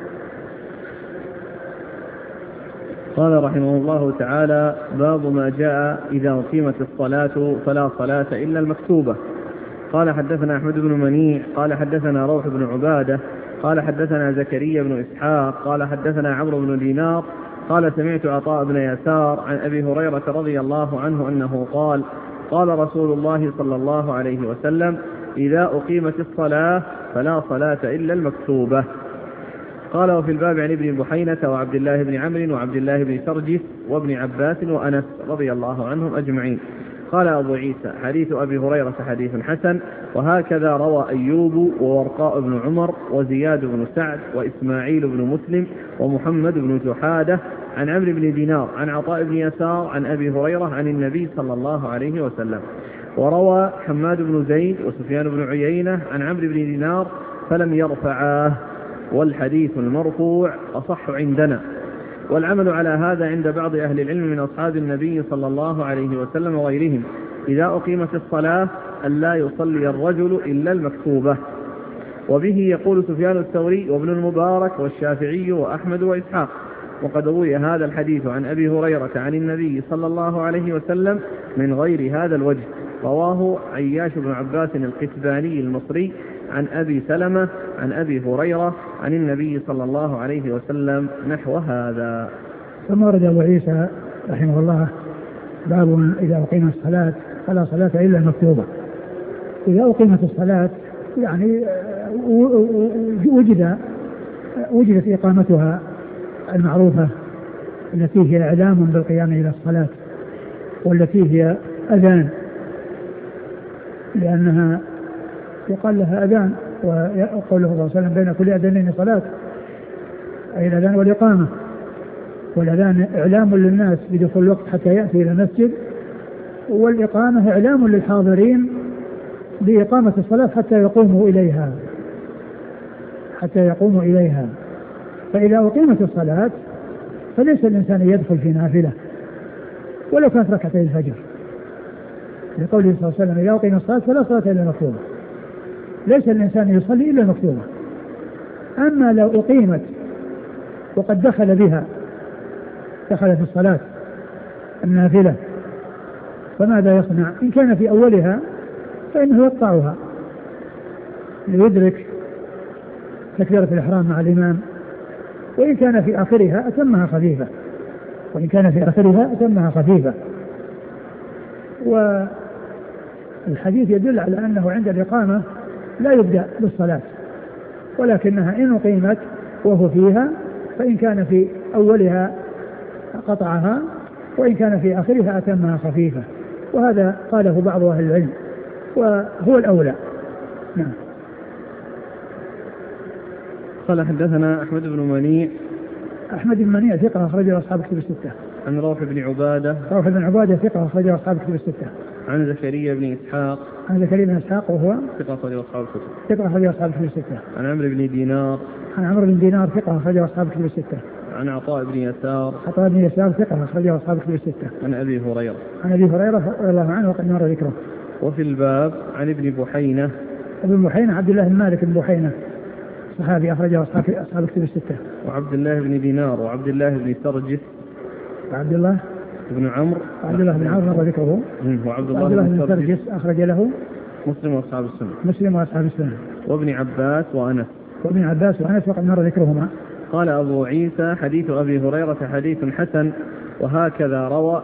S1: قال رحمه الله تعالى: باب ما جاء إذا أقيمت الصلاة فلا صلاة إلا المكتوبة. قال: حدثنا أحمد بن منيع قال حدثنا روح بن عبادة قال حدثنا زكريا بن إسحاق قال حدثنا عمرو بن دينار قال: سمعت عطاء بن يسار عن أبي هريرة رضي الله عنه أنه قال: قال رسول الله صلى الله عليه وسلم: إذا أقيمت الصلاة فلا صلاة إلا المكتوبة. قال: وفي الباب عن ابن بحينة وعبد الله بن عمرو وعبد الله بن سرجس وابن عباس وأنس رضي الله عنهم أجمعين. قال أبو عيسى: حديث أبي هريرة حديث حسن، وهكذا روى أيوب وورقاء بن عمر وزياد بن سعد وإسماعيل بن مسلم ومحمد بن جحادة عن عمرو بن دينار عن عطاء بن يسار عن أبي هريرة عن النبي صلى الله عليه وسلم. وروى حماد بن زيد وسفيان بن عيينة عن عمرو بن دينار فلم يرفعاه، والحديث المرفوع أصح عندنا. والعمل على هذا عند بعض أهل العلم من أصحاب النبي صلى الله عليه وسلم وغيرهم إذا أقيمت الصلاة أن لا يصلي الرجل إلا المكتوبة. وبه يقول سفيان الثوري وابن المبارك والشافعي وأحمد وإسحاق. وقد روي هذا الحديث عن أبي هريرة عن النبي صلى الله عليه وسلم من غير هذا الوجه. رواه عياش بن عباس القتباني المصري عن أبي سلمة عن أبي هريرة عن النبي صلى الله عليه وسلم نحو هذا.
S2: ثم ورد أبو عيسى رحمه الله: باب إذا أقيمت الصلاة فلا صلاة إلا المكتوبة. إذا أقيمت الصلاة يعني وجدت إقامتها المعروفة التي هي إعلام بالقيام إلى الصلاة، والتي هي أذان، لأنها يقال لها أذان، وقوله صلى الله عليه وسلم: بين كل أذانين صلاة، أي الأذان والإقامة. والأذان إعلام للناس بدخول الوقت حتى يأتي إلى المسجد، والإقامة إعلام للحاضرين بإقامة الصلاة حتى يقوموا إليها. فإذا أقيمت الصلاة فليس الإنسان يدخل في نافلة ولو كانت ركعتي الفجر، لقوله صلى الله عليه وسلم: إذا أقيمت الصلاة فلا صلاة إلا المكتوبة. ليس الإنسان يصلي إلا المكتوبة. أما لو أقيمت وقد دخل بها، دخل في الصلاة النافلة، فماذا يصنع؟ إن كان في أولها فإنه يقطعها ليدرك تكبيرة الإحرام مع الإمام، وإن كان في آخرها أتمها خفيفة، وإن كان في آخرها أتمها خفيفة. والحديث يدل على أنه عند الإقامة لا يبدأ بالصلاة، ولكنها إن أقيمت وهو فيها فإن كان في أولها قطعها، وإن كان في آخرها أتمها خفيفة، وهذا قاله بعض أهل العلم وهو الأولى. نعم.
S1: قال حدثنا أحمد بن منيع.
S2: أحمد بن منيع ثقة أخرجه أصحاب كتب الستة.
S1: عن روح بن عبادة.
S2: روح بن عبادة ثقة أخرجه أصحاب كتب الستة.
S1: عن زكريا بن إسحاق.
S2: عن زكريا بن إسحاق وهو
S1: ثقة أخرجه أصحاب الكتب.
S2: ثقة أخرجه أصحاب كتب الستة.
S1: عن عمرو بن دينار.
S2: عن عمرو بن دينار ثقة أخرجه أصحاب كتب الستة.
S1: عن عطاء بن يسار.
S2: عطاء بن يسار ثقة أخرجه أصحاب كتب الستة.
S1: عن أبي هريرة.
S2: عن أبي هريرة رضي الله عنه وقد مر ذكره.
S1: وفي الباب عن ابن بحينة.
S2: ابن بحينة عبد الله بن مالك بن بحينة صحابي أخرجه أصحاب كتب الستة.
S1: وعبد الله بن دينار وعبد الله بن سرجس.
S2: وعبد الله
S1: بن عمرو.
S2: عبد الله بن عمرو مر ذكره.
S1: وعبد الله بن
S2: سرجس أخرج له
S1: مسلم وأصحاب السنة.
S2: مسلم وأصحاب السنة.
S1: وابن عباس وأنس.
S2: وابن عباس وأنس وقد مر ذكرهما.
S1: قال أبو عيسى حديث أبي هريرة حديث حسن، وهكذا روى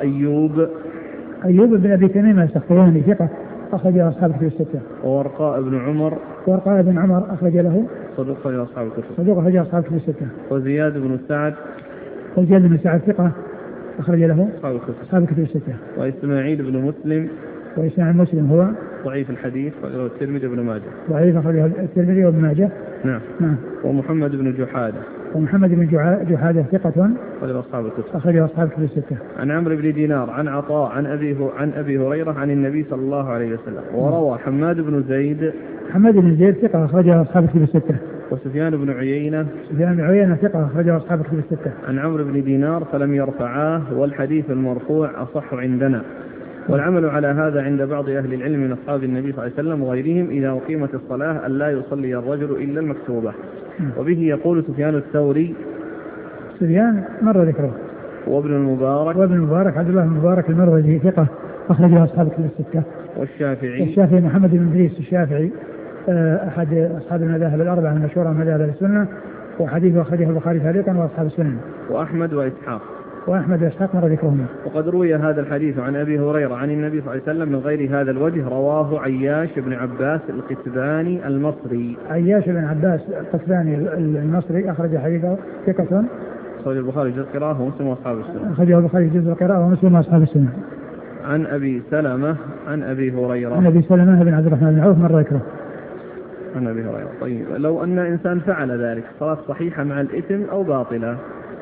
S1: أيوب
S2: بن أبي تميم السختياني ثقة أخرج له أصحاب الكتب الستة.
S1: وورقاء بن عمر.
S2: ورقاء بن عمر أخرج له
S1: صدوق أخرج أصحاب الكتب.
S2: صدوق أخرج أصحاب الكتب الستة.
S1: وزياد بن سعد.
S2: وزياد بن سعد ثقة أخرج له
S1: أصحاب
S2: الكتب الستة.
S1: وإسماعيل بن مسلم.
S2: وإسماعيل مسلم هو
S1: ضعيف الحديث أخرجه الترمذي وابن ماجه.
S2: ضعيف أخرجه الترمذي وابن ماجه.
S1: نعم. ومحمد بن جحادة.
S2: ومحمد بن جحادة ثقة
S1: أخرجه أصحاب الكتب.
S2: أخرجه أصحاب الكتب الستة.
S1: عن عمرو بن دينار عن عطاء عن أبي هريرة عن النبي صلى الله عليه وسلم. وروى حماد بن زيد
S2: ثقة أخرجه أصحاب الكتب الستة.
S1: وسفيان بن عيينة
S2: ثقة أخرجه أصحاب الكتب الستة.
S1: عن عمرو بن دينار فلم يرفعاه، والحديث المرفوع أصح عندنا، والعمل على هذا عند بعض أهل العلم من أصحاب النبي صلى الله عليه وسلم وغيرهم إذا أقيمت الصلاة ألا يصلي الرجل إلا المكتوبة. وبه يقول سفيان الثوري.
S2: سفيان مر ذكره.
S1: وابن المبارك
S2: عبد الله بن المبارك المروزي ثقة أخرجه أصحاب الكتب الستة.
S1: والشافعي
S2: محمد بن إدريس الشافعي أحد أصحاب المذاهب الأربعة المشهورة من مذاهب السنة، وحديثه أخرجه البخاري تعليقا وأصحاب السنن.
S1: وأحمد وإسحاق
S2: مر ذكرهما.
S1: وقد روي هذا الحديث عن أبي هريرة عن النبي صلى الله عليه وسلم من غير هذا الوجه، رواه عياش بن عباس القتباني المصري.
S2: عياش بن عباس القتباني المصري أخرج حديثه ثقة.
S1: أخرج البخاري جزء القراءة ومسلم وأصحاب السنة.
S2: أخرجه البخاري جزء القراءة ومسلم وأصحاب السنة.
S1: عن أبي سلمة عن أبي هريرة.
S2: عن أبي سلمة بن عبد الرحمن بن عوف مر ذكره.
S1: عن أبي هريرة. طيب، لو أن إنسان فعل ذلك صلاة صحيحة مع الإثم أو باطلة؟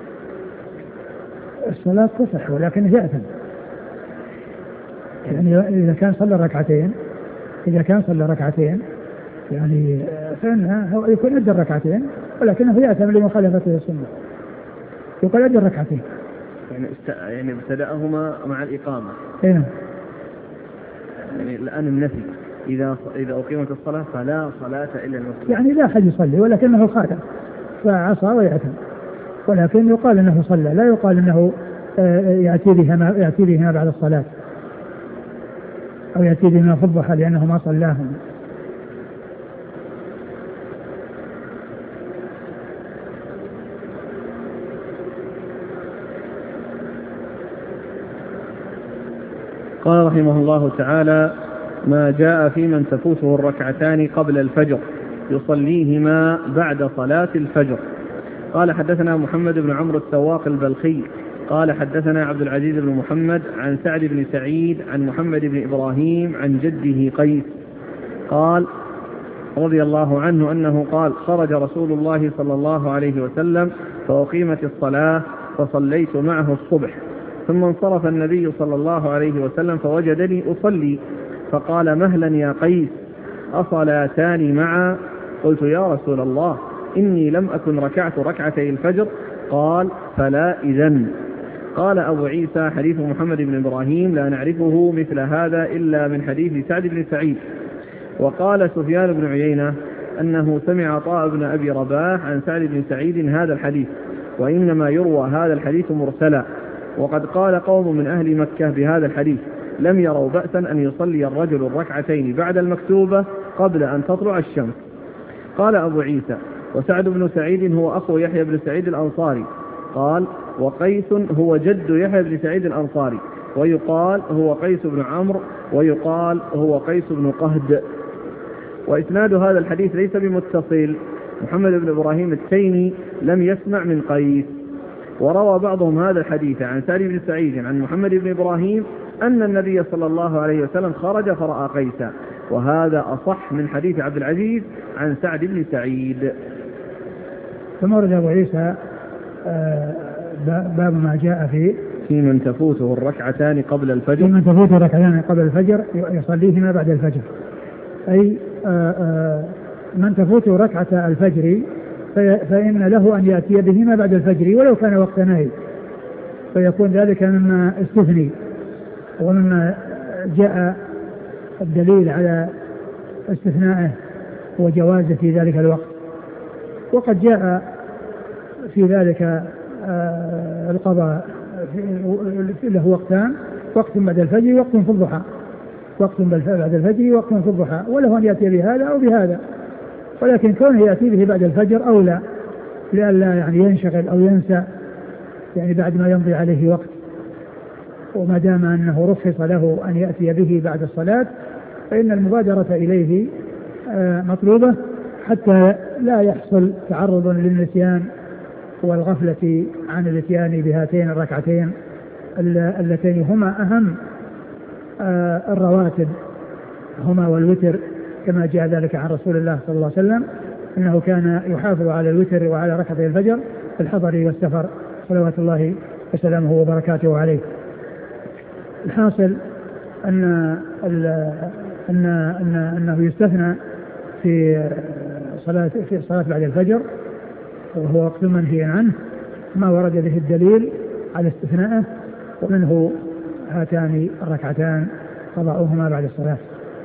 S2: الصلاة تصح ولكن يأثم، يعني إذا كان صلى ركعتين يعني فإنه يكون أدى الركعتين ولكنه يأثم لمخالفته السنة، يقول أدى الركعتين
S1: يعني ابتدأهما مع الإقامة.
S2: يعني
S1: الآن النفي إذا أقيمت الصلاة فلا صلاة إلا المكتوبة،
S2: يعني لا أحد يصلي ولكنه خارج فعصى ويأثم، ولكن يقال أنه صلى، لا يقال أنه يأتي بهما بعد الصلاة أو يأتي بهما في الضحى لأنه ما صلاهم.
S1: قال رحمه الله تعالى: ما جاء في من تفوته الركعتان قبل الفجر يصليهما بعد صلاة الفجر. قال حدثنا محمد بن عمرو السواق البلخي قال حدثنا عبد العزيز بن محمد عن سعد بن سعيد عن محمد بن إبراهيم عن جده قيس قال رضي الله عنه أنه قال: خرج رسول الله صلى الله عليه وسلم فأقيمت الصلاة فصليت معه الصبح، ثم انصرف النبي صلى الله عليه وسلم فوجدني أصلي فقال: مهلا يا قيس، أصلاتان معا؟ قلت: يا رسول الله إني لم أكن ركعت ركعتي الفجر. قال: فلا إذن. قال أبو عيسى: حديث محمد بن إبراهيم لا نعرفه مثل هذا إلا من حديث سعد بن سعيد. وقال سفيان بن عيينة أنه سمع عطاء بن أبي رباح عن سعد بن سعيد هذا الحديث، وإنما يروى هذا الحديث مرسلا. وقد قال قوم من أهل مكة بهذا الحديث لم يروا بأسا أن يصلي الرجل الركعتين بعد المكتوبة قبل أن تطلع الشمس. قال أبو عيسى: وسعد بن سعيد هو أخو يحيى بن سعيد الأنصاري. قال: وقيس هو جد يحيى بن سعيد الأنصاري، ويقال هو قيس بن عمرو، ويقال هو قيس بن قهد. وإسناد هذا الحديث ليس بمتصل، محمد بن إبراهيم التيمي لم يسمع من قيس. وروى بعضهم هذا الحديث عن سعد بن سعيد عن محمد بن إبراهيم أن النبي صلى الله عليه وسلم خرج فرأى قيسا، وهذا أصح من حديث عبد العزيز عن سعد بن سعيد.
S2: ثم ورد أبو عيسى باب ما جاء
S1: في من تفوته الركعتان قبل الفجر،
S2: في من تفوته الركعتان قبل الفجر يصليهما بعد الفجر، أي من تفوته ركعة الفجر فإن له أن يأتي بهما بعد الفجر ولو كان وقت نهي، فيكون ذلك مما استثني ومما جاء الدليل على استثنائه وجوازه في ذلك الوقت. وقد جاء في ذلك القضاء له وقتان: وقت بعد الفجر وقت في الضحى، وقت بعد الفجر وقت في الضحى، وله أن يأتي بهذا أو بهذا، ولكن كونه يأتي به بعد الفجر أولى، لئلا يعني ينشغل أو ينسى يعني بعد ما يمضي عليه وقت. وما دام أنه رخص له أن يأتي به بعد الصلاة فإن المبادرة إليه مطلوبة حتى لا يحصل تعرض للنسيان والغفلة عن الاتيان بهاتين الركعتين اللتين هما أهم الرواتب، هما والوتر، كما جاء ذلك عن رسول الله صلى الله عليه وسلم أنه كان يحافظ على الوتر وعلى ركعتي الفجر في الحضر والسفر صلوات الله وسلامه وبركاته عليه. الحاصل أنه يستثنى في صلاة بعد الفجر، وهو وقت منهي عنه، ما ورد به الدليل على استثنائه، ومنه هاتان الركعتان قضاؤهما بعد الصلاة.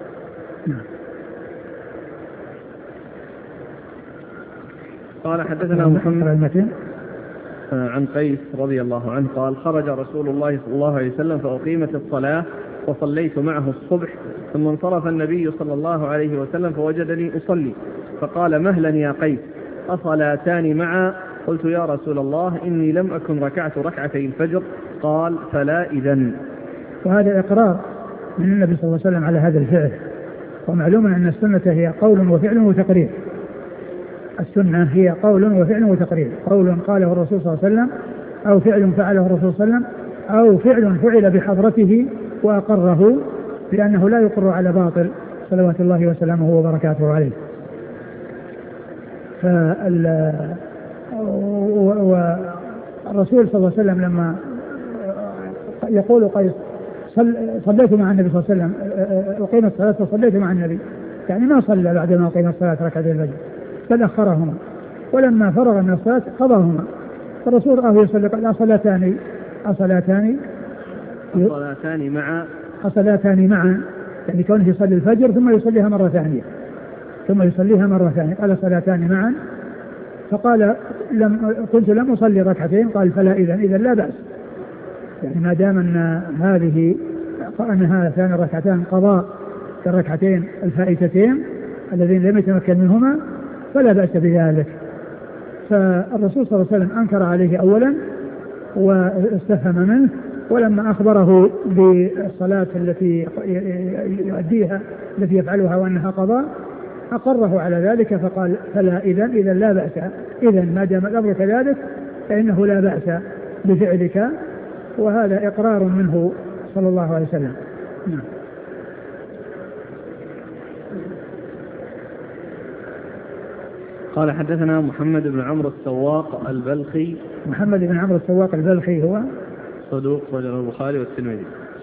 S1: قال: حدثنا محمد عن قيس رضي الله عنه قال: خرج رسول الله صلى الله عليه وسلم فأقيمت الصلاة وصليت معه الصبح، ثم انصرف النبي صلى الله عليه وسلم فوجدني أصلي، فقال: مهلا يا قيس، أصلاتان معا؟ قلت: يا رسول الله إني لم أكن ركعت ركعتي الفجر. قال: فلا إذن.
S2: وهذا إقرار من النبي صلى الله عليه وسلم على هذا الفعل. ومعلوم أن السنة هي قول وفعل وتقرير. السنة هي قول وفعل وتقرير، قول قاله الرسول صلى الله عليه وسلم، أو فعل فعله الرسول صلى الله عليه وسلم، أو فعل فعل بحضرته وأقره، لأنه لا يقر على باطل صلوات الله وسلامه وبركاته عليه. والرسول صلى الله عليه وسلم لما يقول قيس: صليت مع النبي صلى الله عليه وسلم، أقيمت الصلاة وصليت مع النبي، يعني ما صلى بعد ما أقيمت الصلاة ركعتي الفجر، بل أخرهما، ولما فرغ من الصلاة قضاهما. فالرسول رآه يصلي: قال: أصلاتان معا، يعني كونه يصلي الفجر ثم يصليها مرة ثانية، قال: صلاتان معا. فقال: كنت لم أصلي ركعتين. قال: فلا إذن لا بأس، يعني ما دام أن هاتان الركعتان قضاء الركعتين الفائتتين الذين لم يتمكن منهما فلا بأس بذلك. فالرسول صلى الله عليه وسلم أنكر عليه أولا واستفهم منه، ولما أخبره بالصلاة التي يؤديها التي يفعلها وأنها قضاء أقره على ذلك، فقال: فلا إذن لا بأس، إذن ما دام الأمر كذلك فإنه لا بأس بفعلك. وهذا إقرار منه صلى الله عليه وسلم. نعم.
S1: قال: حدثنا محمد بن عمرو السواق البلخي.
S2: محمد بن عمرو السواق البلخي هو
S1: صدوق رجل البخاري والترمذي.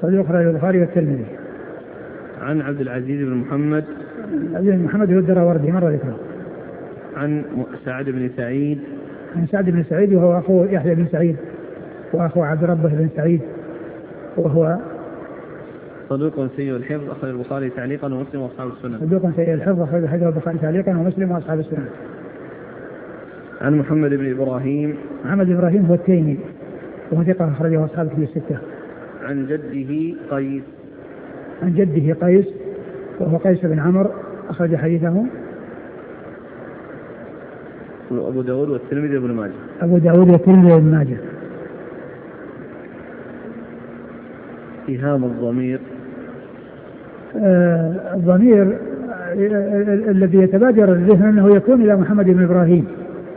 S1: عن عبد العزيز بن محمد هو الدراوردي مرة ذكره. عن سعد بن سعيد
S2: وهو أخو يحيى بن سعيد وأخو عبد ربه بن سعيد، وهو
S1: صدوق سيء الحفظ، أخرج البخاري تعليقا ومسلم وأصحاب السنن.
S2: صدوق سيء الحفظ، أخرج البخاري تعليقا ومسلم وأصحاب السنن.
S1: عن محمد بن إبراهيم.
S2: محمد بن إبراهيم هو التيمي وهو ثقة أخرجه أصحاب الكتب الستة.
S1: عن جده قيس.
S2: عن جده قيس وهو قيس بن عمرو أخرج حديثه
S1: أبو داود والترمذي وابن ماجه.
S2: أبو داود والترمذي وابن ماجه.
S1: إيهام الضمير.
S2: الضمير الذي يتبادر الذهن أنه يكون إلى محمد بن إبراهيم،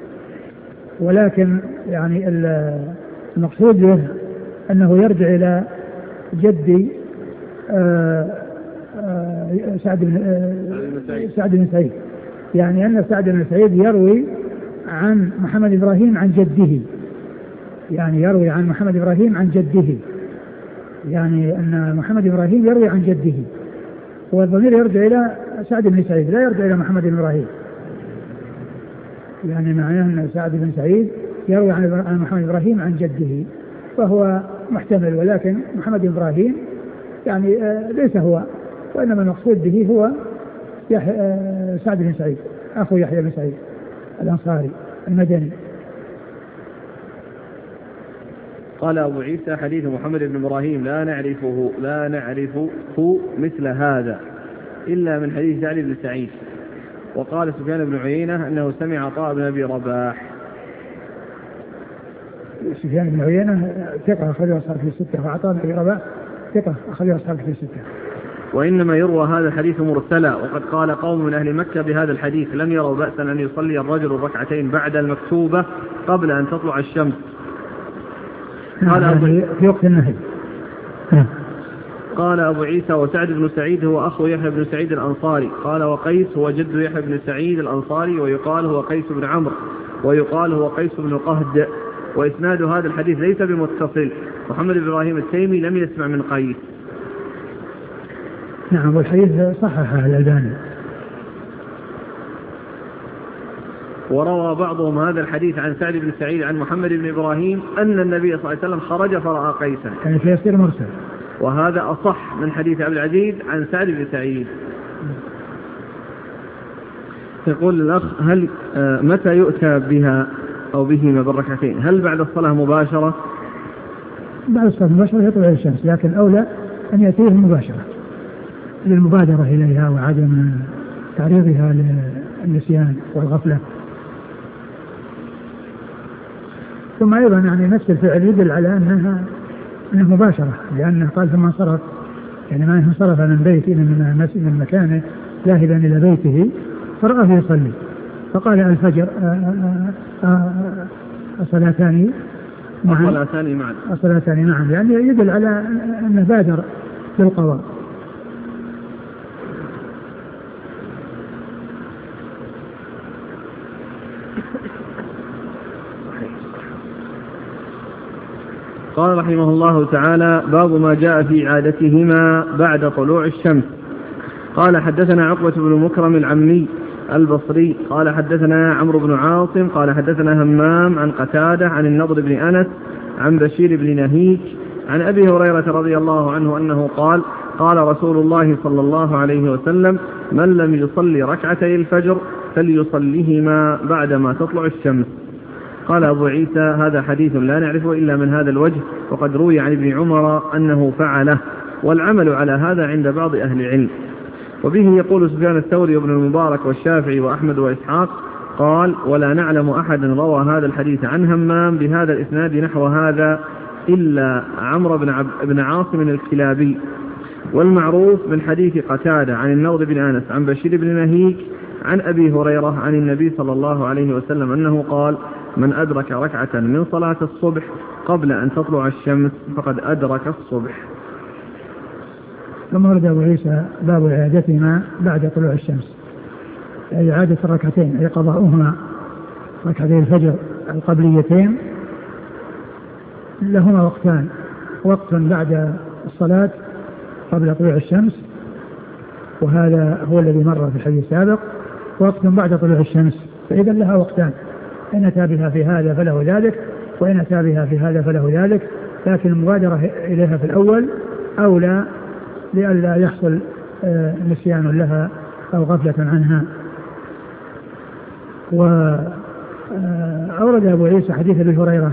S2: ولكن يعني المقصود له أنه يرجع إلى جدي سعد بن سعيد، يعني أن سعد بن سعيد يروي عن محمد إبراهيم عن جده، يعني يروي عن محمد إبراهيم عن جده، يعني أن محمد إبراهيم يروي عن جده، والضمير يرجع إلى سعد بن سعيد لا يرجع إلى محمد بن إبراهيم، يعني معناه أن سعد بن سعيد يروي عن محمد إبراهيم عن جده، فهو محتمل، ولكن محمد بن إبراهيم يعني ليس هو، وإنما المقصود به هو سعد بن سعيد أخو يحيى بن سعيد الأنصاري المدني.
S1: قال أبو عيسى حديث محمد بن إبراهيم لا نعرفه مثل هذا إلا من حديث سعد بن سعيد. وقال سفيان بن عيينة أنه سمع عطاء بن أبي رباح.
S2: سفيان بن عيينة ثقة أخرجه أصحاب الكتب الستة، وعطاء بن أبي رباح ثقة أخرجه أصحاب الكتب الستة.
S1: وإنما يروى هذا الحديث مرسلا، وقد قال قوم من أهل مكة بهذا الحديث لم يروا بأسا أن يصلي الرجل الركعتين بعد المكتوبة قبل أن تطلع الشمس.
S2: قال في وقت النهي.
S1: قال أبو عيسى وسعد بن سعيد هو أخو يحيى بن سعيد الأنصاري. قال وقيس هو جد يحيى بن سعيد الأنصاري، ويقال هو قيس بن عمرو، ويقال هو قيس بن قهد. وإسناد هذا الحديث ليس بمتصل. محمد بن إبراهيم التيمي لم يسمع من قيس.
S2: نعم، والحديث صححه الألباني.
S1: وروى بعضهم هذا الحديث عن سعد بن سعيد عن محمد بن إبراهيم أن النبي صلى الله عليه وسلم خرج فرأى قيسا،
S2: يعني فيصير مرسل،
S1: وهذا أصح من حديث أبي العزيز عن سعد بن سعيد. يقول الأخ هل متى يؤتى بها أو بهما بالركعتين؟ هل بعد الصلاة مباشرة؟
S2: بعد الصلاة مباشرة يطلع الشمس، لكن أولى أن يأتيه مباشرة للمبادرة إليها وعدم تعريضها للنسيان والغفلة. ثم أيضا يعني نفس الفعل يدل على أنه مباشرة، لأنه قال ثم انصرف، يعني ما انصرف من بيته من مكانه ذاهبا إلى بيته فرآه يصلي، فقال الفجر الصلاتان معا، يعني يدل على أنه بادر بالقضاء.
S1: قال رحمه الله تعالى باب ما جاء في عادتهما بعد طلوع الشمس. قال حدثنا عقبة بن مكرم العمي البصري قال حدثنا عمرو بن عاصم قال حدثنا همام عن قتادة عن النضر بن أنس عن بشير بن نهيك عن أبي هريرة رضي الله عنه أنه قال قال رسول الله صلى الله عليه وسلم من لم يصلي ركعتي الفجر فليصليهما بعدما تطلع الشمس. قال أبو عيسى هذا حديث لا نعرفه إلا من هذا الوجه، وقد روي عن ابن عمر أنه فعله، والعمل على هذا عند بعض أهل العلم. وبه يقول سفيان الثوري وابن المبارك والشافعي وأحمد وإسحاق قال ولا نعلم أحدا روى هذا الحديث عن همام بهذا الإسناد نحو هذا إلا عمرو بن عاصم الكلابي. والمعروف من حديث قتادة عن النضر بن أنس عن بشير بن نهيك عن أبي هريرة عن النبي صلى الله عليه وسلم أنه قال من أدرك ركعة من صلاة الصبح قبل أن تطلع الشمس فقد أدرك الصبح.
S2: ثم ورد أبو عيسى باب إعادتهما بعد طلوع الشمس، أي إعادة الركعتين، أي قضاؤهما ركعتي الفجر القبليتين لهما وقتان، وقت بعد الصلاة قبل طلوع الشمس وهذا هو الذي مر في الحديث السابق، وقت بعد طلوع الشمس، فإذا لها وقتان، إن أتى بها في هذا فله ذلك، وإن أتى بها في هذا فله ذلك، لكن المبادرة إليها في الأول أولى لئلا يحصل نسيان لها أو غفلة عنها. أورد أبو عيسى حديث أبي هريرة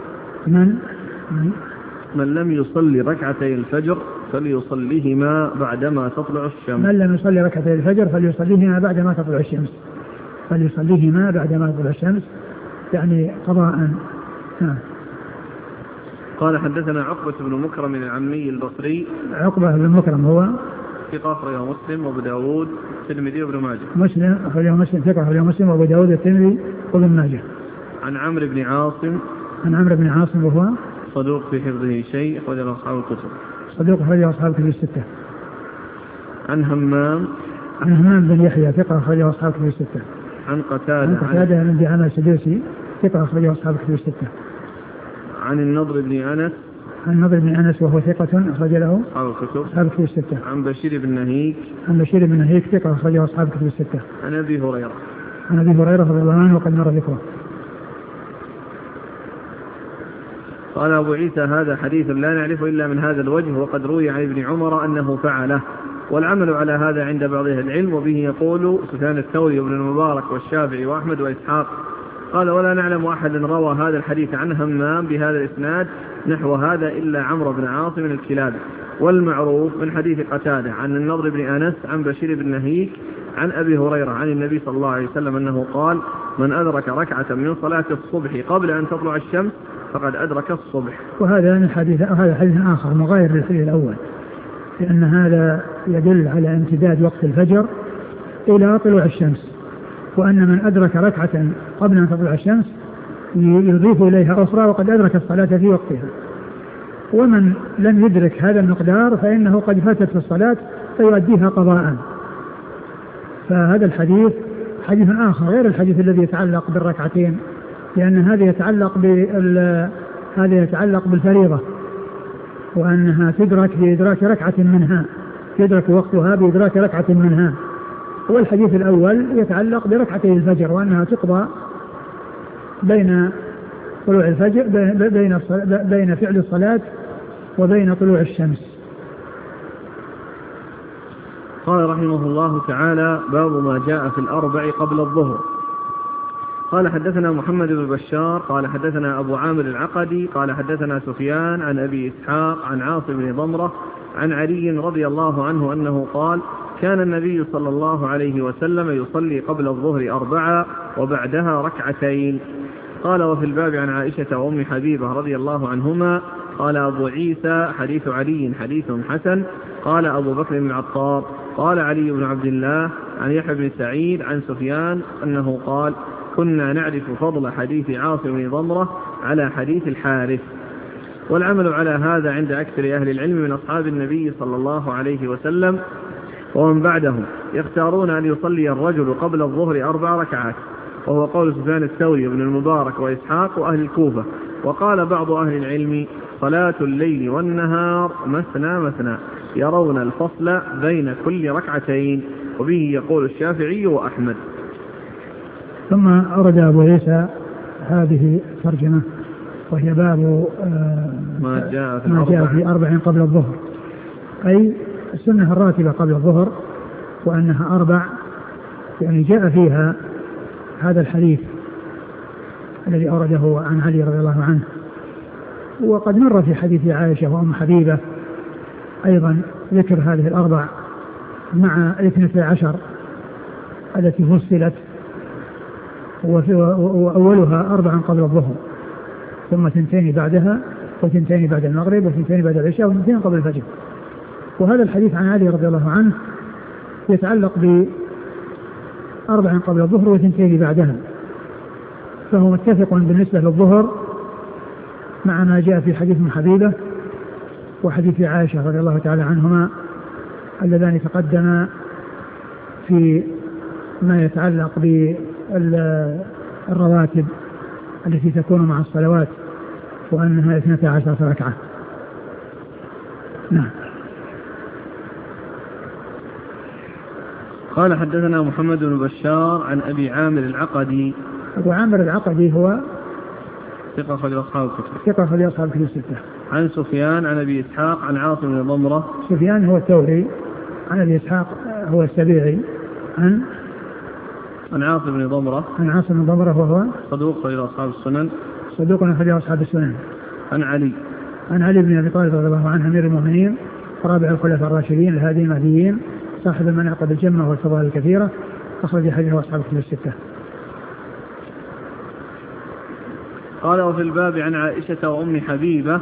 S1: من لم يصلي ركعتي الفجر فليصليهما بعدما تطلع الشمس.
S2: من لم يصلي ركعتي الفجر فليصليهما بعدما تطلع الشمس. فليصليهما بعدما تطلع الشمس يعني قضاء.
S1: قال حدثنا عقبة بن مكرم العمي البصري.
S2: عقبة بن مكرم هو
S1: ثقة أخرجه مسلم وأبو داود الترمذي وابن ماجه.
S2: مسلم أخرجه مسلم ثقة أخرجه مسلم وأبو داود الترمذي وابن ماجه.
S1: عن عمرو بن عاصم.
S2: عن عمرو بن عاصم وهو
S1: صدوق في حفظه شيء أخرجه أصحاب الكتب.
S2: صدوق أخرجه أصحاب الكتب الستة.
S1: عن همام.
S2: عن همام بن يحيى ثقة أخرجه أصحاب الكتب الستة.
S1: عن قتادة.
S2: عن قتادة بن دعامة السدوسي ثقة أخرجه أصحاب الكتب الستة.
S1: عن النضر بن أنس.
S2: عن النضر بن أنس وهو ثقة أخرج له
S1: أصحاب
S2: الكتب الستة.
S1: عن بشير بن نهيك.
S2: عن بشير بن نهيك ثقة أخرجه أصحاب الكتب الستة.
S1: عن أبي هريرة.
S2: عن أبي هريرة رضي الله عنه وقد مر ذكره.
S1: قال أبو عيسى هذا حديث لا نعرفه إلا من هذا الوجه وقد روي عن ابن عمر أنه فعله والعمل على هذا عند بعض أهل العلم وبه يقول سفيان الثوري وابن المبارك والشافعي وأحمد وإسحاق. قال ولا نعلم أحد روى هذا الحديث عن همام بهذا الإسناد نحو هذا إلا عمرو بن عاصم الكلابي. والمعروف من حديث قتادة عن النضر بن أنس عن بشير بن نهيك عن أبي هريرة عن النبي صلى الله عليه وسلم أنه قال من أدرك ركعة من صلاة الصبح قبل أن تطلع الشمس فقد أدرك الصبح.
S2: وهذا من حديث آخر مغاير للحديث الأول لأن هذا يدل على امتداد وقت الفجر إلى طلوع الشمس وأن من أدرك ركعة قبل أن تطلع الشمس يضيف إليها أخرى وقد أدرك الصلاة في وقتها. ومن لم يدرك هذا المقدار فإنه قد فاتت في الصلاة فيؤديها قضاء. فهذا الحديث حديث آخر غير الحديث الذي يتعلق بالركعتين لأن هذا يتعلق بالفريضة وأنها تدرك بإدراك ركعة منها يدرك وقتها بإدراك ركعة منها. والحديث الأول يتعلق بركعتي الفجر وأنها تقضى بين طلوع الفجر بين فعل الصلاة وبين طلوع الشمس.
S1: قال رحمه الله تعالى باب ما جاء في الأربع قبل الظهر. قال حدثنا محمد بن بشار قال حدثنا أبو عامر العقدي قال حدثنا سفيان عن أبي إسحاق عن عاصم بن ضمرة عن علي رضي الله عنه أنه قال كان النبي صلى الله عليه وسلم يصلي قبل الظهر 4 وبعدها 2. قال وفي الباب عن عائشة وأم حبيبة رضي الله عنهما. قال أبو عيسى حديث علي حديث حسن. قال أبو بكر بن العطار قال علي بن عبد الله عن يحيى بن سعيد عن سفيان أنه قال كنا نعرف فضل حديث عاصم بن ضمرة على حديث الحارث. والعمل على هذا عند أكثر أهل العلم من أصحاب النبي صلى الله عليه وسلم ومن بعدهم يختارون أن يصلي الرجل قبل الظهر 4 ركعات وهو قول سفيان الثوري وابن المبارك وإسحاق وأهل الكوفة. وقال بعض أهل العلم صلاة الليل والنهار مثنى مثنى يرون الفصل بين كل 2 وبه يقول الشافعي وأحمد.
S2: ثم أورد أبو عيسى هذه الترجمة وهي باب
S1: ما
S2: جاء في 4 قبل الظهر أي السنة الراتبة قبل الظهر وأنها 4 يعني جاء فيها هذا الحديث الذي أورده عن علي رضي الله عنه. وقد مر في حديث عائشة وأم حبيبة أيضا ذكر هذه 4 مع 12 التي فصلت وأولها 4 قبل الظهر ثم 2 بعدها و2 بعد المغرب و2 بعد العشاء و2 قبل الفجر. وهذا الحديث عن علي رضي الله عنه يتعلق ب4 قبل الظهر و2 بعدها فهو متفق بالنسبة للظهر مع ما جاء في حديث ام حبيبة وحديث عائشة رضي الله تعالى عنهما اللذان تقدما في ما يتعلق بالرواتب التي تكون مع الصلوات وأنها 12 ركعة. نعم.
S1: قال حدثنا محمد بن بشار عن أبي عامر العقدي.
S2: أبو عامر العقدي هو
S1: ثقة أخرج أصحاب الكتب.
S2: ثقة أخرج أصحاب الكتب 6.
S1: عن سفيان عن أبي إسحاق عن عاصم بن ضمرة.
S2: سفيان هو الثوري عن أبي إسحاق هو السبيعي
S1: عن عاصم بن ضمرة.
S2: عن عاصم بن ضمرة وهو
S1: صدوق أخرج أصحاب السنن.
S2: صدوق أخرج أصحاب السنن.
S1: عن علي.
S2: عن علي بن أبي طالب رضي الله عنه أمير المؤمنين رابع الخلفاء الراشدين الهادي المهديين صاحب المناقب الجمة والفضائل الكثيرة أخرج حديثه أصحاب الكتب الستة.
S1: قال وفي الباب عن عائشة وأم حبيبة.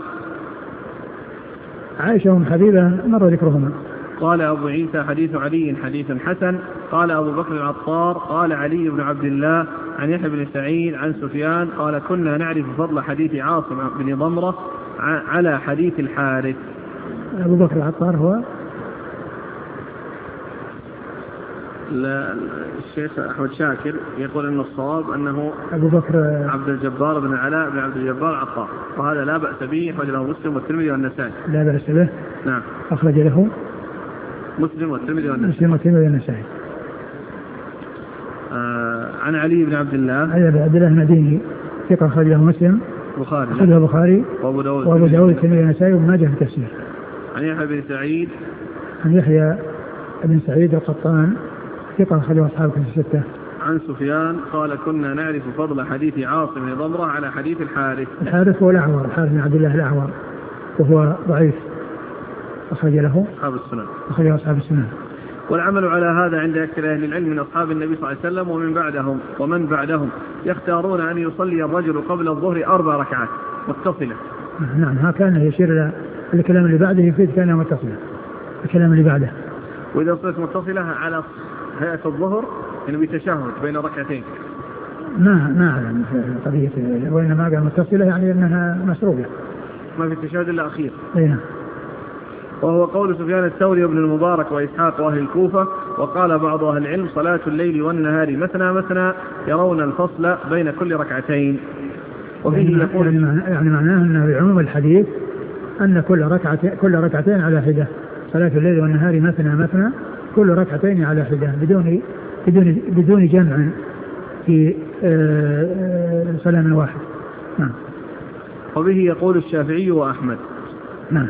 S2: عائشة وأم حبيبة مر ذكرهما.
S1: قال أبو عيسى حديث علي حديث حسن. قال أبو بكر العطار قال علي بن عبد الله عن يحيى بن سعيد عن سفيان قال كنا نعرف فضل حديث عاصم بن ضمرة على حديث الحارث.
S2: أبو بكر العطار هو
S1: الشيخ أحمد شاكر يقول أن الصواب أنه
S2: أبو بكر
S1: عبد الجبار بن علاء بن عبد الجبار العطار، وهذا لا بأس به، أخرج له مسلم والترمذي والنسائي.
S2: لا بأس به.
S1: نعم.
S2: أخرج له
S1: مسلم والترمذي والنسائي.
S2: مسلم والترمذي والنسائي.
S1: عن علي بن عبد الله.
S2: علي بن عبد الله المديني ثقة أخرج له مسلم.
S1: بخاري.
S2: أخرج له البخاري
S1: وأبو داود
S2: والترمذي والنسائي وابن ماجه في التفسير.
S1: عن يحيى بن سعيد.
S2: عن يحيى بن سعيد القطان ثقة أخرج له أصحاب الكتب الستة.
S1: عن سفيان قال كنا نعرف فضل حديث عاصم بن ضمرة على حديث الحارث.
S2: الحارث هو الأعور، الحارث بن عبد الله الأعور وهو ضعيف أخرج له
S1: أصحاب السنن.
S2: أخرج له أصحاب السنن.
S1: والعمل على هذا عند أكثر أهل العلم من أصحاب النبي صلى الله عليه وسلم ومن بعدهم يختارون أن يصلي الرجل قبل الظهر 4 ركعات متصلة.
S2: نعم، ها كان يشير إلى الكلام اللي بعده يفيد كان متصلة الكلام اللي بعده.
S1: وإذا صلت متصلة على هيئة الظهر إنه بتشهد بين ركعتين.
S2: ما أعلم قضية، وإنما قال متصلة يعني أنها مسروقة،
S1: ما في التشهد إلا أخير.
S2: أينا.
S1: وهو قول سفيان الثوري وابن المبارك وإسحاق وأهل الكوفة. وقال بعض أهل العلم صلاة الليل والنهار مثنى مثنى يرون الفصل بين كل ركعتين. وفيه يقول
S2: يعني معناه أن بعموم الحديث أن كل ركعتين على حدة، صلاة الليل والنهار مثنى مثنى كل ركعتين على حدة بدون جمع في سلام واحد. نعم.
S1: وبه يقول الشافعي وأحمد.
S2: نعم.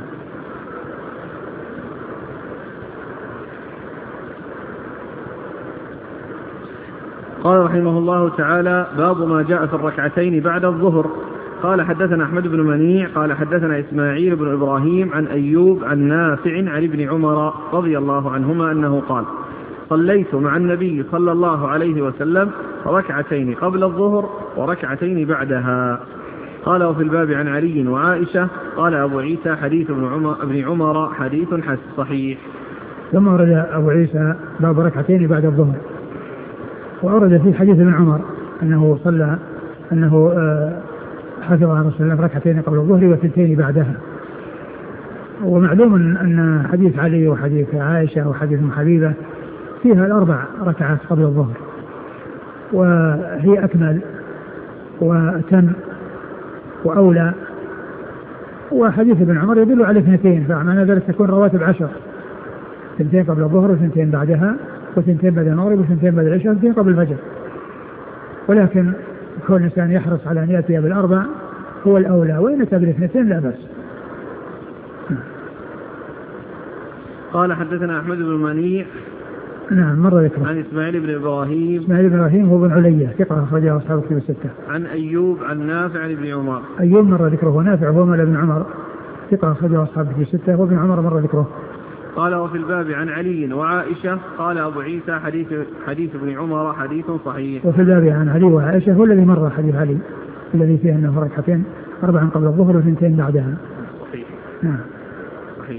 S1: قال رحمه الله تعالى باب ما جاء في الركعتين بعد الظهر. قال حدثنا أحمد بن منيع قال حدثنا إسماعيل بن إبراهيم عن أيوب عن نافع عن ابن عمر رضي الله عنهما أنه قال صليت مع النبي صلى الله عليه وسلم ركعتين قبل الظهر وركعتين بعدها. قال وفي الباب عن علي وعائشة. قال أبو عيسى حديث ابن عمر حديث صحيح.
S2: ثم ورد أبو عيسى باب ركعتين بعد الظهر، وأورد في حديث ابن عمر أنه صلى حفظ عن رسول الله ركعتين قبل الظهر وثنتين بعدها. ومعلوم أن حديث علي وحديث عائشة وحديث أم حبيبة فيها 4 ركعات قبل الظهر، وهي أكمل وأتم وأولى. وحديث ابن عمر يدل على 2، فمعنى ذلك تكون رواتب 10، 2 قبل الظهر و2 بعدها و2 بعد المغرب و2 بعد العشاء و2 قبل الفجر. ولكن كل إنسان يحرص على أن يأتي بال4 هو الأولى، وإن أتى بال2 لا بأس.
S1: قال حدثنا أحمد بن منيع.
S2: نعم مر ذكره.
S1: عن إسماعيل بن إبراهيم.
S2: إسماعيل بن إبراهيم هو بن علية ثقة أخرجه أصحاب الكتب الستة.
S1: عن أيوب عن نافع عن ابن عمر.
S2: أيوب مر ذكره، ونافع هو مولى ابن عمر ثقة أخرجه أصحاب الكتب الستة، وابن عمر مر ذكره.
S1: قال وفي الباب عن علي وعائشة. قال أبو عيسى حديث ابن عمر حديث صحيح.
S2: وفي الباب عن علي وعائشة هو الذي مر حديث علي الذي فيه أنه ركعتين 4 قبل الظهر و2 بعدها.
S1: صحيح.
S2: نعم
S1: صحيح.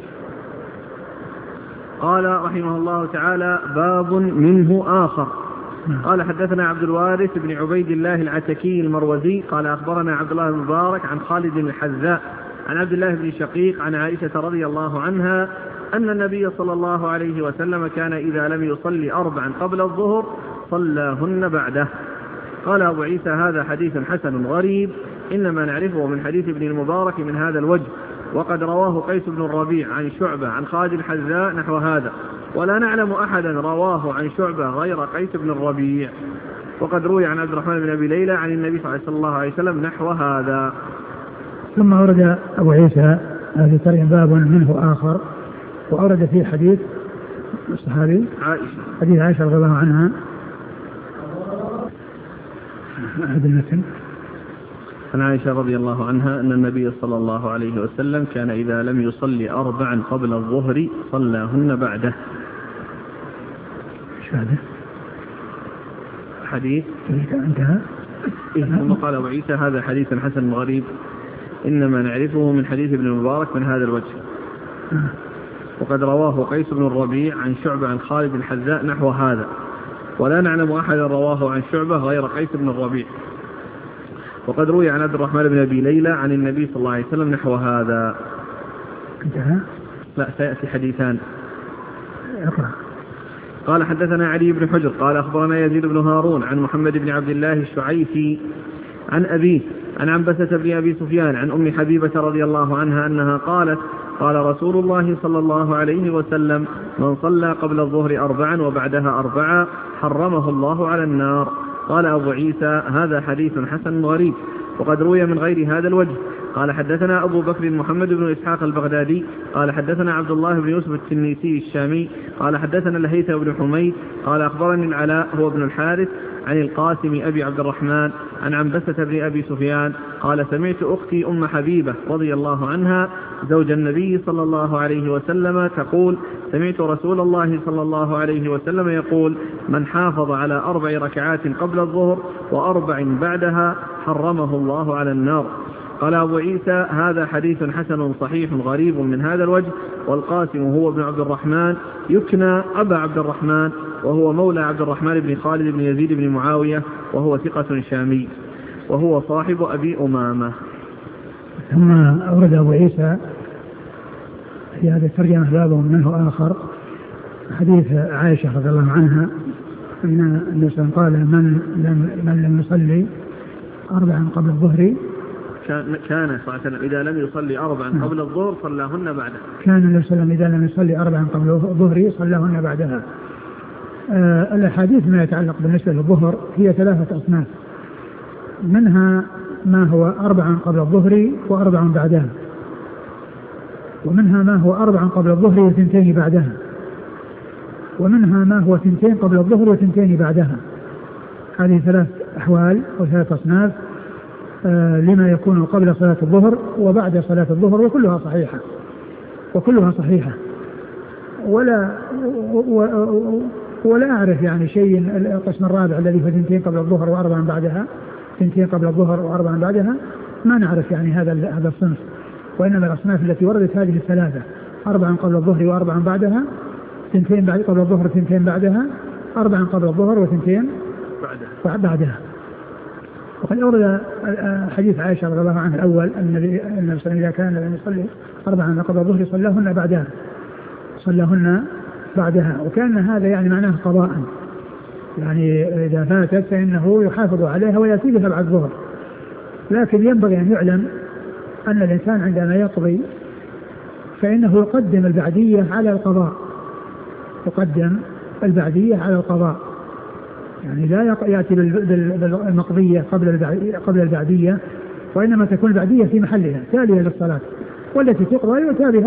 S1: قال رحمه الله تعالى باب منه آخر. قال حدثنا عبد الوارث بن عبيد الله العتكي المروزي قال أخبرنا عبد الله بن مبارك عن خالد الحذاء عن عبد الله بن شقيق عن عائشة رضي الله عنها أن النبي صلى الله عليه وسلم كان إذا لم يصلي 4 قبل الظهر صلاهن بعده. قال أبو عيسى هذا حديث حسن غريب إنما نعرفه من حديث ابن المبارك من هذا الوجه، وقد رواه قيس بن الربيع عن شعبة عن خالد الحذاء نحو هذا، ولا نعلم أحدا رواه عن شعبة غير قيس بن الربيع. وقد روي عن عبد الرحمن بن أبي ليلى عن النبي صلى الله عليه وسلم نحو هذا.
S2: ثم أورد أبو عيسى هذه ترجم باب منه آخر، وأورد فيه حديث الصحابي
S1: عائشة،
S2: حديث عائشة رضي الله عنها هذا المتن.
S1: عن عائشة رضي الله عنها أن النبي صلى الله عليه وسلم كان إذا لم يصلي 4 قبل الظهر صلاهن بعده.
S2: شو هذا؟
S1: حديث
S2: انتهى.
S1: ثم قال أبو عيسى هذا حديث حسن غريب إنما نعرفه من حديث ابن المبارك من هذا الوجه. وقد رواه قيس بن الربيع عن شعبة عن خالد الحذاء نحو هذا، ولا نعلم أحدا رواه عن شعبة غير قيس بن الربيع. وقد روي عن عبد الرحمن بن أبي ليلى عن النبي صلى الله عليه وسلم نحو هذا.
S2: انتهى.
S1: لا، سيأتي حديثان.
S2: اقرأ.
S1: قال حدثنا علي بن حجر قال أخبرنا يزيد بن هارون عن محمد بن عبد الله الشعيفي عن أبيه عن عنبسة بن أبي سفيان عن أم حبيبة رضي الله عنها أنها قالت قال رسول الله صلى الله عليه وسلم من صلى قبل الظهر 4 وبعدها 4 حرمه الله على النار. قال أبو عيسى هذا حديث حسن غريب. وقد روي من غير هذا الوجه. قال حدثنا أبو بكر محمد بن إسحاق البغدادي قال حدثنا عبد الله بن يوسف التنيسي الشامي قال حدثنا الهيثم بن حميد قال أخبرني العلاء هو ابن الحارث عن القاسم أبي عبد الرحمن عن عنبسة بن أبي سفيان قال سمعت أختي أم حبيبة رضي الله عنها زوج النبي صلى الله عليه وسلم تقول سمعت رسول الله صلى الله عليه وسلم يقول من حافظ على 4 ركعات قبل الظهر و4 بعدها حرمه الله على النار. قال أبو عيسى هذا حديث حسن صحيح غريب من هذا الوجه. والقاسم هو ابن عبد الرحمن يكنى أبا عبد الرحمن وهو مولى عبد الرحمن بن خالد بن يزيد بن معاوية وهو ثقة شامي وهو صاحب أبي أمامة.
S2: ثم أورد أبو عيسى في هذا الترجمة بابه منه آخر حديث عائشة رضي الله عنها أن النبي قال من لم يصلي 4 قبل الظهر
S1: كان صلى إذا لم يصلي 4 قبل الظهر صلاهن بعدها.
S2: كان النبي صلى الله عليه وسلم إذا لم يصلي 4 قبل الظهر صلاهن بعدها. الأحاديث ما يتعلق بالنسبة للظهر هي 3 أصناف، منها ما هو 4 قبل الظهر و4 بعدها، ومنها ما هو 4 قبل الظهر و2 بعدها، ومنها ما هو 2 قبل الظهر و2 بعدها. هذه 3 أحوال أو 3 أصناف لما يكون قبل صلاة الظهر وبعد صلاة الظهر، وكلها صحيحة ولا أعرف يعني شيء. القسم الرابع الذي هو 2 قبل الظهر و4 بعدها، 2 قبل الظهر و4 بعدها، ما نعرف يعني هذا الصنف. وإنما الأصناف التي وردت هذه 3: 4 قبل الظهر و4 بعدها، 2 قبل الظهر و2 بعدها، 4 قبل الظهر و2 بعدها. وقد أورد حديث عائشة رضي الله عنها الأول أن النبي صلى الله عليه وسلم إذا كان لم يصلي 4 قبل الظهر صلاهن بعدها، وكان هذا يعني معناه قضاء، يعني إذا فاتت فإنه يحافظ عليها ويأتي بها بعد الظهر. لكن ينبغي أن يعلم أن الإنسان عندما يقضي فإنه يقدم البعدية على القضاء، يعني لا يأتي بالمقضية قبل البعدية، وإنما تكون البعدية في محلها تالية للصلاة، والتي تقضى يؤتى بها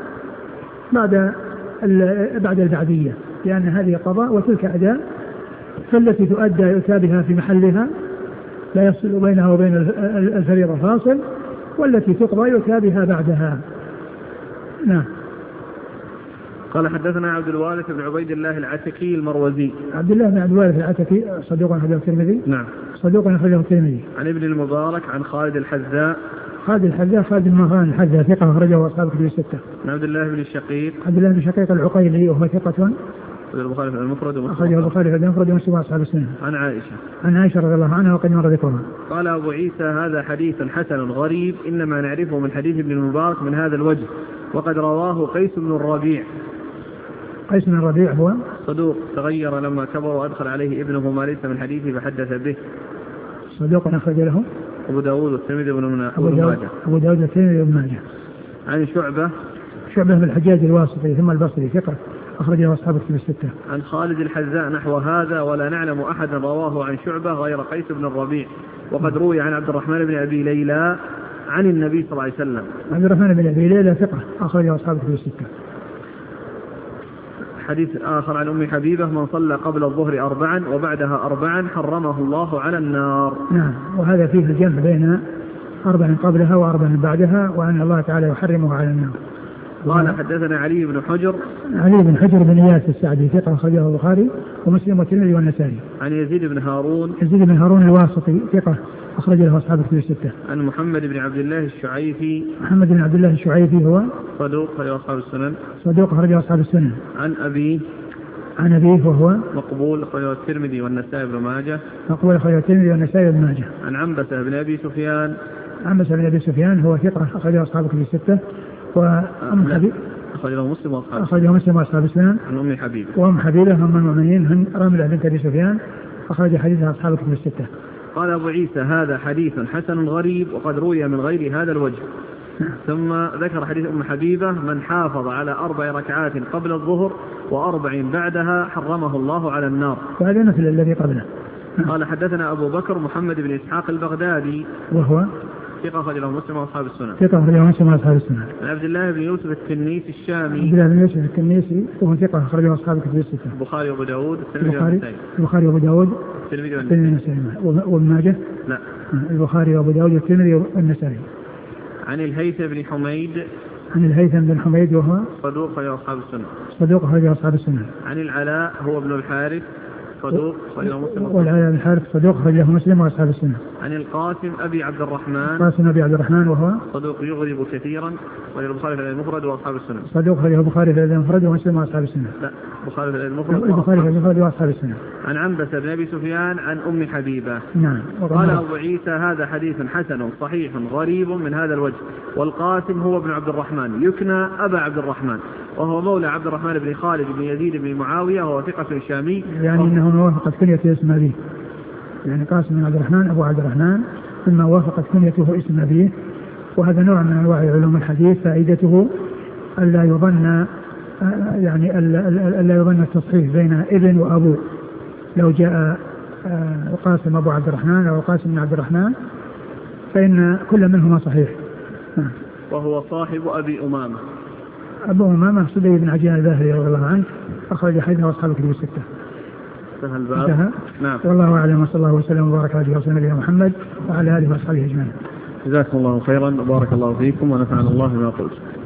S2: بعد البعدية، لأن هذه قضاء وتلك أداء، فالتي تؤدى يؤتى بها في محلها لا يفصل بينها وبين الفريضة فاصل، والتي تقضى يؤتى بها بعدها. نعم.
S1: قال حدثنا عبد الوارث بن عبيد الله العتكي المروزي.
S2: عبد الله بن عبد الوارث العتكي صدوق أخرجه الترمذي.
S1: نعم.
S2: صدوق أخرجه الترمذي.
S1: عن ابن المبارك عن خالد الحذاء.
S2: خالد بن مهران الحذاء ثقة أخرجه أصحاب كتب 6.
S1: عن عبد الله بن الشقيق.
S2: عبد الله بن الشقيق العقيلي وهو ثقة
S1: البخاري في المفرد
S2: أخرجه البخاري في المفرد ومسلم أصحاب السنة.
S1: عن عائشة
S2: رضي الله عنها وقد مر ذكرها.
S1: قال أبو عيسى هذا حديث حسن غريب إنما نعرفه من حديث ابن المبارك من هذا الوجه. وقد رواه قيس بن الربيع.
S2: قيس بن الربيع هو
S1: صدوق تغير لما كبر وأدخل عليه ابنه ما ليس من حديثه فحدث به.
S2: صدوق أخرج له
S1: أبو داود والترمذي وابن ماجه.
S2: أبو داود والترمذي وابن ماجه.
S1: عن
S2: شعبة بن الحجاج الواسطي ثم البصري ثقة أخرجه أصحاب الكتب 6.
S1: عن خالد الحذاء نحو هذا ولا نعلم أحدا رواه عن شعبة غير قيس بن الربيع. وقد روي عن عبد الرحمن بن أبي ليلى عن النبي صلى الله عليه وسلم.
S2: عبد الرحمن بن أبي ليلى ثقة أخرجه أصحاب الكتب 6.
S1: حديث آخر عن أم حبيبة: من صلى قبل الظهر 4 وبعدها 4 حرمه الله على النار.
S2: نعم. وهذا فيه الجمع بين 4 قبلها و4 بعدها، وأن الله تعالى يحرمه على النار.
S1: قال حدثنا علي بن حجر
S2: بن إياس السعدي ثقة أخرجه البخاري ومسلم والترمذي والنسائي.
S1: عن يزيد بن هارون
S2: الواسطي ثقة أخرج له أصحاب الكتب الستة.
S1: عن محمد بن عبد الله
S2: الشعيفي هو
S1: صدوق أخرج أصحاب السنن. عن
S2: أبيه وهو
S1: مقبول أخرج الترمذي والنسائي بن ماجه. عن عنبسة بن أبي سفيان هو ثقة أخرج أصحاب الكتب الستة. وأم حبيبة أخرجه مسلم وأصحاب السنن. عن
S2: أم حبيبة أم المؤمنين راملة بنت أبي سفيان أخرج حديثها أصحاب الكتب الستة.
S1: قال أبو عيسى: هذا حديث حسن غريب وقد روي من غير هذا الوجه. ثم ذكر حديث أم حبيبة: من حافظ على 4 ركعات قبل الظهر و4 بعدها حرمه الله على النار.
S2: وهذا مثل الذي قبله.
S1: قال حدثنا أبو بكر محمد بن إسحاق البغدادي
S2: وهو
S1: ثقة أخرج له مسلم وأصحاب السنن.
S2: عن
S1: عبد الله بن يوسف التنيسي الشامي
S2: وهو ثقة أخرج له أصحاب الكتب الستة.
S1: البخاري وأبو داود الترمذي
S2: والنسائي. وابن ماجه
S1: لا.
S2: البخاري وأبو داود والترمذي والنسائي.
S1: عن الهيثم بن حميد
S2: وهو
S1: صدوق أخرج أصحاب السنن. عن العلاء هو ابن الحارث صدوق أخرج له مسلم وأصحاب السنن. عن القاسم أبي عبد الرحمن وهو
S2: صدوق
S1: يغضب كثيرا أخرج البخاري في المفرد وأصحاب السنن.
S2: ومسلم وأصحاب السنن.
S1: لا، البخاري في
S2: المفرد وأصحاب السنن.
S1: عن عنبسة بن أبي سفيان عن أم حبيبة.
S2: نعم.
S1: قال أبو عيسى: هذا حديث حسن صحيح غريب من هذا الوجه. والقاسم هو ابن عبد الرحمن يكنى أبا عبد الرحمن، وهو مولى عبد الرحمن بن خالد بن يزيد بن معاوية، وهو ثقة شامي.
S2: يعني إنه وافقت كنيته اسم أبيه، يعني قاسم بن عبد الرحمن أبو عبد الرحمن، ثم وافقت كنيته اسم أبيه. وهذا نوع من أنواع علوم الحديث فائدته ألا يظن التصحيح بين ابن وأبو. لو جاء القاسم أبو عبد الرحمن أو القاسم بن عبد الرحمن فإن كل منهما صحيح.
S1: وهو صاحب أبي أمامة.
S2: أبو أمامة صدي بن عجلان الباهلي رضي الله عنه أخرج حديثه أصحاب الكتب الستة.
S1: نعم.
S2: والله أعلم، وصلى الله وسلم وبارك على نبينا محمد وعلى آله وصحبه أجمعين.
S1: جزاكم الله خيرا وبارك الله فيكم ونفعنا الله بما قلت.